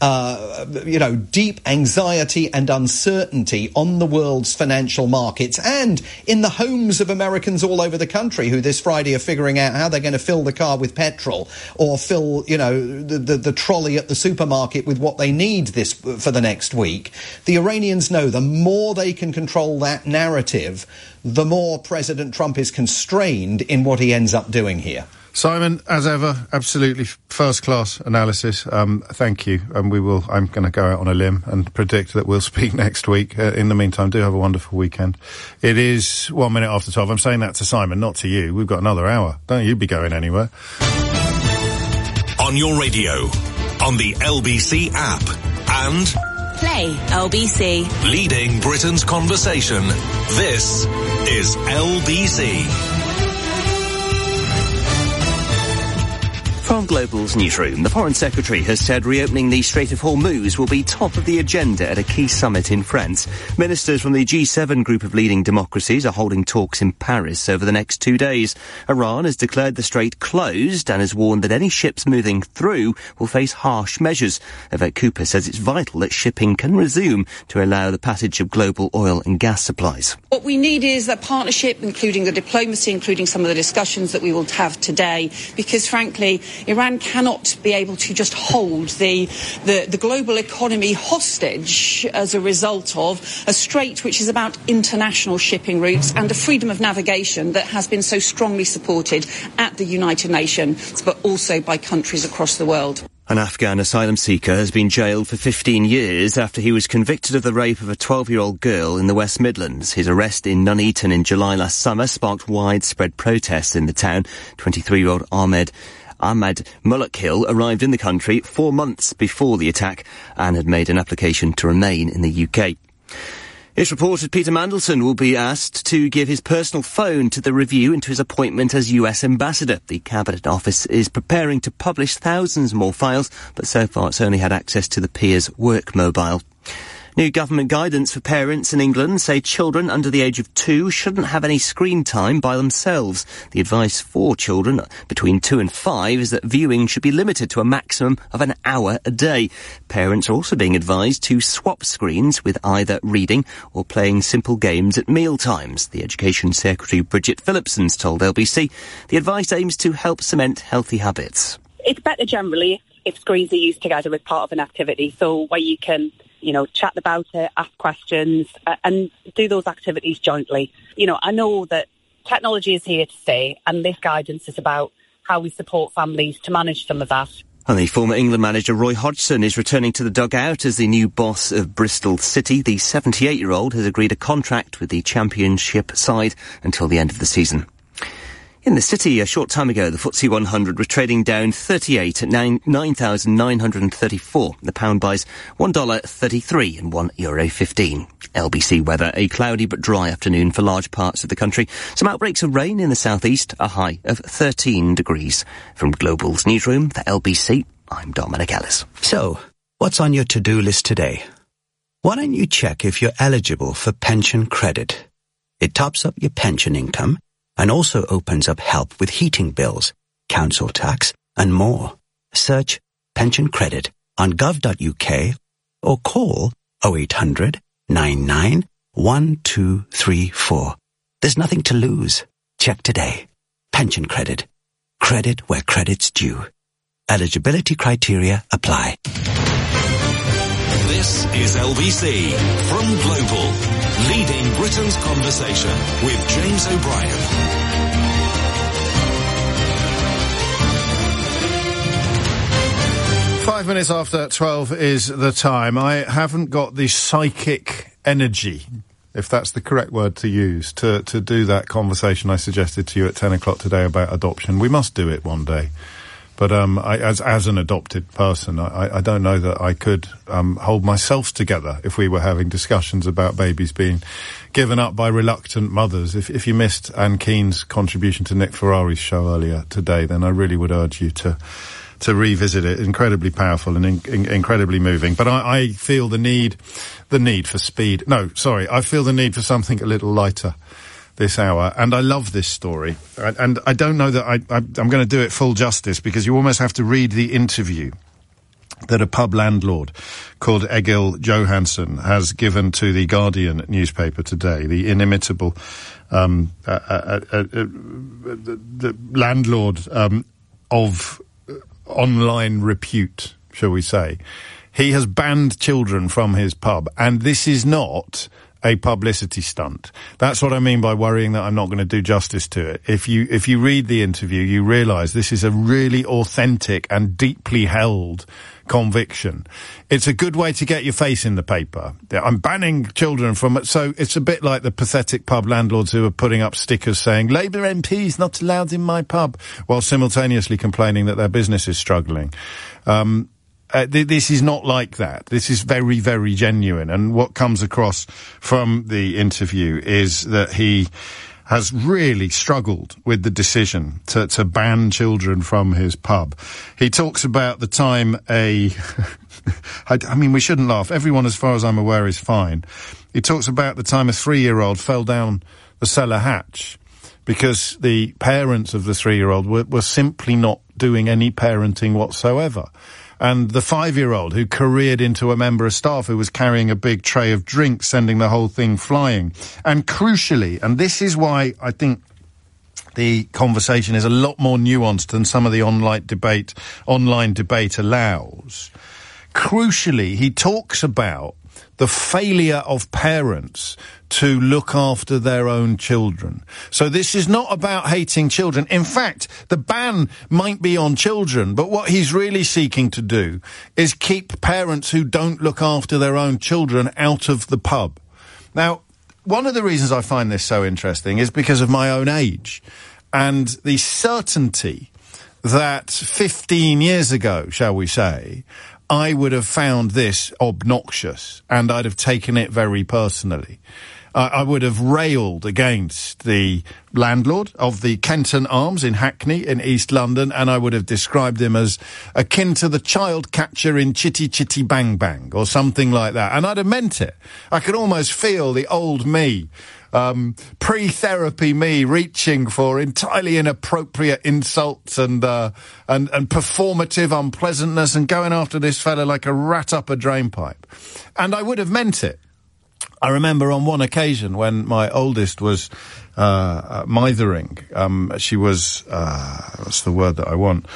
deep anxiety and uncertainty on the world's financial markets and in the homes of Americans all over the country who this Friday are figuring out how they're going to fill the car with petrol or fill, the trolley at the supermarket with what they need for the next week. The Iranians know the more they can control that narrative, the more President Trump is constrained in what he ends up doing here. Simon, as ever, absolutely first-class analysis. Thank you. I'm going to go out on a limb and predict that we'll speak next week. In the meantime, do have a wonderful weekend. It is 1 minute after 12. I'm saying that to Simon, not to you. We've got another hour. Don't you be going anywhere. on your radio, on the LBC app, and Play LBC. leading Britain's conversation. This is LBC. From Global's newsroom, the Foreign Secretary has said reopening the Strait of Hormuz will be top of the agenda at a key summit in France. Ministers from the G7 group of leading democracies are holding talks in Paris over the next 2 days. Iran has declared the strait closed and has warned that any ships moving through will face harsh measures. Yvette Cooper says it's vital that shipping can resume to allow the passage of global oil and gas supplies. What we need is a partnership, including the diplomacy, including some of the discussions that we will have today, because frankly, Iran cannot be able to just hold the global economy hostage as a result of a strait which is about international shipping routes and a freedom of navigation that has been so strongly supported at the United Nations, but also by countries across the world. An Afghan asylum seeker has been jailed for 15 years after he was convicted of the rape of a 12-year-old girl in the West Midlands. His arrest in Nuneaton in July last summer sparked widespread protests in the town. 23-year-old Ahmad Mullakill arrived in the country 4 months before the attack and had made an application to remain in the UK. It's reported Peter Mandelson will be asked to give his personal phone to the review into his appointment as US Ambassador. The Cabinet Office is preparing to publish thousands more files, but so far it's only had access to the peer's work mobile. New government guidance for parents in England say children under the age of 2 shouldn't have any screen time by themselves. The advice for children between 2 and 5 is that viewing should be limited to a maximum of an hour a day. Parents are also being advised to swap screens with either reading or playing simple games at meal times. The Education Secretary Bridget Phillipson's told LBC the advice aims to help cement healthy habits. It's better generally if screens are used together as part of an activity, so where you can chat about it, ask questions, and do those activities jointly. I know that technology is here to stay, and this guidance is about how we support families to manage some of that. And the former England manager Roy Hodgson is returning to the dugout as the new boss of Bristol City. The 78-year-old has agreed a contract with the Championship side until the end of the season. In the city, a short time ago, the FTSE 100 was trading down 38 at 9,934. The pound buys $1.33 and €1.15. LBC weather, a cloudy but dry afternoon for large parts of the country. Some outbreaks of rain in the southeast, a high of 13 degrees. From Global's newsroom for LBC, I'm Dominic Ellis. So, what's on your to-do list today? Why don't you check if you're eligible for pension credit? It tops up your pension income and also opens up help with heating bills, council tax, and more. Search pension credit on gov.uk or call 0800 99 1234. There's nothing to lose. Check today. Pension credit. Credit where credit's due. Eligibility criteria apply. This is LBC from Global, leading Britain's conversation with James O'Brien. Five minutes after 12 is the time. I haven't got the psychic energy, if that's the correct word to use, to do that conversation I suggested to you at 10 o'clock today about adoption. We must do it one day. But as an adopted person, I don't know that I could hold myself together if we were having discussions about babies being given up by reluctant mothers. If you missed Anne Keen's contribution to Nick Ferrari's show earlier today, then I really would urge you to revisit it. Incredibly powerful and incredibly moving. But I feel the need for speed. No, sorry, I feel the need for something a little lighter this hour, and I love this story, and I don't know that I'm going to do it full justice, because you almost have to read the interview that a pub landlord called Egil Johansson has given to the Guardian newspaper today, the inimitable the landlord of online repute, shall we say. He has banned children from his pub, and this is not a publicity stunt. That's what I mean by worrying that I'm not going to do justice to it. If you read the interview, you realise this is a really authentic and deeply held conviction. It's a good way to get your face in the paper. I'm banning children from it. So it's a bit like the pathetic pub landlords who are putting up stickers saying, Labour MPs not allowed in my pub, while simultaneously complaining that their business is struggling. This is not like that. This is very, very genuine. And what comes across from the interview is that he has really struggled with the decision to ban children from his pub. He talks about the time I mean, we shouldn't laugh. Everyone, as far as I'm aware, is fine. He talks about the time a 3-year-old fell down the cellar hatch because the parents of the 3-year-old were simply not doing any parenting whatsoever. And the 5-year-old who careered into a member of staff who was carrying a big tray of drinks, sending the whole thing flying. And crucially, and this is why I think the conversation is a lot more nuanced than some of the online debate allows. Crucially, he talks about the failure of parents to look after their own children. So this is not about hating children. In fact, the ban might be on children, but what he's really seeking to do is keep parents who don't look after their own children out of the pub. Now, one of the reasons I find this so interesting is because of my own age and the certainty that 15 years ago, shall we say, I would have found this obnoxious and I'd have taken it very personally. I would have railed against the landlord of the Kenton Arms in Hackney in East London, and I would have described him as akin to the child catcher in Chitty Chitty Bang Bang or something like that. And I'd have meant it. I could almost feel the old me, pre-therapy me, reaching for entirely inappropriate insults and performative unpleasantness and going after this fella like a rat up a drainpipe. And I would have meant it. I remember on one occasion when my oldest was mithering. She was what's the word that I want?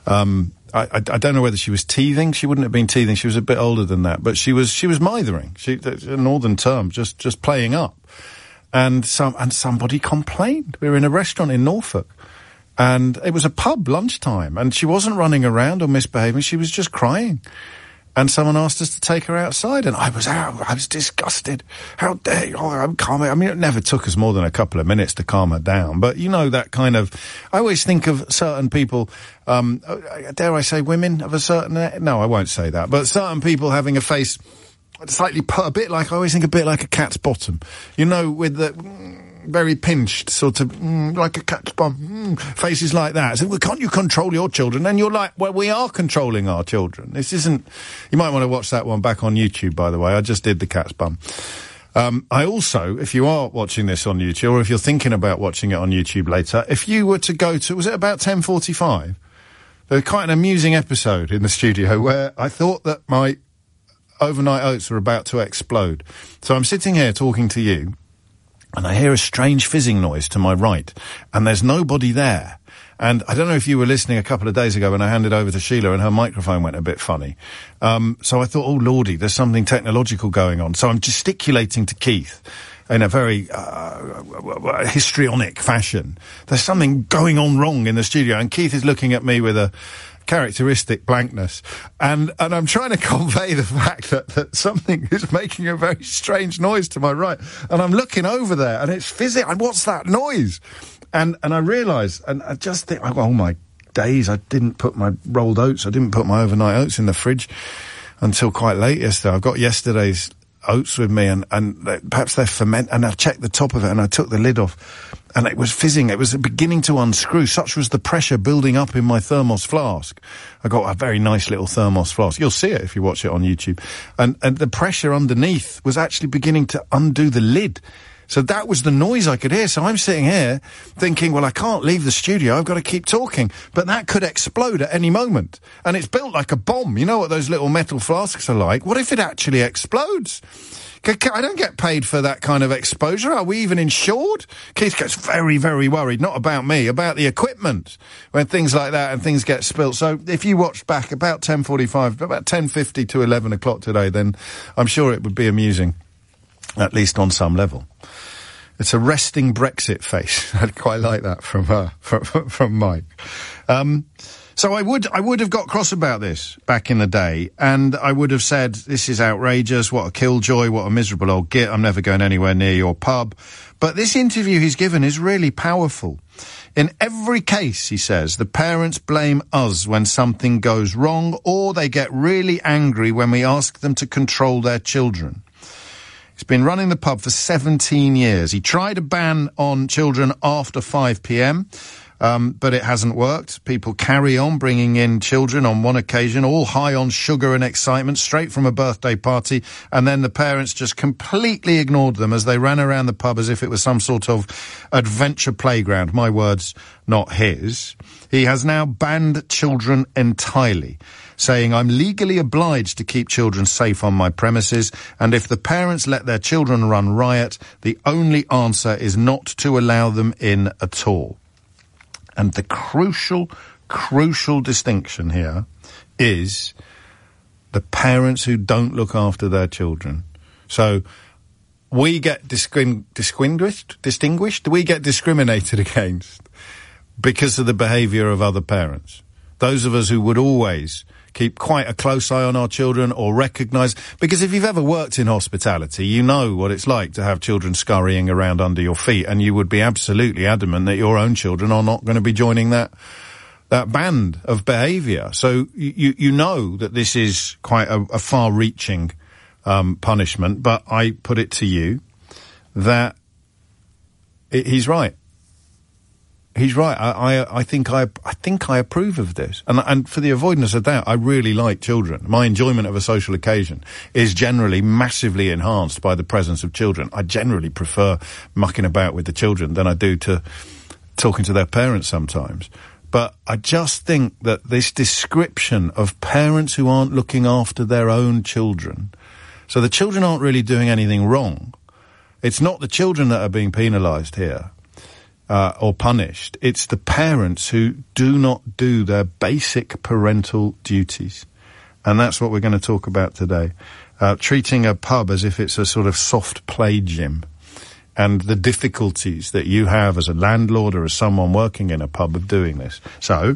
I don't know whether she was teething. She wouldn't have been teething. She was a bit older than that, but she was mithering. A northern term, just playing up. And somebody complained. We were in a restaurant in Norfolk, and it was a pub lunchtime, and she wasn't running around or misbehaving. She was just crying. And someone asked us to take her outside, and I was disgusted. How dare you? I'm calm. I mean, it never took us more than a couple of minutes to calm her down. But you know, that kind of, I always think of certain people, dare I say women of a certain, no, I won't say that, but certain people having a face slightly, I always think a bit like a cat's bottom. You know, with the very pinched, sort of, like a cat's bum, faces like that. So, well, can't you control your children? And you're like, well, we are controlling our children. This isn't, you might want to watch that one back on YouTube, by the way. I just did the cat's bum. I also, if you are watching this on YouTube, or if you're thinking about watching it on YouTube later, if you were to go to, was it about 10:45? There was quite an amusing episode in the studio where I thought that my overnight oats were about to explode. So I'm sitting here talking to you, and I hear a strange fizzing noise to my right, and there's nobody there. And I don't know if you were listening a couple of days ago when I handed over to Sheila and her microphone went a bit funny. So I thought, oh lordy, there's something technological going on. So I'm gesticulating to Keith in a very histrionic fashion. There's something going on wrong in the studio, and Keith is looking at me with a characteristic blankness, and I'm trying to convey the fact that something is making a very strange noise to my right, and I'm looking over there and it's fizzing, and what's that noise? And I realise, and I just think, oh my days, I didn't put my rolled oats, I didn't put my overnight oats in the fridge until quite late yesterday. I've got yesterday's oats with me, and perhaps they're fermented, and I checked the top of it and I took the lid off, and it was fizzing. It was beginning to unscrew. Such was the pressure building up in my thermos flask. I got a very nice little thermos flask. You'll see it if you watch it on YouTube. And the pressure underneath was actually beginning to undo the lid. So that was the noise I could hear. So I'm sitting here thinking, well, I can't leave the studio. I've got to keep talking. But that could explode at any moment. And it's built like a bomb. You know what those little metal flasks are like? What if it actually explodes? I don't get paid for that kind of exposure. Are we even insured? Keith gets very, very worried. Not about me, about the equipment. When things like that and things get spilt. So if you watched back about 10:45, about 10:50 to 11 o'clock today, then I'm sure it would be amusing. At least on some level. It's a resting Brexit face. I'd quite like that from Mike. So I would have got cross about this back in the day, and I would have said, this is outrageous, what a killjoy, what a miserable old git, I'm never going anywhere near your pub. But this interview he's given is really powerful. In every case, he says, the parents blame us when something goes wrong, or they get really angry when we ask them to control their children. He's been running the pub for 17 years. He tried a ban on children after 5 p.m., but it hasn't worked. People carry on bringing in children on one occasion, all high on sugar and excitement, straight from a birthday party, and then the parents just completely ignored them as they ran around the pub as if it was some sort of adventure playground. My words, not his. He has now banned children entirely, saying, I'm legally obliged to keep children safe on my premises, and if the parents let their children run riot, the only answer is not to allow them in at all. And the crucial distinction here is the parents who don't look after their children. So we get distinguished, we get discriminated against because of the behaviour of other parents. Those of us who would always keep quite a close eye on our children or recognise, because if you've ever worked in hospitality, you know what it's like to have children scurrying around under your feet, and you would be absolutely adamant that your own children are not going to be joining that band of behaviour. So you know that this is quite a far-reaching punishment, but I put it to you that he's right. He's right. I think I approve of this. And for the avoidance of doubt, I really like children. My enjoyment of a social occasion is generally massively enhanced by the presence of children. I generally prefer mucking about with the children than I do to talking to their parents sometimes. But I just think that this description of parents who aren't looking after their own children, so the children aren't really doing anything wrong. It's not the children that are being penalised here. Or punished. It's the parents who do not do their basic parental duties. And that's what we're going to talk about today. Treating a pub as if it's a sort of soft play gym, and the difficulties that you have as a landlord or as someone working in a pub of doing this. So,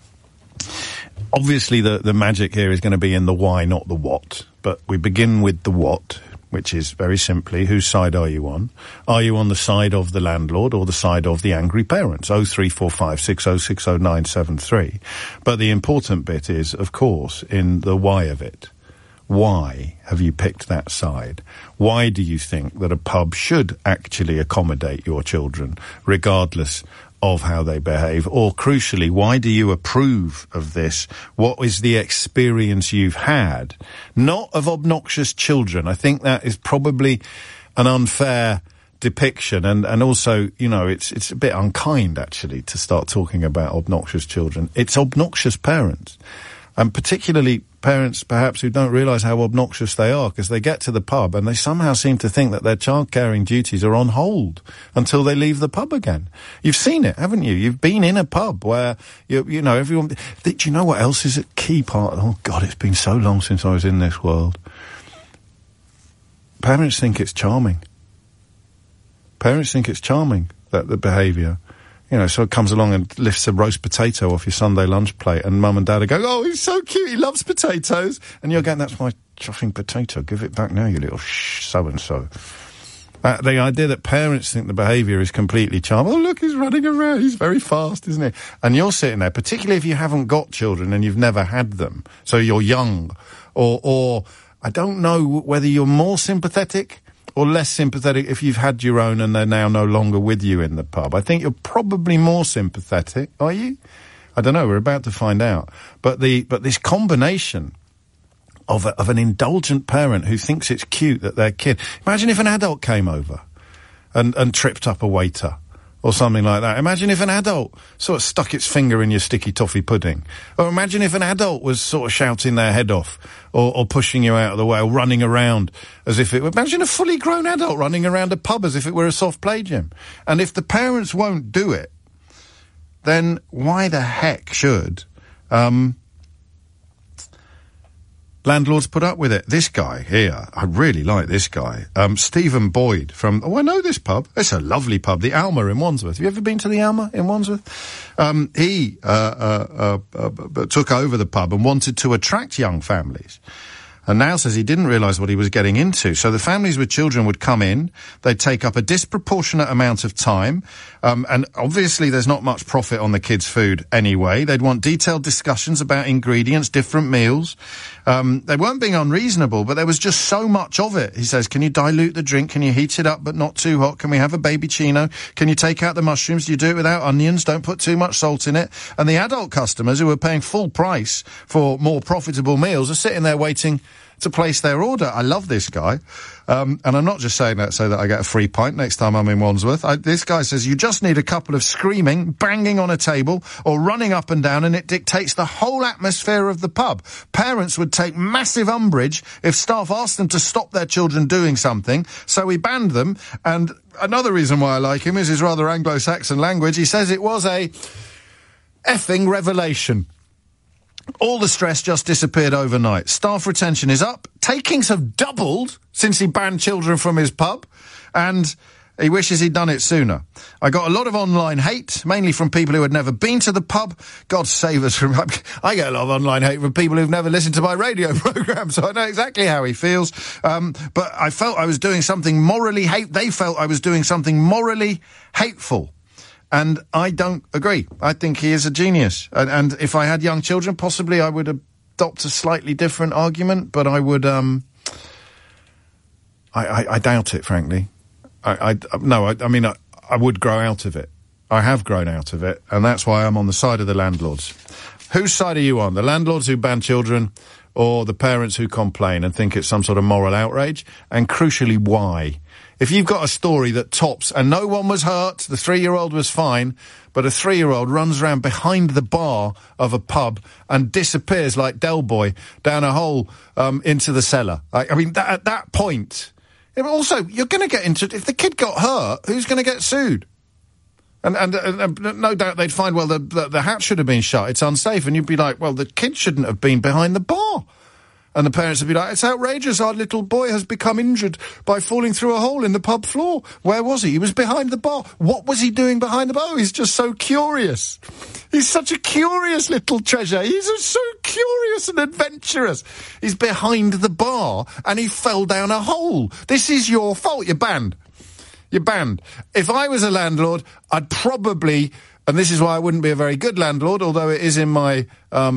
obviously the magic here is going to be in the why, not the what. But we begin with the what, which is very simply, whose side are you on? Are you on the side of the landlord or the side of the angry parents? 0345 6060 973. But the important bit is, of course, in the why of it. Why have you picked that side? Why do you think that a pub should actually accommodate your children, regardless of how they behave? Or crucially, why do you approve of this? What is the experience you've had? Not of obnoxious children. I think that is probably an unfair depiction, and also, you know, it's a bit unkind actually to start talking about obnoxious children. It's obnoxious parents, and particularly parents perhaps who don't realise how obnoxious they are, because they get to the pub and they somehow seem to think that their child-caring duties are on hold until they leave the pub again. You've seen it, haven't you? You've been in a pub where, you know, everyone... Do you know what else is a key part? Oh, God, it's been so long since I was in this world. Parents think it's charming. Parents think it's charming, that the behaviour. You know, so it comes along and lifts a roast potato off your Sunday lunch plate, and mum and dad are going, oh, he's so cute, he loves potatoes. And you're going, that's my chuffing potato, give it back now, you little so-and-so. The idea that parents think the behaviour is completely charming. Oh, look, he's running around, he's very fast, isn't he? And you're sitting there, particularly if you haven't got children and you've never had them, so you're young, or I don't know whether you're more sympathetic or less sympathetic if you've had your own and they're now no longer with you in the pub. I think you're probably more sympathetic, are you? I don't know, we're about to find out. But this combination of an indulgent parent who thinks it's cute that their kid... Imagine if an adult came over and tripped up a waiter or something like that. Imagine if an adult sort of stuck its finger in your sticky toffee pudding. Or imagine if an adult was sort of shouting their head off or pushing you out of the way or running around as if it were... Imagine a fully grown adult running around a pub as if it were a soft play gym. And if the parents won't do it, then why the heck should landlords put up with it. This guy here, I really like this guy. Stephen Boyd from, I know this pub. It's a lovely pub, the Alma in Wandsworth. Have you ever been to the Alma in Wandsworth? He took over the pub and wanted to attract young families. And now says he didn't realise what he was getting into. So the families with children would come in, they'd take up a disproportionate amount of time, and obviously there's not much profit on the kids' food anyway. They'd want detailed discussions about ingredients, different meals. They weren't being unreasonable, but there was just so much of it. He says, can you dilute the drink? Can you heat it up but not too hot? Can we have a baby chino? Can you take out the mushrooms? Do you do it without onions? Don't put too much salt in it. And the adult customers who were paying full price for more profitable meals are sitting there waiting to place their order. I love this guy. And I'm not just saying that so that I get a free pint next time I'm in Wandsworth. This guy says you just need a couple of screaming, banging on a table or running up and down, and it dictates the whole atmosphere of the pub. Parents would take massive umbrage if staff asked them to stop their children doing something, so we banned them. And another reason why I like him is his rather Anglo-Saxon language. He says it was a effing revelation. All the stress just disappeared overnight. Staff retention is up. Takings have doubled since he banned children from his pub. And he wishes he'd done it sooner. I got a lot of online hate, mainly from people who had never been to the pub. God save us from... I get a lot of online hate from people who've never listened to my radio programme, so I know exactly how he feels. But I felt I was doing something morally They felt I was doing something morally hateful. And I don't agree. I think he is a genius. And if I had young children, possibly I would adopt a slightly different argument, but I would, I doubt it, frankly. I would grow out of it. I have grown out of it, and that's why I'm on the side of the landlords. Whose side are you on? The landlords who ban children, or the parents who complain and think it's some sort of moral outrage? And crucially, why? If you've got a story that tops, and no one was hurt, the 3-year-old was fine, but a 3-year-old runs around behind the bar of a pub and disappears like Del Boy down a hole into the cellar. At that point... Also, you're going to get into... If the kid got hurt, who's going to get sued? And no doubt they'd find, well, the hatch should have been shut. It's unsafe. And you'd be like, well, the kid shouldn't have been behind the bar. And the parents would be like, it's outrageous. Our little boy has become injured by falling through a hole in the pub floor. Where was he? He was behind the bar. What was he doing behind the bar? Oh, he's just so curious. He's such a curious little treasure. He's so curious and adventurous. He's behind the bar and he fell down a hole. This is your fault. You're banned. You're banned. If I was a landlord, I'd probably, and this is why I wouldn't be a very good landlord, although it is in my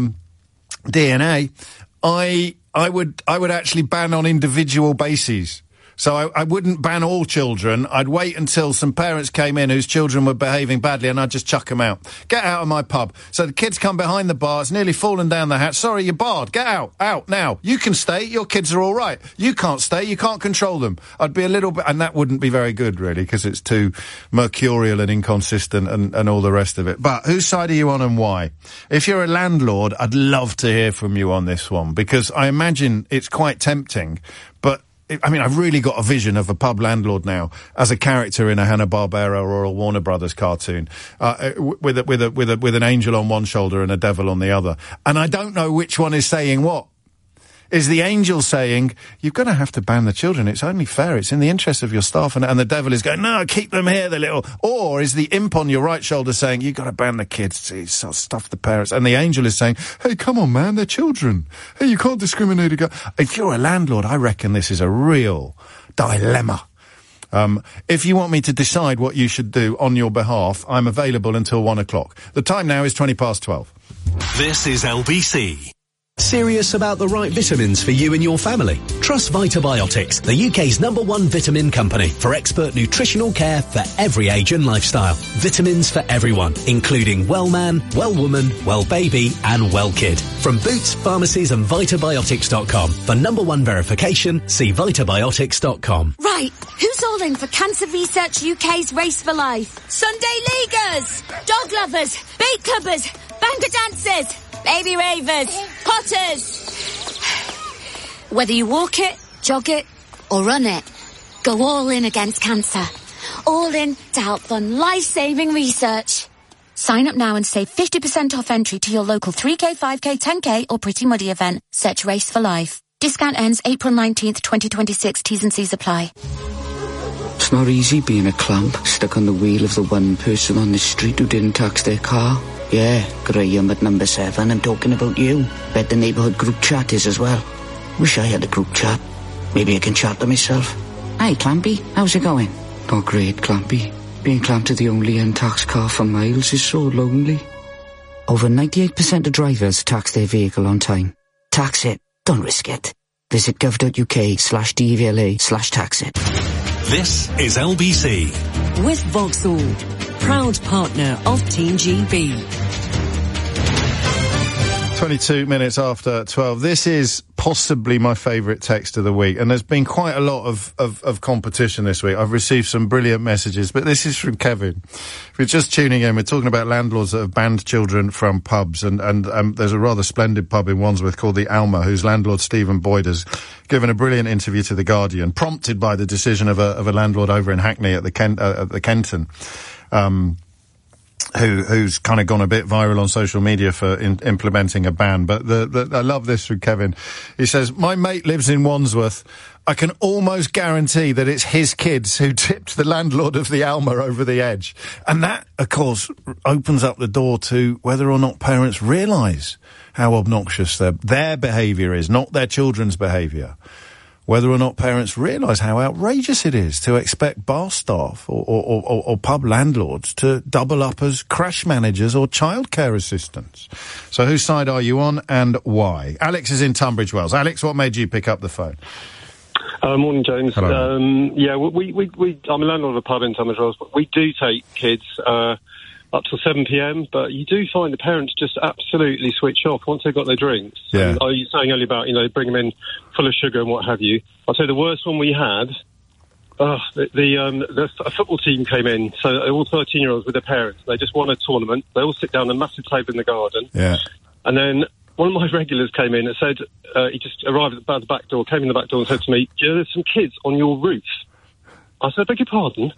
DNA, I would actually ban on individual bases. So I wouldn't ban all children. I'd wait until some parents came in whose children were behaving badly and I'd just chuck them out. Get out of my pub. So the kids come behind the bar. It's nearly fallen down the hatch. Sorry, you're barred. Get out. Out now. You can stay. Your kids are all right. You can't stay. You can't control them. I'd be a little bit... And that wouldn't be very good, really, because it's too mercurial and inconsistent and all the rest of it. But whose side are you on and why? If you're a landlord, I'd love to hear from you on this one, because I imagine it's quite tempting, but I've really got a vision of a pub landlord now as a character in a Hanna-Barbera or a Warner Brothers cartoon, with an angel on one shoulder and a devil on the other. And I don't know which one is saying what. Is the angel saying, you're going to have to ban the children, it's only fair, it's in the interest of your staff, and the devil is going, no, keep them here, the little... Or is the imp on your right shoulder saying, you've got to ban the kids, stuff the parents, and the angel is saying, hey, come on, man, they're children. Hey, you can't discriminate against... If you're a landlord, I reckon this is a real dilemma. If you want me to decide what you should do on your behalf, I'm available until 1 o'clock. The time now is 12:20. This is LBC. Serious about the right vitamins for you and your family? Trust Vitabiotics, the UK's #1 vitamin company, for expert nutritional care for every age and lifestyle. Vitamins for everyone, including well man, well woman, well baby and well kid. From Boots, pharmacies and Vitabiotics.com. For #1 verification, see Vitabiotics.com. Right, who's all in for Cancer Research UK's Race for Life? Sunday Leaguers, dog lovers, bait clubbers, banker dancers, baby ravers, potters. Whether you walk it, jog it, or run it, go all in against cancer. All in to help fund life-saving research. Sign up now and save 50% off entry to your local 3K, 5K, 10K or Pretty Muddy event. Search Race for Life. Discount ends April 19th, 2026. T's and C's apply. It's not easy being a clamp, stuck on the wheel of the one person on the street who didn't tax their car. Yeah, Graham at number 7, I'm talking about you. Bet the neighbourhood group chat is as well. Wish I had a group chat. Maybe I can chat to myself. Hi, Clampy, how's it going? Not great, Clampy. Being clamped to the only untaxed car for miles is so lonely. Over 98% of drivers tax their vehicle on time. Tax it, don't risk it. Visit gov.uk/DVLA/tax it. This is LBC. With Vauxhall, proud partner of Team GB. 22 minutes after 12. This is possibly my favourite text of the week, and there's been quite a lot of competition this week. I've received some brilliant messages, but this is from Kevin. If you're just tuning in, we're talking about landlords that have banned children from pubs, and there's a rather splendid pub in Wandsworth called the Alma, whose landlord Stephen Boyd has given a brilliant interview to The Guardian, prompted by the decision of a landlord over in Hackney at the Kenton. Who's kind of gone a bit viral on social media for implementing a ban. But I love this from Kevin. He says, my mate lives in Wandsworth. I can almost guarantee that it's his kids who tipped the landlord of the Alma over the edge. And that, of course, opens up the door to whether or not parents realise how obnoxious their behaviour is, not their children's behaviour. Whether or not parents realise how outrageous it is to expect bar staff or pub landlords to double up as crash managers or childcare assistants. So whose side are you on and why? Alex is in Tunbridge Wells. Alex, what made you pick up the phone? Morning, James. Hello. I'm a landlord of a pub in Tunbridge Wells, but we do take kids up till 7 p.m, but you do find the parents just absolutely switch off once they've got their drinks. Yeah. And, you were saying earlier about, bring them in full of sugar and what have you. I'll tell you the worst one we had, a football team came in, so all 13-year-olds with their parents. They just won a tournament. They all sit down at a massive table in the garden. Yeah. And then one of my regulars came in and said, he just arrived at the back door, came in the back door and said to me, there's some kids on your roof. I said, beg your pardon?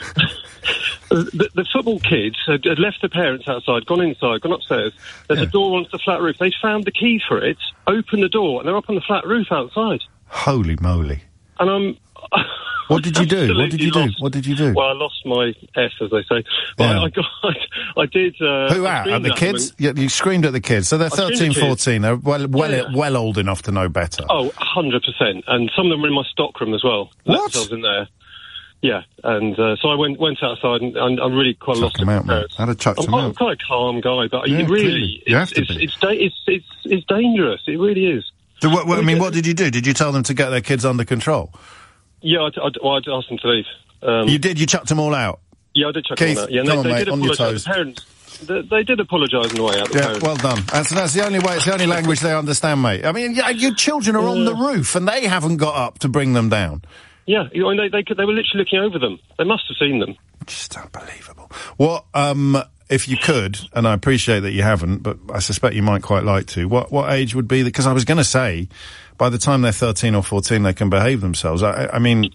The football kids had left their parents outside, gone inside, gone upstairs. There's a door onto the flat roof. They found the key for it, opened the door, and they're up on the flat roof outside. Holy moly. And I'm... What did you do? What did you do? What did you do? Well, I lost my S, as they say. Yeah. I did... Who out? At the kids? You screamed at the kids. So they're 13, 14. They're well old enough to know better. Oh, 100%. And some of them were in my stockroom as well. What? Themselves in there. Yeah, and so I went outside, and I'm really quite lost. Chuck 'em out, man. I'd have chucked 'em out. I'm quite a calm guy, but Yeah, it really, you have to be. it's dangerous. It really is. So what did you do? Did you tell them to get their kids under control? Yeah, I'd asked them to leave. You did? You chucked them all out? Yeah, I did chuck Keith, them out. Yeah, and come on, they mate, did on your apologise. toes. The parents, they did apologise on the way out. The parents. Well done. That's the only way. It's the only language they understand, mate. I mean, your children are on the roof, and they haven't got up to bring them down. Yeah, they were literally looking over them. They must have seen them. Just unbelievable. What, if you could, and I appreciate that you haven't, but I suspect you might quite like to, what age would be, because I was going to say, by the time they're 13 or 14, they can behave themselves. I mean,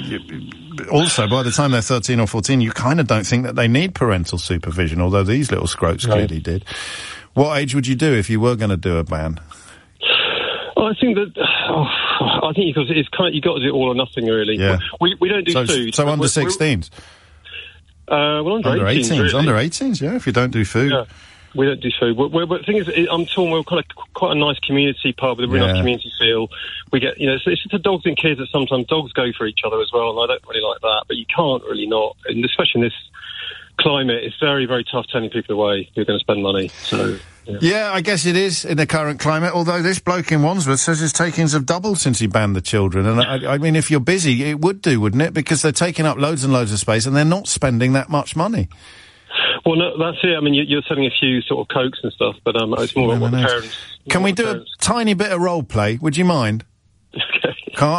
also, by the time they're 13 or 14, you kind of don't think that they need parental supervision, although these little scroats clearly did. What age would you do if you were going to do a ban? Well, I think that it's kind of, you got to do it all or nothing, really. Yeah. We don't do food. So under 16s? Well, under 18s, really. Under 18s, yeah, if you don't do food. Yeah. We don't do food. The thing is, I'm torn. We're quite a nice community pub with a really nice community feel. We get, it's the dogs and kids that sometimes dogs go for each other as well, and I don't really like that, but you can't really not, and especially in this climate, it's very, very tough turning people away who are going to spend money, so... Yeah, I guess it is in the current climate, although this bloke in Wandsworth says his takings have doubled since he banned the children. And I mean, if you're busy, it would do, wouldn't it? Because they're taking up loads and loads of space and they're not spending that much money. Well, no, that's it. I mean, you're selling a few sort of Cokes and stuff, but it's more about what the parents... Can we do a tiny bit of role play? Would you mind? Okay.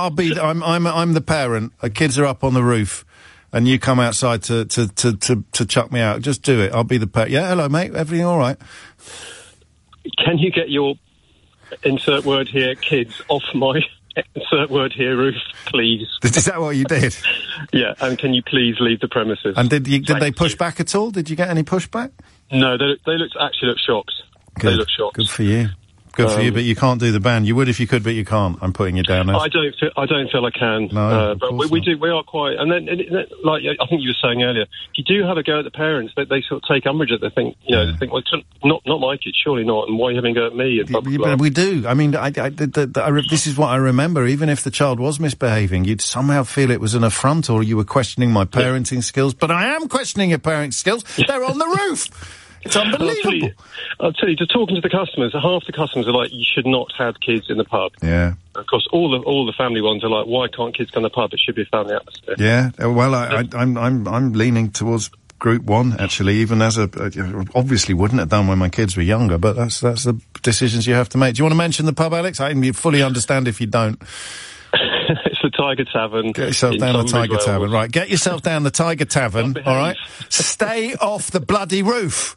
I'm the parent. The kids are up on the roof. And you come outside to chuck me out. Just do it. I'll be the parent. Yeah, hello, mate. Everything all right? Can you get your insert word here, kids, off my insert word here, Ruth, please. Is that what you did? Yeah, and can you please leave the premises? And did they push back at all? Did you get any pushback? No, they actually looked shocked. Good. They looked shocked. Good for you. Good for you, but you can't do the ban. You would if you could, but you can't. I'm putting you down there. I don't feel I can. No, but we are quite. And then, like I think you were saying earlier, if you do have a go at the parents, they sort of take umbrage at. They think, they think, well, not my kid, surely not. And why are you having a go at me? But we do. I mean, this is what I remember. Even if the child was misbehaving, you'd somehow feel it was an affront, or you were questioning my parenting skills. But I am questioning your parenting skills. They're on the roof. It's unbelievable. I'll tell you, just talking to the customers, half the customers are like, you should not have kids in the pub. Yeah. Of course, all the family ones are like, why can't kids go in the pub? It should be a family atmosphere. Yeah. Well, I'm leaning towards group one, actually, even as obviously wouldn't have done when my kids were younger, but that's the decisions you have to make. Do you want to mention the pub, Alex? I can fully understand if you don't. It's the Tiger Tavern. Get yourself down the Tiger Tavern. Right, get yourself down the Tiger Tavern, all right? Stay off the bloody roof.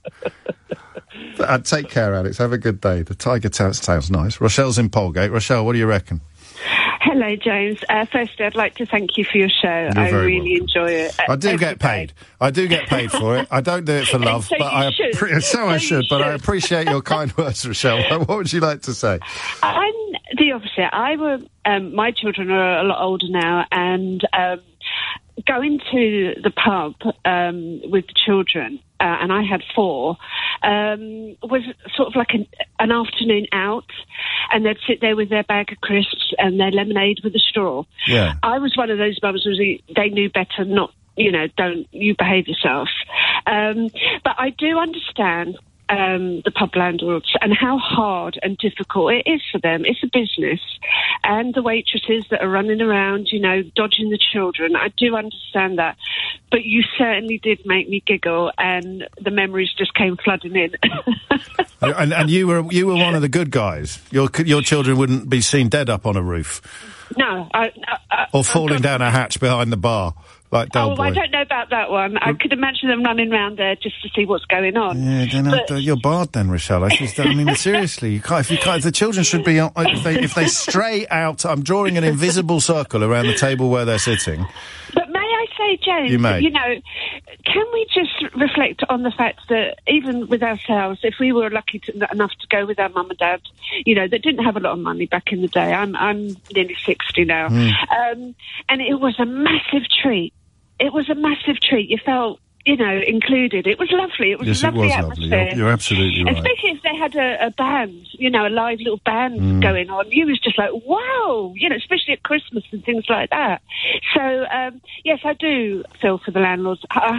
Take care, Alex. Have a good day. The Tiger Tavern sounds nice. Rochelle's in Polegate. Rochelle, what do you reckon? Hello, James. Firstly, I'd like to thank you for your show. I really enjoy it. I do get paid. I do get paid for it. I don't do it for love, so but I should. But I appreciate your kind words, Rochelle. What would you like to say? I'm the opposite. My children are a lot older now, and going to the pub with the children, and I had 4, was sort of like an afternoon out, and they'd sit there with their bag of crisps and their lemonade with a straw. Yeah. I was one of those mums who they knew better not, don't you behave yourself. But I do understand the pub landlords and how hard and difficult it is for them. It's a business, and the waitresses that are running around, dodging the children. I do understand that, but you certainly did make me giggle, and the memories just came flooding in. and you were one of the good guys. Your children wouldn't be seen dead up on a roof. No, or falling down a hatch behind the bar. Like Del Boy. I don't know about that one. I could imagine them running around there just to see what's going on. Yeah, you're barred then, Rochelle. Seriously, the children should be, if they stray out, I'm drawing an invisible circle around the table where they're sitting. But may I say, James, you may. Can we just reflect on the fact that even with ourselves, if we were lucky enough to go with our mum and dad, that didn't have a lot of money back in the day. I'm nearly 60 now. And it was a massive treat. It was a massive treat. You felt, included. It was lovely. It was a lovely atmosphere. You're absolutely right. Especially if they had a band, a live little band going on. You was just like, wow, especially at Christmas and things like that. So, yes, I do feel for the landlords,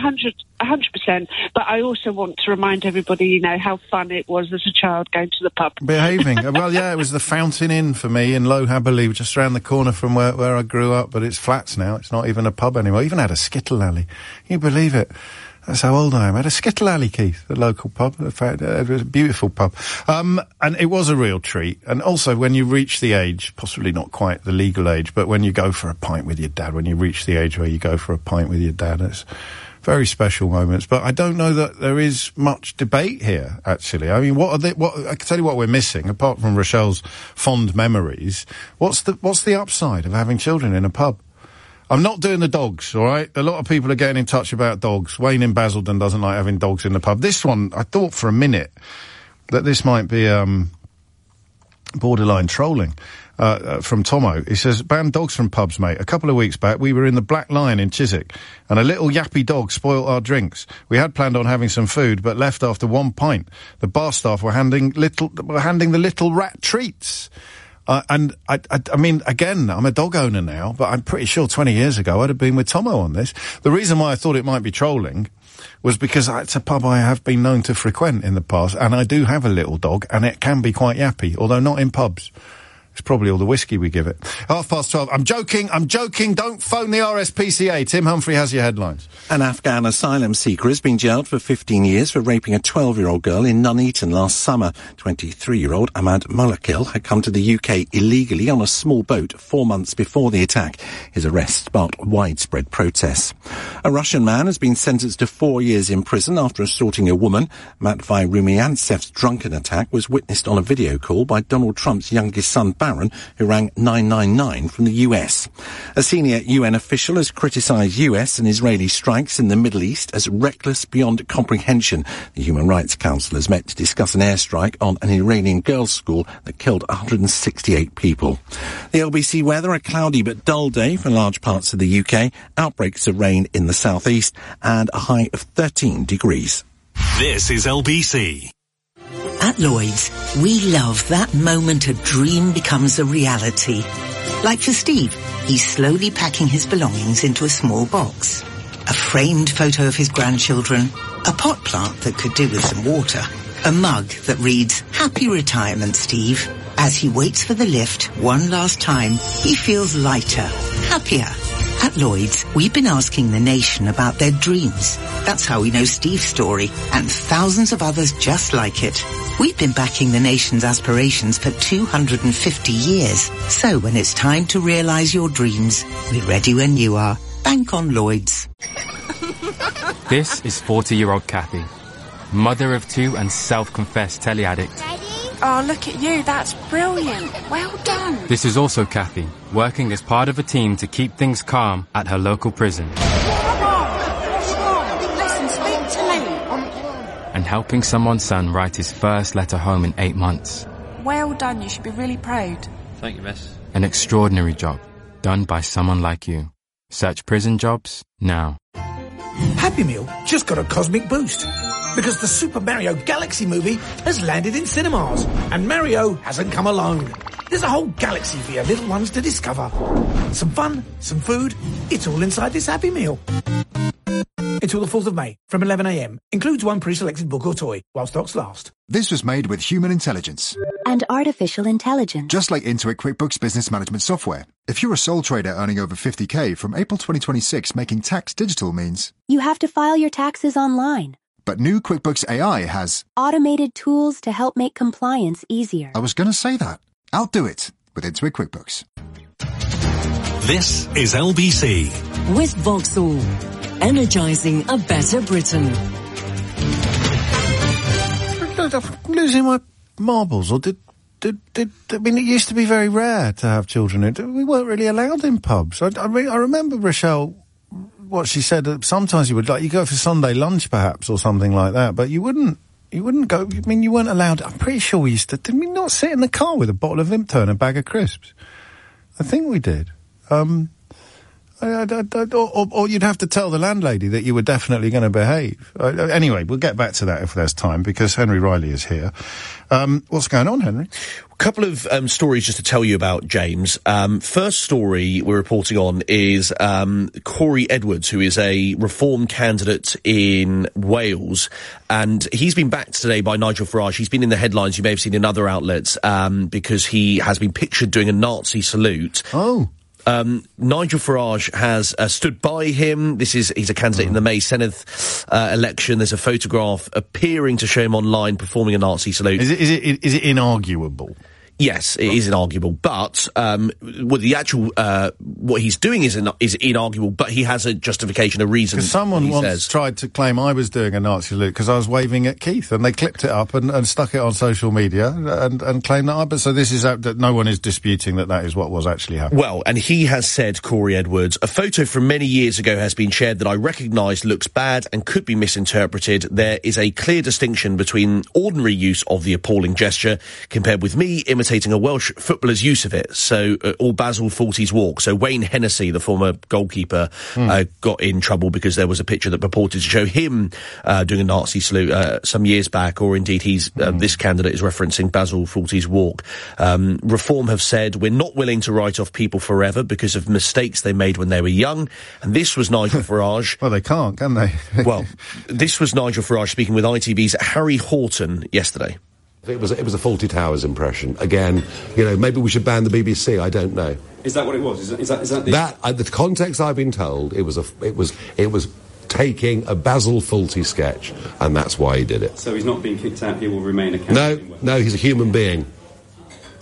100%. But I also want to remind everybody, how fun it was as a child going to the pub. Behaving. Well, yeah, it was the Fountain Inn for me in Low Haberley, just around the corner from where I grew up, but it's flats now. It's not even a pub anymore. I even had a Skittle Alley. Can you believe it? That's how old I am. I had a Skittle Alley, Keith, the local pub. In fact, it was a beautiful pub. And it was a real treat. And also, when you reach the age, possibly not quite the legal age, but when you go for a pint with your dad, when you reach the age where you go for a pint with your dad, it's very special moments. But I don't know that there is much debate here, actually. I mean, I can tell you what we're missing, apart from Rochelle's fond memories. What's the upside of having children in a pub? I'm not doing the dogs, all right? A lot of people are getting in touch about dogs. Wayne in Basildon doesn't like having dogs in the pub. This one, I thought for a minute that this might be borderline trolling from Tomo. He says, ban dogs from pubs, mate. A couple of weeks back, we were in the Black Lion in Chiswick, and a little yappy dog spoilt our drinks. We had planned on having some food, but left after 1 pint. The bar staff were handing the little rat treats. And I mean, again, I'm a dog owner now, but I'm pretty sure 20 years ago I'd have been with Tomo on this. The reason why I thought it might be trolling was because it's a pub I have been known to frequent in the past, and I do have a little dog, and it can be quite yappy, although not in pubs. It's probably all the whiskey we give it. 12:30. I'm joking. Don't phone the RSPCA. Tim Humphrey has your headlines. An Afghan asylum seeker has been jailed for 15 years for raping a 12-year-old girl in Nuneaton last summer. 23-year-old Ahmad Mulakil had come to the UK illegally on a small boat 4 months before the attack. His arrest sparked widespread protests. A Russian man has been sentenced to 4 years in prison after assaulting a woman. Matvei Rumiantsev's drunken attack was witnessed on a video call by Donald Trump's youngest son, Barron, who rang 999 from the US. A senior UN official has criticised US and Israeli strikes in the Middle East as reckless beyond comprehension. The Human Rights Council has met to discuss an airstrike on an Iranian girls' school that killed 168 people. The LBC weather, a cloudy but dull day for large parts of the UK, outbreaks of rain in the southeast, and a high of 13 degrees. This is LBC. At Lloyd's, we love that moment a dream becomes a reality. Like for Steve, he's slowly packing his belongings into a small box. A framed photo of his grandchildren, a pot plant that could do with some water, a mug that reads, "Happy Retirement, Steve." As he waits for the lift one last time, he feels lighter, happier. At Lloyd's, we've been asking the nation about their dreams. That's how we know Steve's story, and thousands of others just like it. We've been backing the nation's aspirations for 250 years. So when it's time to realise your dreams, we're ready when you are. Bank on Lloyd's. This is 40-year-old Kathy, mother of two and self-confessed telly addict. Oh, look at you. That's brilliant. Well done. This is also Kathy, working as part of a team to keep things calm at her local prison. Listen, speak to me. And helping someone's son write his first letter home in 8 months. Well done. You should be really proud. Thank you, miss. An extraordinary job, done by someone like you. Search prison jobs now. Happy Meal just got a cosmic boost. Because the Super Mario Galaxy movie has landed in cinemas, and Mario hasn't come alone. There's a whole galaxy for your little ones to discover. Some fun, some food, it's all inside this Happy Meal. Until the 4th of May, from 11 a.m. Includes one pre-selected book or toy, while stocks last. This was made with human intelligence. And artificial intelligence. Just like Intuit QuickBooks Business Management software. If you're a sole trader earning over 50k from April 2026, making tax digital means you have to file your taxes online. But new QuickBooks AI has automated tools to help make compliance easier. I was going to say that. I'll do it with Intuit QuickBooks. This is LBC. With Vauxhall, energising a better Britain. I'm losing my marbles, or did I mean, it used to be very rare to have children. We weren't really allowed in pubs. I remember Rochelle, what she said, that sometimes you would, like, you go for Sunday lunch perhaps or something like that, but you wouldn't go, I mean, you weren't allowed. I'm pretty sure we used to, did we not sit in the car with a bottle of Vimto and a bag of crisps? I think we did. Or you'd have to tell the landlady that you were definitely going to behave. Anyway, we'll get back to that if there's time, because Henry Riley is here. What's going on, Henry? A couple of stories just to tell you about, James. First story we're reporting on is Corey Edwards, who is a Reform candidate in Wales, and he's been backed today by Nigel Farage. He's been in the headlines, you may have seen in other outlets, because he has been pictured doing a Nazi salute. Oh. Nigel Farage has stood by him. He's a candidate in the May Senedd election. There's a photograph appearing to show him online performing a Nazi salute. Is it inarguable? Yes, it is inarguable, but the actual what he's doing is inarguable, but he has a justification, a reason. Because someone once tried to claim I was doing a Nazi salute because I was waving at Keith, and they clipped it up and stuck it on social media and claimed that but so this is that no one is disputing that is what was actually happening. Well, and he has said, Corey Edwards, a photo from many years ago has been shared that I recognise looks bad and could be misinterpreted. There is a clear distinction between ordinary use of the appalling gesture compared with me imitating a Welsh footballer's use of it, or Basil Fawlty's walk. So Wayne Hennessy, the former goalkeeper, got in trouble because there was a picture that purported to show him doing a Nazi salute some years back, or indeed this candidate is referencing Basil Fawlty's walk. Reform have said, we're not willing to write off people forever because of mistakes they made when they were young, and this was Nigel Farage. Well, they can't, can they? Well, this was Nigel Farage speaking with ITV's Harry Horton yesterday. It was a Fawlty Towers impression. Again, maybe we should ban the BBC. I don't know. Is that what it was? Is that the context I've been told? It was taking a Basil Fawlty sketch, and that's why he did it. So he's not being kicked out. He will remain a candidate. No, he's a human being.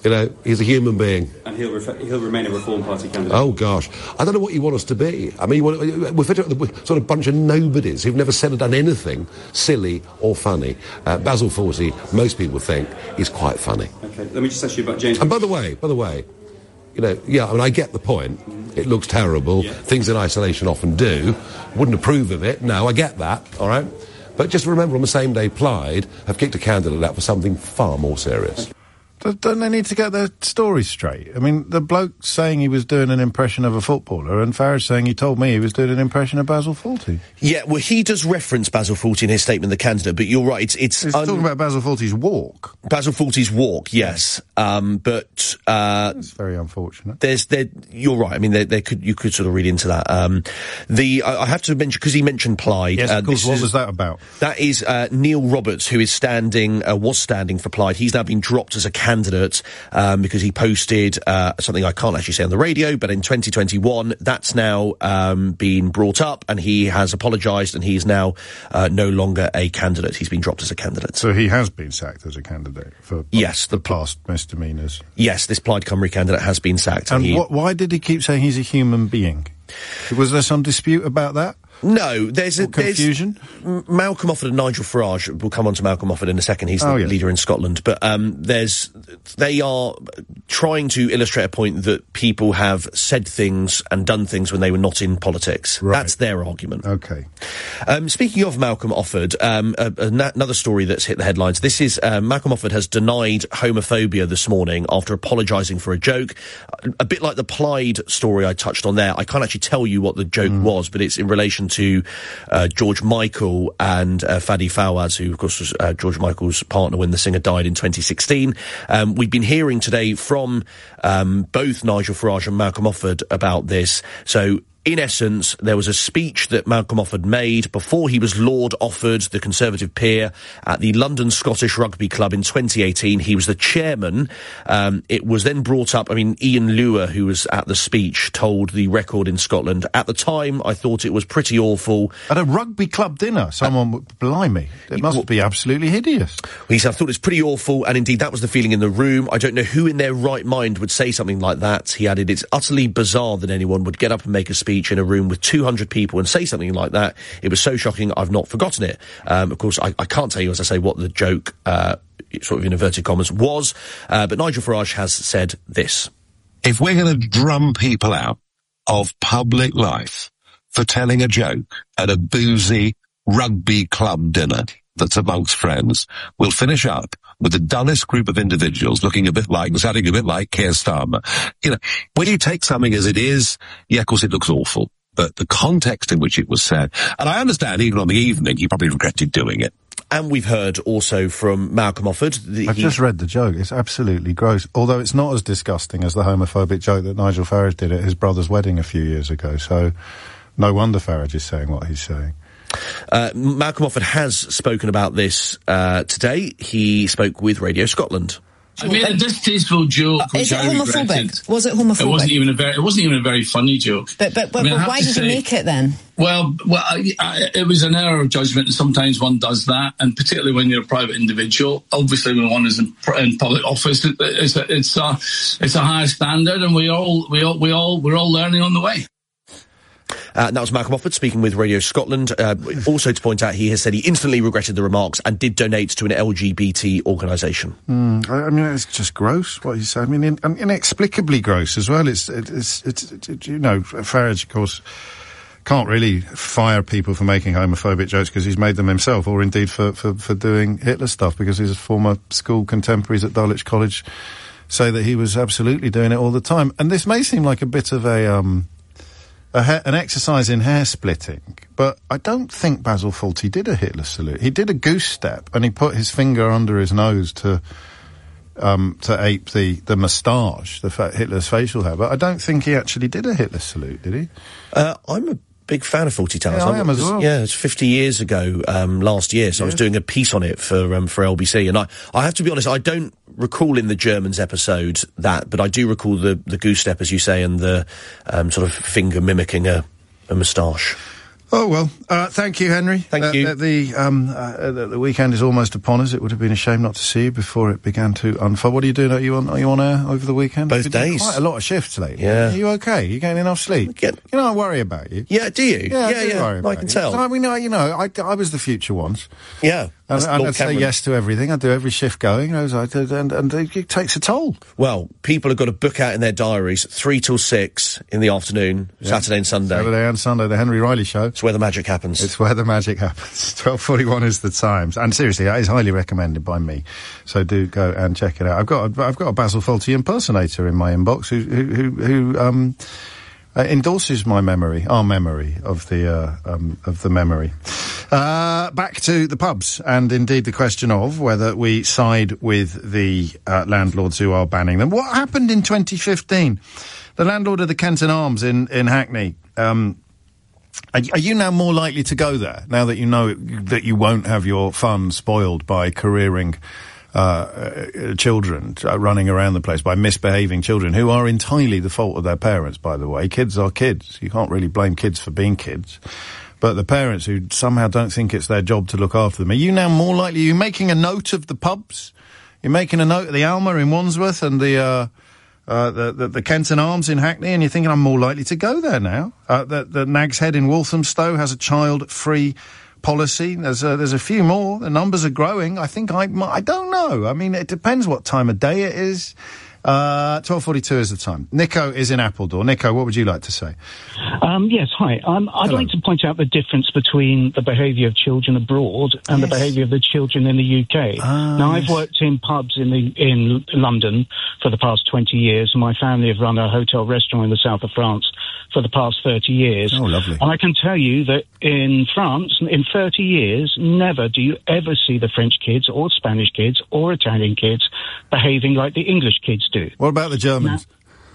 You know, he's a human being. And he'll remain a Reform Party candidate. Oh, gosh. I don't know what you want us to be. I mean, we're sort of bunch of nobodies who've never said or done anything silly or funny. Basil Fawlty, most people think, is quite funny. OK, let me just ask you about James... And by the way, you know, yeah, I mean, I get the point. It looks terrible. Yeah. Things in isolation often do. Wouldn't approve of it. No, I get that, all right? But just remember, on the same day, Plaid have kicked a candidate out for something far more serious. Okay. Don't they need to get their story straight? I mean, the bloke saying he was doing an impression of a footballer, and Farage saying he told me he was doing an impression of Basil Fawlty. Yeah, well, he does reference Basil Fawlty in his statement, the candidate, but you're right, He's talking about Basil Fawlty's walk. Basil Fawlty's walk, yes. But... it's very unfortunate. You're right, I mean, you could sort of read into that. I have to mention, because he mentioned Plaid... Yes, of course, what was that about? That is Neil Roberts, who is was standing for Plaid. He's now been dropped as a candidate because he posted something I can't actually say on the radio, but in 2021 that's now been brought up, and he has apologised, and he's now no longer a candidate. He's been dropped as a candidate. So he has been sacked as a candidate for the past misdemeanours. Yes, this Plaid Cymru candidate has been sacked. And why did he keep saying he's a human being? Was there some dispute about that? No, there's confusion. Malcolm Offord and Nigel Farage. We'll come on to Malcolm Offord in a second. He's the leader in Scotland. But they are trying to illustrate a point that people have said things and done things when they were not in politics. Right. That's their argument. Okay. Speaking of Malcolm Offord, another story that's hit the headlines. This is Malcolm Offord has denied homophobia this morning after apologising for a joke. A bit like the Plaid story I touched on there. I can't actually tell you what the joke was, but it's in relation to George Michael and Fadi Fawaz, who of course was George Michael's partner when the singer died in 2016. We've been hearing today from both Nigel Farage and Malcolm Offord about this. So in essence, there was a speech that Malcolm Offord made before he was Lord Offord, the Conservative peer, at the London Scottish Rugby Club in 2018. He was the chairman. It was then brought up, I mean, Ian Lewer, who was at the speech, told the Record in Scotland, at the time, I thought it was pretty awful. At a rugby club dinner, someone would, blimey, it must be absolutely hideous. He said, I thought it was pretty awful, and indeed that was the feeling in the room. I don't know who in their right mind would say something like that. He added, it's utterly bizarre that anyone would get up and make a speech in a room with 200 people and say something like that. It was so shocking, I've not forgotten it. Of course, I can't tell you, as I say, what the joke, sort of in inverted commas, was, but Nigel Farage has said this. If we're going to drum people out of public life for telling a joke at a boozy rugby club dinner that's amongst friends, we'll finish up with the dullest group of individuals sounding a bit like Keir Starmer. You know, when you take something as it is, yeah, of course it looks awful, but the context in which it was said, and I understand even on the evening he probably regretted doing it. And we've heard also from Malcolm Offord. I've just read the joke. It's absolutely gross. Although it's not as disgusting as the homophobic joke that Nigel Farage did at his brother's wedding a few years ago. So no wonder Farage is saying what he's saying. Malcolm Offord has spoken about this today. He spoke with Radio Scotland. I made a distasteful joke. Is it homophobic? Was it homophobic? It wasn't even a very funny joke. But why did you make it then? Well, it was an error of judgment, and sometimes one does that, and particularly when you're a private individual. Obviously, when one is in public office, it's a higher standard, and we're all learning on the way. That was Malcolm Offord speaking with Radio Scotland. Also to point out, he has said he instantly regretted the remarks and did donate to an LGBT organisation. I mean, it's just gross what he said. I mean, inexplicably gross as well. It's you know, Farage, of course, can't really fire people for making homophobic jokes because he's made them himself, or indeed for doing Hitler stuff, because his former school contemporaries at Dulwich College say that he was absolutely doing it all the time. And this may seem like a bit of an exercise in hair splitting, but I don't think Basil Fawlty did a Hitler salute. He did a goose step, and he put his finger under his nose to ape the moustache, Hitler's facial hair. But I don't think he actually did a Hitler salute, did he? I'm a big fan of Fawlty Towers. Yeah, I am as well. Yeah, it's 50 years ago last year, so I was doing a piece on it for LBC, and I have to be honest, I don't recall in the Germans episode that, but I do recall the goose step, as you say, and the sort of finger mimicking a moustache. Oh, well, thank you, Henry. Thank you. The weekend is almost upon us. It would have been a shame not to see you before it began to unfold. What are you doing? Are you on air over the weekend? Both days. Quite a lot of shifts lately. Yeah. Are you okay? You getting enough sleep? I worry about you. Yeah, do you? Yeah, I worry about I can you. tell. I mean, I was the future once. Yeah. I'd say yes to everything. I'd do every shift going, and it takes a toll. Well, people have got to book out in their diaries 3 till 6 in the afternoon, Saturday and Sunday. Saturday and Sunday, the Henry Riley Show. It's where the magic happens. It's where the magic happens. 12:41 is the time, and seriously, that is highly recommended by me. So do go and check it out. I've got a Basil Fawlty impersonator in my inbox who endorses our memory of the memory. Back to the pubs, and indeed the question of whether we side with the landlords who are banning them. What happened in 2015? The landlord of the Kenton Arms in Hackney. Are you now more likely to go there now that you know that you won't have your fun spoiled by careering children running around the place, by misbehaving children who are entirely the fault of their parents, by the way? Kids are kids. You can't really blame kids for being kids. But the parents who somehow don't think it's their job to look after them. Are you now more likely? Are you making a note of the pubs? You're making a note of the Alma in Wandsworth and the Kenton Arms in Hackney, and you're thinking, I'm more likely to go there now. The Nag's Head in Walthamstow has a child-free policy. There's a few more. The numbers are growing. I think I don't know. I mean, it depends what time of day it is. 12:42 is the time. Nico is in Appledore. Nico, what would you like to say? Yes, hi. I'd like to point out the difference between the behaviour of children abroad and the behaviour of the children in the UK. Now, I've worked in pubs in London for the past 20 years, and my family have run a hotel restaurant in the south of France for the past 30 years. Oh, lovely. And I can tell you that in France, in 30 years, never do you ever see the French kids or Spanish kids or Italian kids behaving like the English kids do. What about the Germans?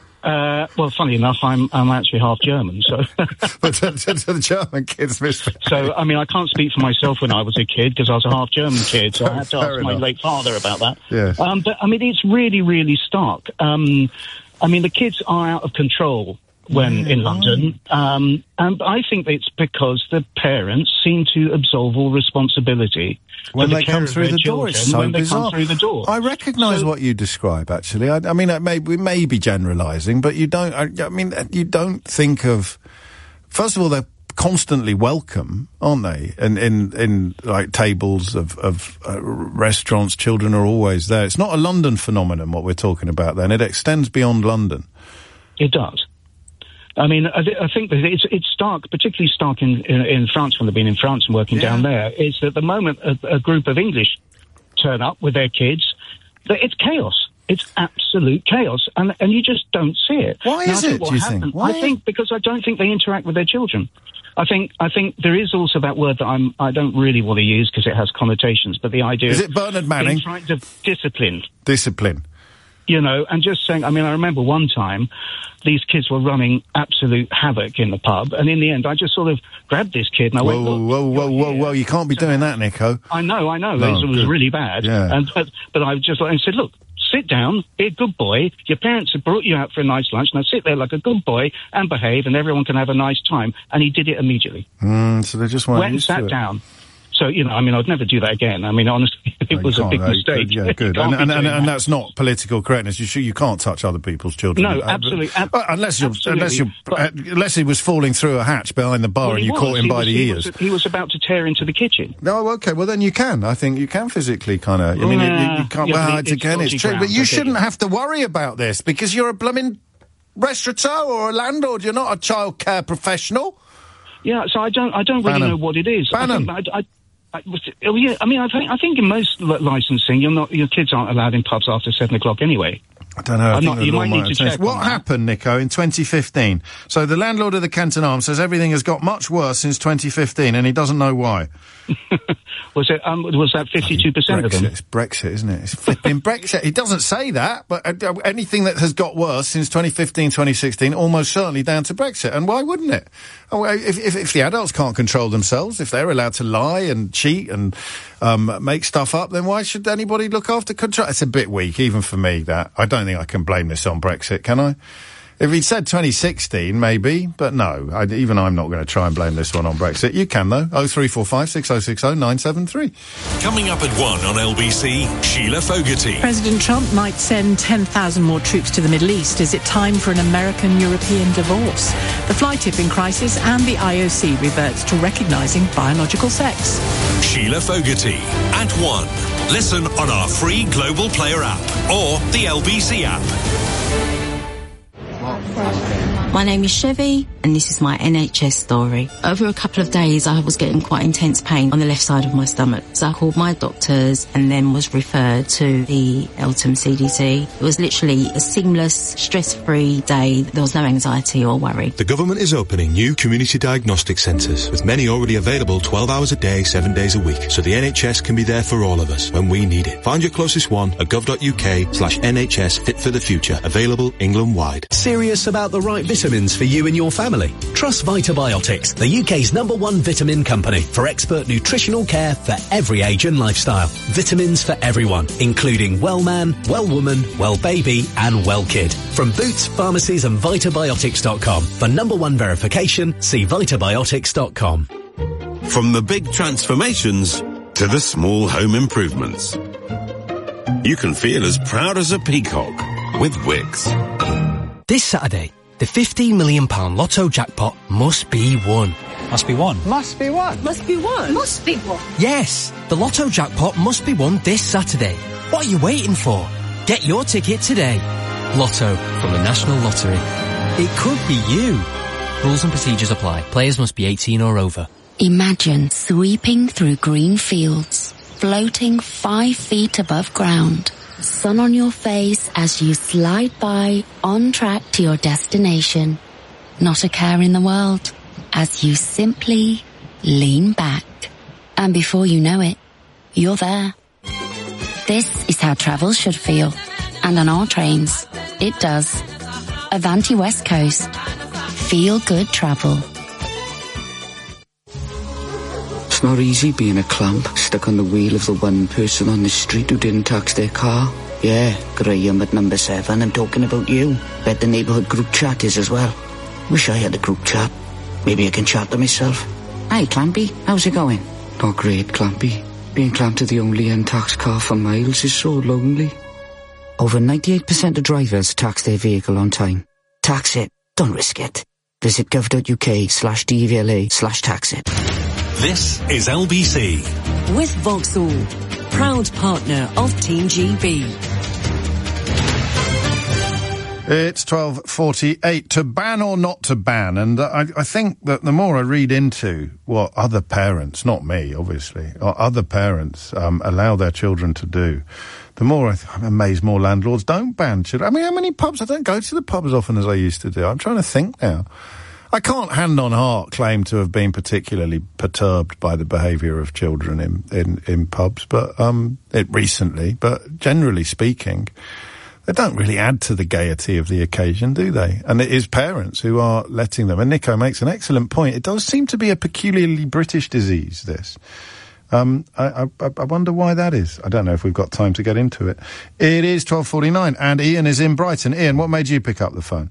Well, funny enough, I'm actually half German, so. But the German kids misbehave. So, I mean, I can't speak for myself when I was a kid, because I was a half German kid, so I had to ask my late father about that. Yes. But, I mean, it's really, really stark. I mean, the kids are out of control when in London, and I think it's because the parents seem to absolve all responsibility when they come through the door. It's so bizarre. I recognise what you describe. Actually, I mean, we may be generalising, but you don't. I mean, you don't think of. First of all, they're constantly welcome, aren't they? In like tables of restaurants, children are always there. It's not a London phenomenon what we're talking about. Then it extends beyond London. It does. I mean, I think that it's stark, particularly stark in France, when they've been in France and working down there, is that the moment a group of English turn up with their kids, that it's chaos. It's absolute chaos, and you just don't see it. Why is it, do you think? I think because I don't think they interact with their children. I think there is also that word that I don't really want to use because it has connotations, but the idea is it Bernard Manning? Kind of discipline. Discipline. You know, and just saying, I mean, I remember one time these kids were running absolute havoc in the pub, and in the end I just sort of grabbed this kid and I went, whoa, you can't be doing that, Nico. I know, No, it was really bad. Yeah. But I just said, look, sit down, be a good boy, your parents have brought you out for a nice lunch, now sit there like a good boy and behave, and everyone can have a nice time. And he did it immediately. So they just went and sat down. So, you know, I mean, I'd never do that again. I mean, honestly, it was a big mistake. Yeah, good. And that's not political correctness. You can't touch other people's children. No, absolutely. Unless he was falling through a hatch behind the bar and you caught him by the ears. He was about to tear into the kitchen. No, okay. Well, then you can. I think you can physically kind of. I mean, you can't. Well, again, it's true. But you shouldn't have to worry about this because you're a blooming restaurateur or a landlord. You're not a childcare professional. Yeah, so I don't really know what it is. I think in most licensing, your kids aren't allowed in pubs after 7 o'clock anyway. I don't know. You might need to check. What happened, Nico, in 2015? So the landlord of the Kenton Arms says everything has got much worse since 2015, and he doesn't know why. Was that 52% of them? It's Brexit, isn't it? It's flipping Brexit. He doesn't say that, but anything that has got worse since 2015, 2016, almost certainly down to Brexit. And why wouldn't it? If the adults can't control themselves, if they're allowed to lie and cheat and make stuff up, then why should anybody look after control? It's a bit weak, even for me, that. I don't think I can blame this on Brexit, can I? If he'd said 2016, maybe, but no. Even I'm not going to try and blame this one on Brexit. You can, though. 0345 6060 973. Coming up at 1 on LBC, Sheila Fogarty. President Trump might send 10,000 more troops to the Middle East. Is it time for an American-European divorce? The fly tipping crisis, and the IOC reverts to recognising biological sex. Sheila Fogarty at 1. Listen on our free Global Player app or the LBC app. My name is Chevy, and this is my NHS story. Over a couple of days, I was getting quite intense pain on the left side of my stomach. So I called my doctors and then was referred to the Eltham CDC. It was literally a seamless, stress-free day. There was no anxiety or worry. The government is opening new community diagnostic centres, with many already available 12 hours a day, 7 days a week, so the NHS can be there for all of us when we need it. Find your closest one at gov.uk/NHS Fit for the Future. Available England-wide. Serious about the right vitamins for you and your family? Trust Vitabiotics, the UK's #1 vitamin company for expert nutritional care for every age and lifestyle. Vitamins for everyone, including well man, well woman, well baby and well kid. From Boots, pharmacies and Vitabiotics.com. For #1 verification, see Vitabiotics.com. From the big transformations to the small home improvements, you can feel as proud as a peacock with Wickes. This Saturday, the £15 million Lotto jackpot must be won. Must be won. Must be won. Must be won. Must be won. Yes, the Lotto jackpot must be won this Saturday. What are you waiting for? Get your ticket today. Lotto from the National Lottery. It could be you. Rules and procedures apply. Players must be 18 or over. Imagine sweeping through green fields, floating 5 feet above ground. Sun on your face as you slide by, on track to your destination. Not a care in the world, as you simply lean back. And before you know it, you're there. This is how travel should feel. And on our trains, it does. Avanti West Coast. Feel good travel. It's not easy being a clump, stuck on the wheel of the one person on the street who didn't tax their car. Yeah, Graham at number 7, I'm talking about you. Bet the neighbourhood group chat is as well. Wish I had a group chat. Maybe I can chat to myself. Hi, Clampy, how's it going? Not great, Clampy. Being clamped to the only untaxed car for miles is so lonely. Over 98% of drivers tax their vehicle on time. Tax it, don't risk it. Visit gov.uk/DVLA/tax it. This is LBC. With Vauxhall, proud partner of Team GB. It's 12:48. To ban or not to ban, and I think that the more I read into what other parents, not me, obviously, or other parents allow their children to do, the more I'm amazed more landlords don't ban children. I mean, how many pubs? I don't go to the pub as often as I used to do. I'm trying to think now. I can't hand on heart claim to have been particularly perturbed by the behaviour of children in pubs, but recently. But generally speaking, they don't really add to the gaiety of the occasion, do they? And it is parents who are letting them. And Nico makes an excellent point. It does seem to be a peculiarly British disease, this. I wonder why that is. I don't know if we've got time to get into it. It is 12:49, and Ian is in Brighton. Ian, what made you pick up the phone?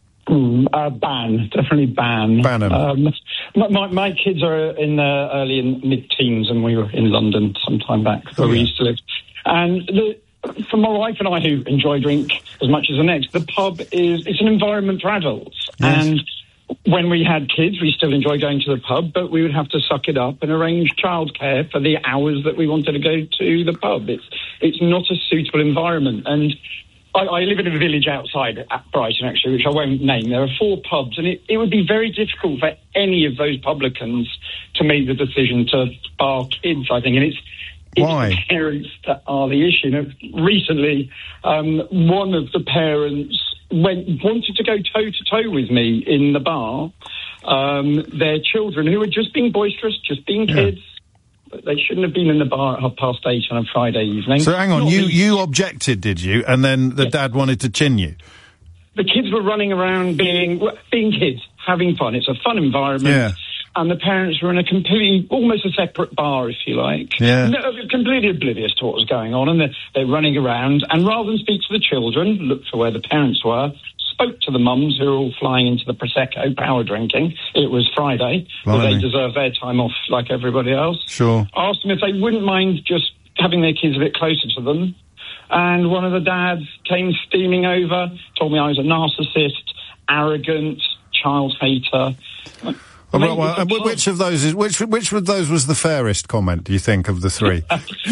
Ban. Definitely ban. Ban them. My kids are in their early and mid-teens, and we were in London some time back, where we used to live. And for my wife and I, who enjoy drink as much as the next, the pub it's an environment for adults. Yes. And when we had kids, we still enjoy going to the pub, but we would have to suck it up and arrange childcare for the hours that we wanted to go to the pub. It's not a suitable environment. And I live in a village outside Brighton, actually, which I won't name. There are 4 pubs, and it would be very difficult for any of those publicans to make the decision to bar kids, I think. And it's the parents that are the issue. You know, recently, one of the parents wanted to go toe-to-toe with me in the bar. Their children, who were just being boisterous, just being kids, they shouldn't have been in the bar at 8:30 on a Friday evening. So hang on, you objected, did you? And then the dad wanted to chin you? The kids were running around being kids, having fun. It's a fun environment. Yeah. And the parents were in almost a separate bar, if you like. Yeah. No, completely oblivious to what was going on. And they're running around. And rather than speak to the children, look for where the parents were, spoke to the mums who are all flying into the Prosecco power drinking. It was Friday, but they deserve their time off like everybody else. Sure. Asked them if they wouldn't mind just having their kids a bit closer to them. And one of the dads came steaming over, told me I was a narcissist, arrogant, child hater. Which of those was the fairest comment, do you think, of the three?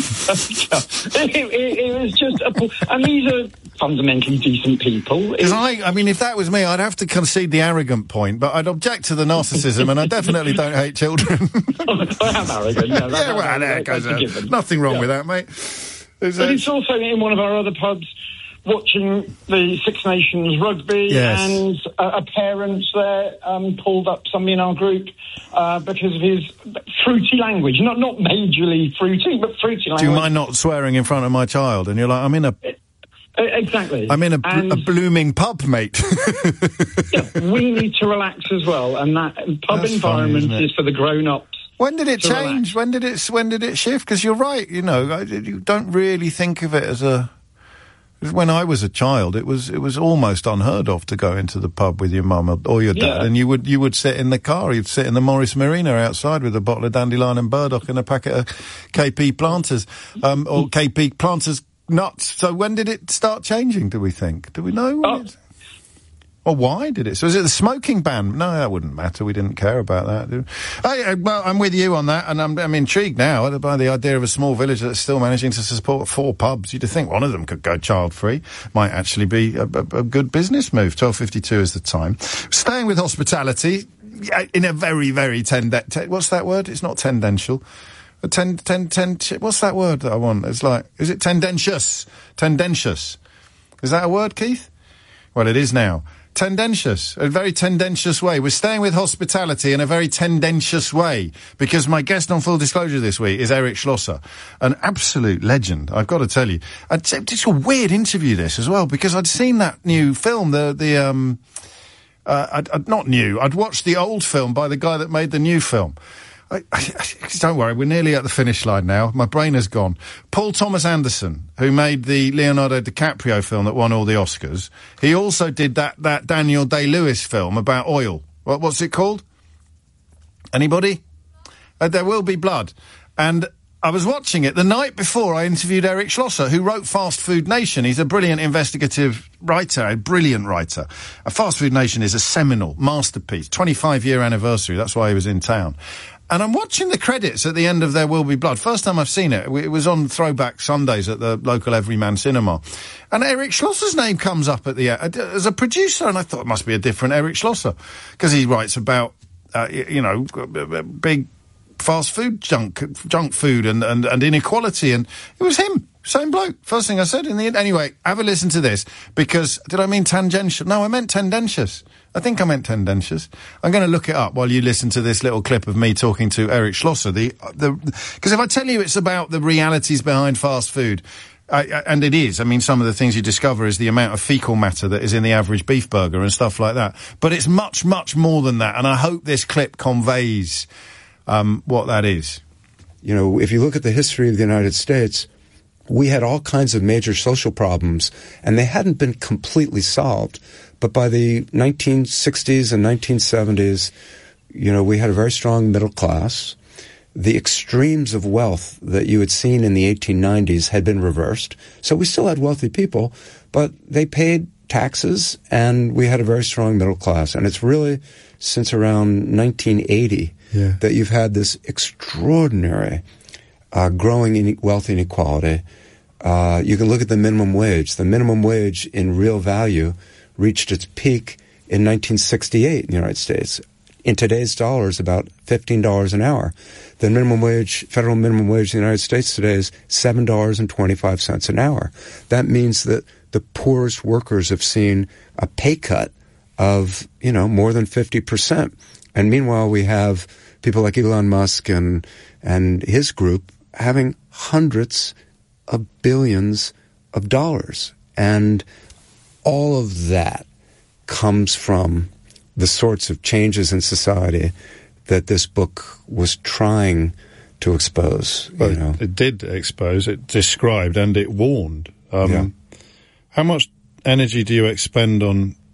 it was just... and these are fundamentally decent people. Because I mean, if that was me, I'd have to concede the arrogant point, but I'd object to the narcissism, and I definitely don't hate children. I am arrogant. There goes nothing wrong with that, mate. But it's also in one of our other pubs, watching the Six Nations rugby, and a parent there pulled up somebody in our group because of his fruity language. Not majorly fruity, but fruity language. Do you mind not swearing in front of my child? And you're like, I'm in a... Exactly. I'm in a blooming pub, mate. We need to relax as well, and that pub environment is for the grown-ups. When did it change? When did it shift? Because you're right, you don't really think of it as a... When I was a child, it was almost unheard of to go into the pub with your mum or your dad, and you would sit in the car. You'd sit in the Morris Marina outside with a bottle of Dandelion and Burdock and a packet of KP Planters, or KP Planters nuts. So when did it start changing? Do we think? Do we know? Or why did it? So is it the smoking ban? No, that wouldn't matter. We didn't care about that. Well, I'm with you on that, and I'm intrigued now by the idea of a small village that's still managing to support 4 pubs. You'd think one of them could go child-free. Might actually be a good business move. 12:52 is the time. Staying with hospitality, in a very, very what's that word? It's not tendential. What's that word that I want? It's like, is it tendentious? Tendentious. Is that a word, Keith? Well, it is now. Tendentious, a very tendentious way. We're staying with hospitality in a very tendentious way, because my guest on Full Disclosure this week is Eric Schlosser, an absolute legend, I've got to tell you. It's a weird interview, this, as well, because I'd seen that new film, not new, I'd watched the old film by the guy that made the new film. Don't worry, we're nearly at the finish line now. My brain has gone. Paul Thomas Anderson, who made the Leonardo DiCaprio film that won all the Oscars, he also did that Daniel Day-Lewis film about oil. What's it called? Anybody? There Will Be Blood. And I was watching it the night before I interviewed Eric Schlosser, who wrote Fast Food Nation. He's a brilliant investigative writer, a brilliant writer. Fast Food Nation is a seminal masterpiece, 25-year anniversary. That's why he was in town. And I'm watching the credits at the end of There Will Be Blood. First time I've seen it. It was on Throwback Sundays at the local Everyman Cinema. And Eric Schlosser's name comes up at the end as a producer, and I thought it must be a different Eric Schlosser, because he writes about, big fast food, junk food and inequality, and it was him. Same bloke. First thing I said in the end. Anyway, have a listen to this, because, did I mean tangential? No, I meant tendentious. I think I meant tendentious. I'm going to look it up while you listen to this little clip of me talking to Eric Schlosser. Because if I tell you it's about the realities behind fast food, and it is, I mean, some of the things you discover is the amount of fecal matter that is in the average beef burger and stuff like that. But it's much, much more than that, and I hope this clip conveys what that is. You know, if you look at the history of the United States, we had all kinds of major social problems, and they hadn't been completely solved. But by the 1960s and 1970s, you know, we had a very strong middle class. The extremes of wealth that you had seen in the 1890s had been reversed. So we still had wealthy people, but they paid taxes, and we had a very strong middle class. And it's really since around 1980 that you've had this extraordinary growing wealth inequality. You can look at the minimum wage. The minimum wage in real value reached its peak in 1968 in the United States. In today's dollars, about $15 an hour. The minimum wage, federal minimum wage in the United States today is $7.25 an hour. That means that the poorest workers have seen a pay cut of, you know, more than 50%. And meanwhile, we have people like Elon Musk and his group having hundreds of billions of dollars. And all of that comes from the sorts of changes in society that this book was trying to expose. Well, you know. It did expose, it described, and it warned. How much energy do you expend on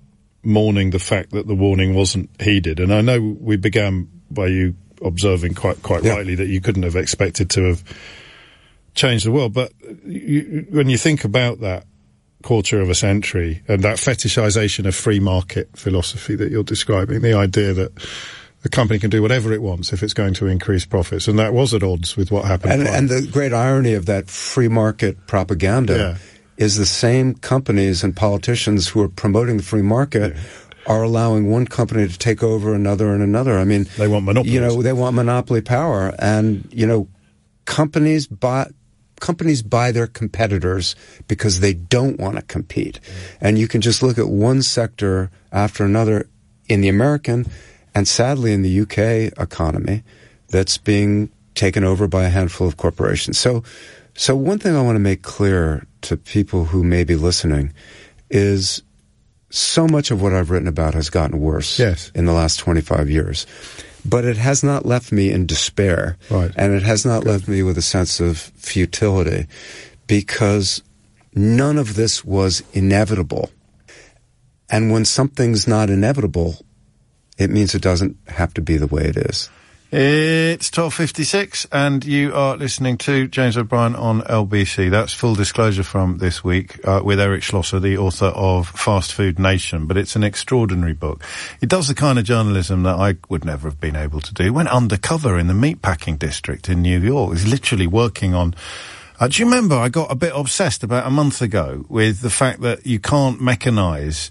mourning the fact that the warning wasn't heeded. And I know we began by you observing quite rightly that you couldn't have expected to have changed the world. But when you think about that quarter of a century and that fetishization of free market philosophy that you're describing, the idea that the company can do whatever it wants if it's going to increase profits, and that was at odds with what happened. And the great irony of that free market propaganda is the same companies and politicians who are promoting the free market are allowing one company to take over another and another. I mean, they want monopoly. They want monopoly power, and companies buy their competitors because they don't want to compete. And you can just look at one sector after another in the American and sadly in the UK economy that's being taken over by a handful of corporations. So one thing I want to make clear to people who may be listening is so much of what I've written about has gotten worse in the last 25 years. But it has not left me in despair, and it has not left me with a sense of futility, because none of this was inevitable. And when something's not inevitable, it means it doesn't have to be the way it is. It's 12:56, and you are listening to James O'Brien on LBC. That's Full Disclosure from this week, with Eric Schlosser, the author of Fast Food Nation. But it's an extraordinary book. It does the kind of journalism that I would never have been able to do. It went undercover in the meatpacking district in New York. It was literally working on... do you remember I got a bit obsessed about a month ago with the fact that you can't mechanise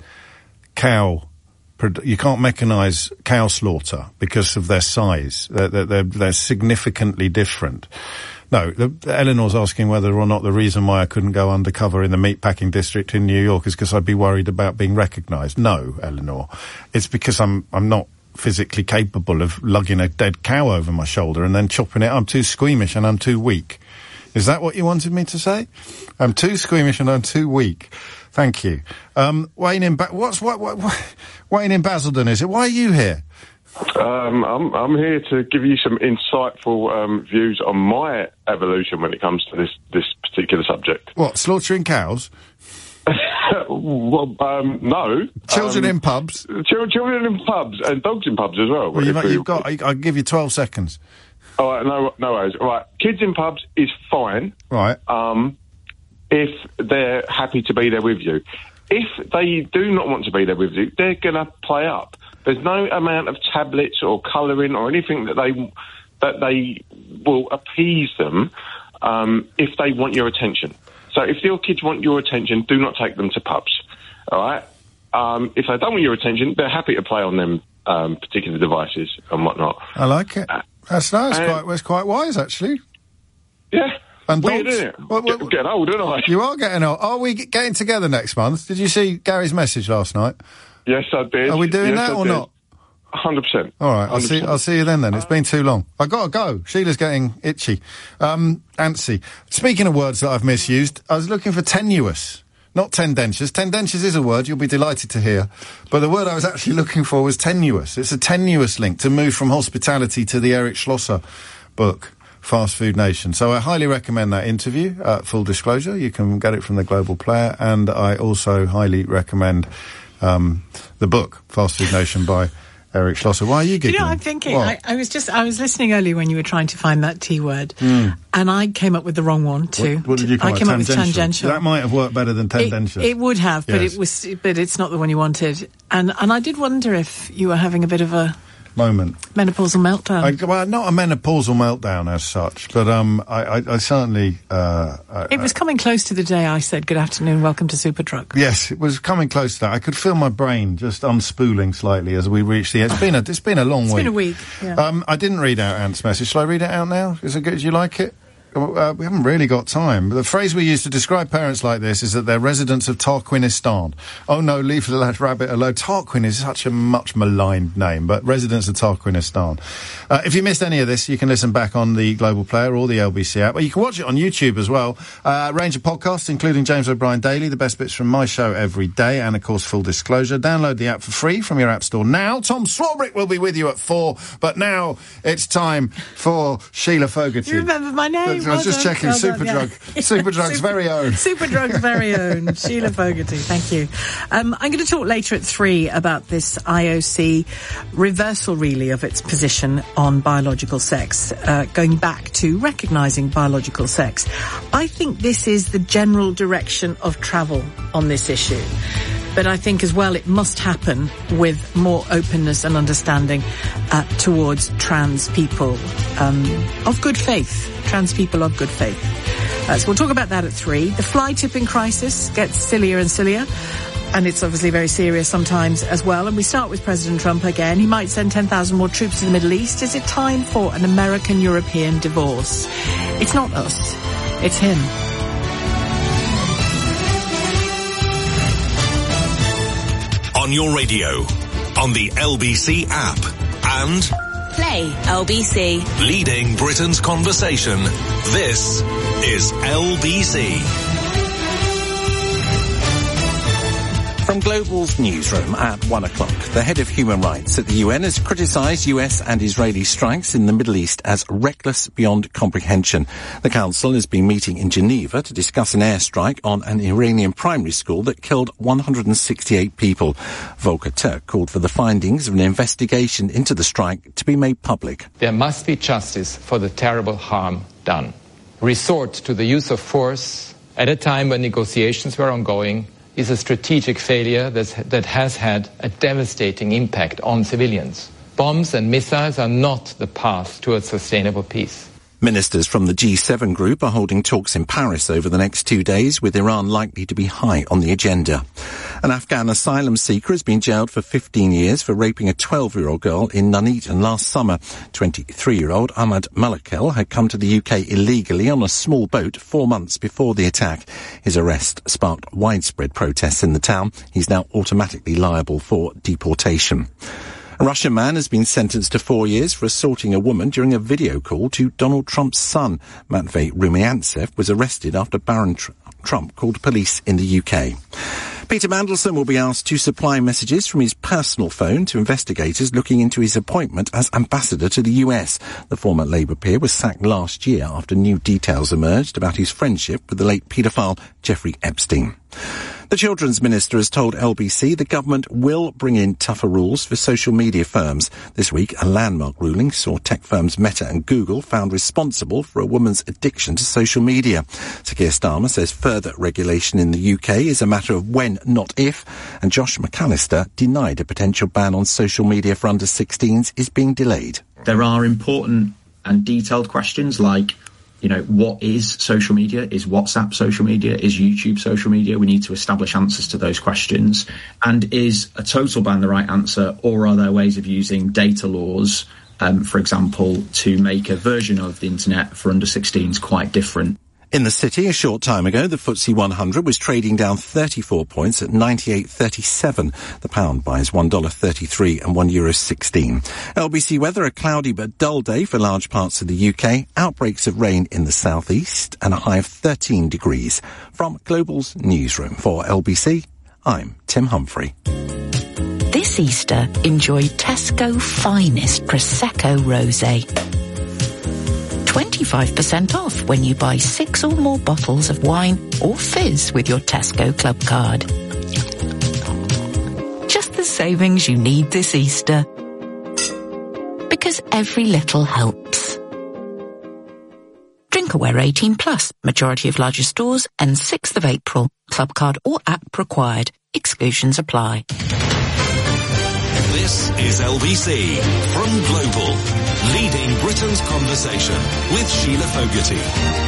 you can't mechanise cow slaughter because of their size. They're significantly different. No, Eleanor's asking whether or not the reason why I couldn't go undercover in the meatpacking district in New York is because I'd be worried about being recognised. No, Eleanor. It's because I'm not physically capable of lugging a dead cow over my shoulder and then chopping it. I'm too squeamish and I'm too weak. Is that what you wanted me to say? I'm too squeamish and I'm too weak. Thank you. Wayne in Wayne in Basildon, is it? Why are you here? I'm here to give you some insightful views on my evolution when it comes to this particular subject. What, slaughtering cows? Well, no. Children in pubs? Children in pubs and dogs in pubs as well. Well, I'll give you 12 seconds. All right, no worries. All right, kids in pubs is fine. Right. If they're happy to be there with you. If they do not want to be there with you, they're going to play up. There's no amount of tablets or colouring or anything that they will appease them if they want your attention. So if your kids want your attention, do not take them to pubs. All right? If they don't want your attention, they're happy to play on them particular devices and whatnot. I like it. That's quite wise, actually. Yeah. And weird, isn't it? Getting old, aren't I? You are getting old. Are we getting together next month? Did you see Gary's message last night? Yes, I did. Are we doing that or not? 100%. All right, I'll see you then. It's been too long. I got to go. Sheila's getting itchy. Antsy. Speaking of words that I've misused, I was looking for tenuous, not tendentious. Tendentious is a word you'll be delighted to hear, but the word I was actually looking for was tenuous. It's a tenuous link to move from hospitality to the Eric Schlosser book, Fast Food Nation. So I highly recommend that interview, Full Disclosure. You can get it from the Global Player, and I also highly recommend the book, Fast Food Nation by Eric Schlosser. Why are you giggling? I'm thinking, I was listening earlier when you were trying to find that T word, and I came up with the wrong one too. What did you come I came up with tangential. That might have worked better than tendentious. It would have, yes. but it's not the one you wanted. And I did wonder if you were having a bit of a moment. Menopausal meltdown. Well, not a menopausal meltdown as such, but I certainly... it was coming close to the day I said, good afternoon, welcome to Super Truck. Yes, it was coming close to that. I could feel my brain just unspooling slightly as we reached the end. It's been a long week. It's been a week, yeah. I didn't read out Ant's message. Shall I read it out now? Is it good? Do you like it? We haven't really got time. The phrase we use to describe parents like this is that they're residents of Tarquinistan. Oh no, leave the rabbit alone. Tarquin is such a much maligned name, but residents of Tarquinistan. If you missed any of this, you can listen back on the Global Player or the LBC app, or you can watch it on YouTube as well. Range of podcasts, including James O'Brien Daily, the best bits from my show every day, and of course Full Disclosure. Download the app for free from your app store now. Tom Swarbrick will be with you at 4, but now it's time for Sheila Fogarty. You remember my name? I was just checking. Superdrug's very own. Superdrug's very own. Sheila Fogarty, thank you. I'm going to talk later at 3 about this IOC reversal, really, of its position on biological sex, going back to recognising biological sex. I think this is the general direction of travel on this issue. But I think as well it must happen with more openness and understanding towards trans people of good faith. Trans people of good faith. So we'll talk about that at 3. The fly tipping crisis gets sillier and sillier. And it's obviously very serious sometimes as well. And we start with President Trump again. He might send 10,000 more troops to the Middle East. Is it time for an American-European divorce? It's not us. It's him. On your radio, on the LBC app, and Play LBC. Leading Britain's conversation. This is LBC. From Global's newsroom at 1 o'clock, the head of human rights at the UN has criticised US and Israeli strikes in the Middle East as reckless beyond comprehension. The Council has been meeting in Geneva to discuss an airstrike on an Iranian primary school that killed 168 people. Volker Turk called for the findings of an investigation into the strike to be made public. There must be justice for the terrible harm done. Resort to the use of force at a time when negotiations were ongoing is a strategic failure that has had a devastating impact on civilians. Bombs and missiles are not the path towards sustainable peace. Ministers from the G7 group are holding talks in Paris over the next 2 days, with Iran likely to be high on the agenda. An Afghan asylum seeker has been jailed for 15 years for raping a 12-year-old girl in Nuneaton last summer. 23-year-old Ahmad Malakel had come to the UK illegally on a small boat 4 months before the attack. His arrest sparked widespread protests in the town. He's now automatically liable for deportation. A Russian man has been sentenced to 4 years for assaulting a woman during a video call to Donald Trump's son. Matvey Rumyantsev was arrested after Baron Trump called police in the UK. Peter Mandelson will be asked to supply messages from his personal phone to investigators looking into his appointment as ambassador to the US. The former Labour peer was sacked last year after new details emerged about his friendship with the late paedophile Jeffrey Epstein. The Children's Minister has told LBC the government will bring in tougher rules for social media firms. This week, a landmark ruling saw tech firms Meta and Google found responsible for a woman's addiction to social media. Sir Keir Starmer says further regulation in the UK is a matter of when, not if, and Josh McAllister denied a potential ban on social media for under 16s is being delayed. There are important and detailed questions like, what is social media? Is WhatsApp social media? Is YouTube social media? We need to establish answers to those questions. And is a total ban the right answer, or are there ways of using data laws, for example, to make a version of the internet for under 16s quite different? In the city, a short time ago, the FTSE 100 was trading down 34 points at 98.37. The pound buys $1.33 and €1.16. LBC weather, a cloudy but dull day for large parts of the UK. Outbreaks of rain in the southeast and a high of 13 degrees. From Global's newsroom for LBC, I'm Tim Humphrey. This Easter, enjoy Tesco finest Prosecco Rosé. 25% off when you buy 6 or more bottles of wine or fizz with your Tesco Club card. Just the savings you need this Easter. Because every little helps. Drinkaware 18 plus, majority of larger stores, and 6th of April. Club card or app required. Exclusions apply. This is LBC from Global, leading Britain's conversation with Sheila Fogarty.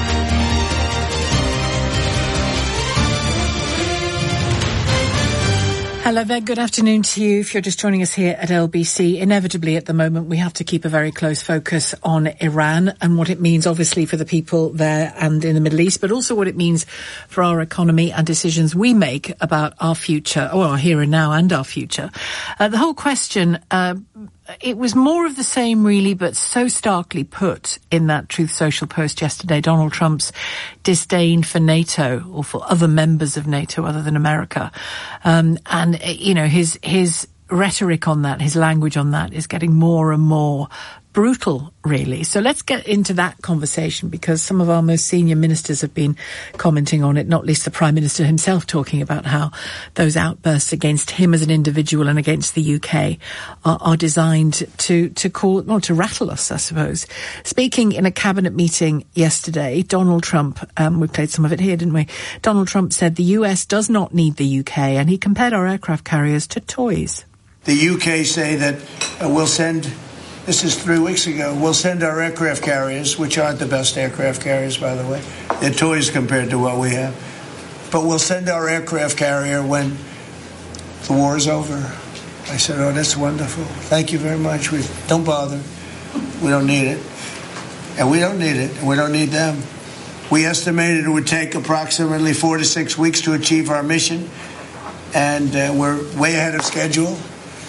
Hello there, good afternoon to you. If you're just joining us here at LBC, inevitably at the moment we have to keep a very close focus on Iran and what it means obviously for the people there and in the Middle East, but also what it means for our economy and decisions we make about our future, or our here and now and our future. The whole question, it was more of the same really, but so starkly put in that Truth Social post yesterday. Donald Trump's disdain for NATO or for other members of NATO other than America. And, his rhetoric on that, his language on that is getting more and more brutal, really. So let's get into that conversation, because some of our most senior ministers have been commenting on it, not least the Prime Minister himself, talking about how those outbursts against him as an individual and against the UK are designed to rattle us, I suppose. Speaking in a cabinet meeting yesterday, Donald Trump, we played some of it here, didn't we? Donald Trump said the US does not need the UK, and he compared our aircraft carriers to toys. The UK say that we'll send... This is 3 weeks ago. We'll send our aircraft carriers, which aren't the best aircraft carriers, by the way. They're toys compared to what we have. But we'll send our aircraft carrier when the war is over. I said, oh, that's wonderful. Thank you very much. Don't bother. We don't need it. And we don't need it. And we don't need them. We estimated it would take approximately 4 to 6 weeks to achieve our mission. And we're way ahead of schedule.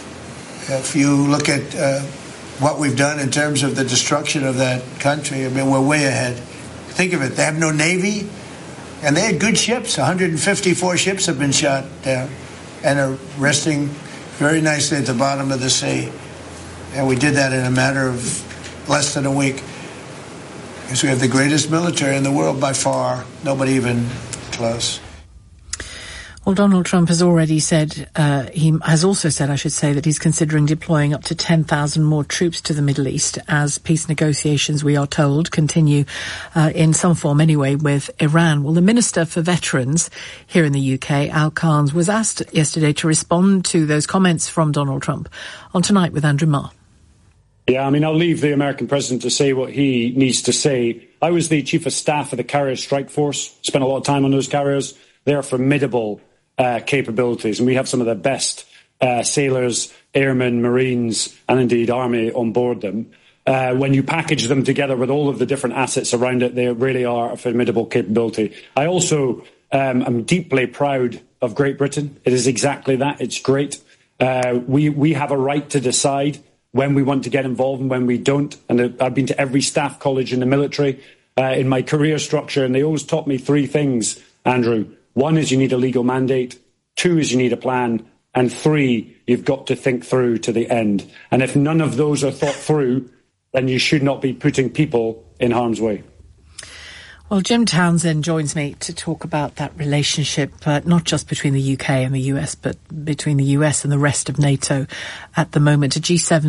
If you look at... what we've done in terms of the destruction of that country, I mean, we're way ahead. Think of it. They have no Navy, and they had good ships. 154 ships have been shot down and are resting very nicely at the bottom of the sea. And we did that in a matter of less than a week. Because we have the greatest military in the world by far. Nobody even close. Well, Donald Trump has already said, he has also said, I should say, that he's considering deploying up to 10,000 more troops to the Middle East as peace negotiations, we are told, continue in some form anyway with Iran. Well, the Minister for Veterans here in the UK, Al Carnes, was asked yesterday to respond to those comments from Donald Trump on Tonight with Andrew Marr. Yeah, I mean, I'll leave the American president to say what he needs to say. I was the chief of staff of the Carrier Strike Force, spent a lot of time on those carriers. They're formidable capabilities, and we have some of the best sailors, airmen, Marines, and indeed Army on board them. When you package them together with all of the different assets around it, they really are a formidable capability. I also am deeply proud of Great Britain. It is exactly that. It's great. We have a right to decide when we want to get involved and when we don't. And I've been to every staff college in the military in my career structure, and they always taught me three things, Andrew. One is you need a legal mandate. 2 is you need a plan. And 3, you've got to think through to the end. And if none of those are thought through, then you should not be putting people in harm's way. Well, Jim Townsend joins me to talk about that relationship, not just between the UK and the US, but between the US and the rest of NATO at the moment. A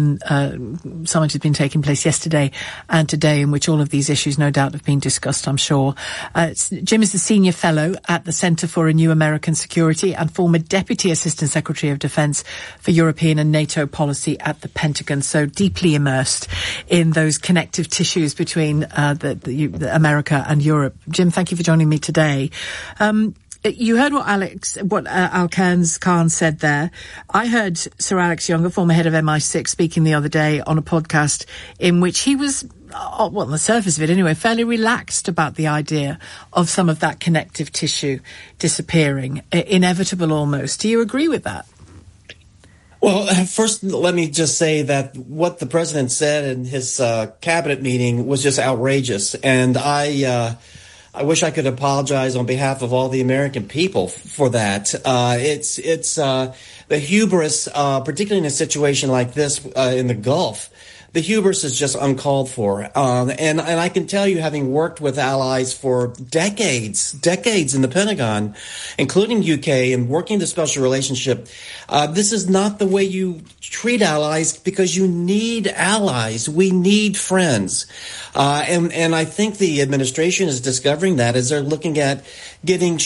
G7 summit has been taking place yesterday and today, in which all of these issues no doubt have been discussed, I'm sure. Jim is the Senior Fellow at the Centre for a New American Security and former Deputy Assistant Secretary of Defence for European and NATO Policy at the Pentagon, so deeply immersed in those connective tissues between America and Europe. Jim, thank you for joining me today. You heard what Al Carnes said there. I heard Sir Alex Younger, former head of MI6, speaking the other day on a podcast in which he was, well, on the surface of it anyway, fairly relaxed about the idea of some of that connective tissue disappearing, inevitable almost. Do you agree with that? Well, first, let me just say that what the president said in his cabinet meeting was just outrageous. And I wish I could apologize on behalf of all the American people for that. It's the hubris, particularly in a situation like this in the Gulf. The hubris is just uncalled for. And I can tell you, having worked with allies for decades in the Pentagon, including UK, and working the special relationship, this is not the way you treat allies, because you need allies. We need friends. And I think the administration is discovering that as they're looking at getting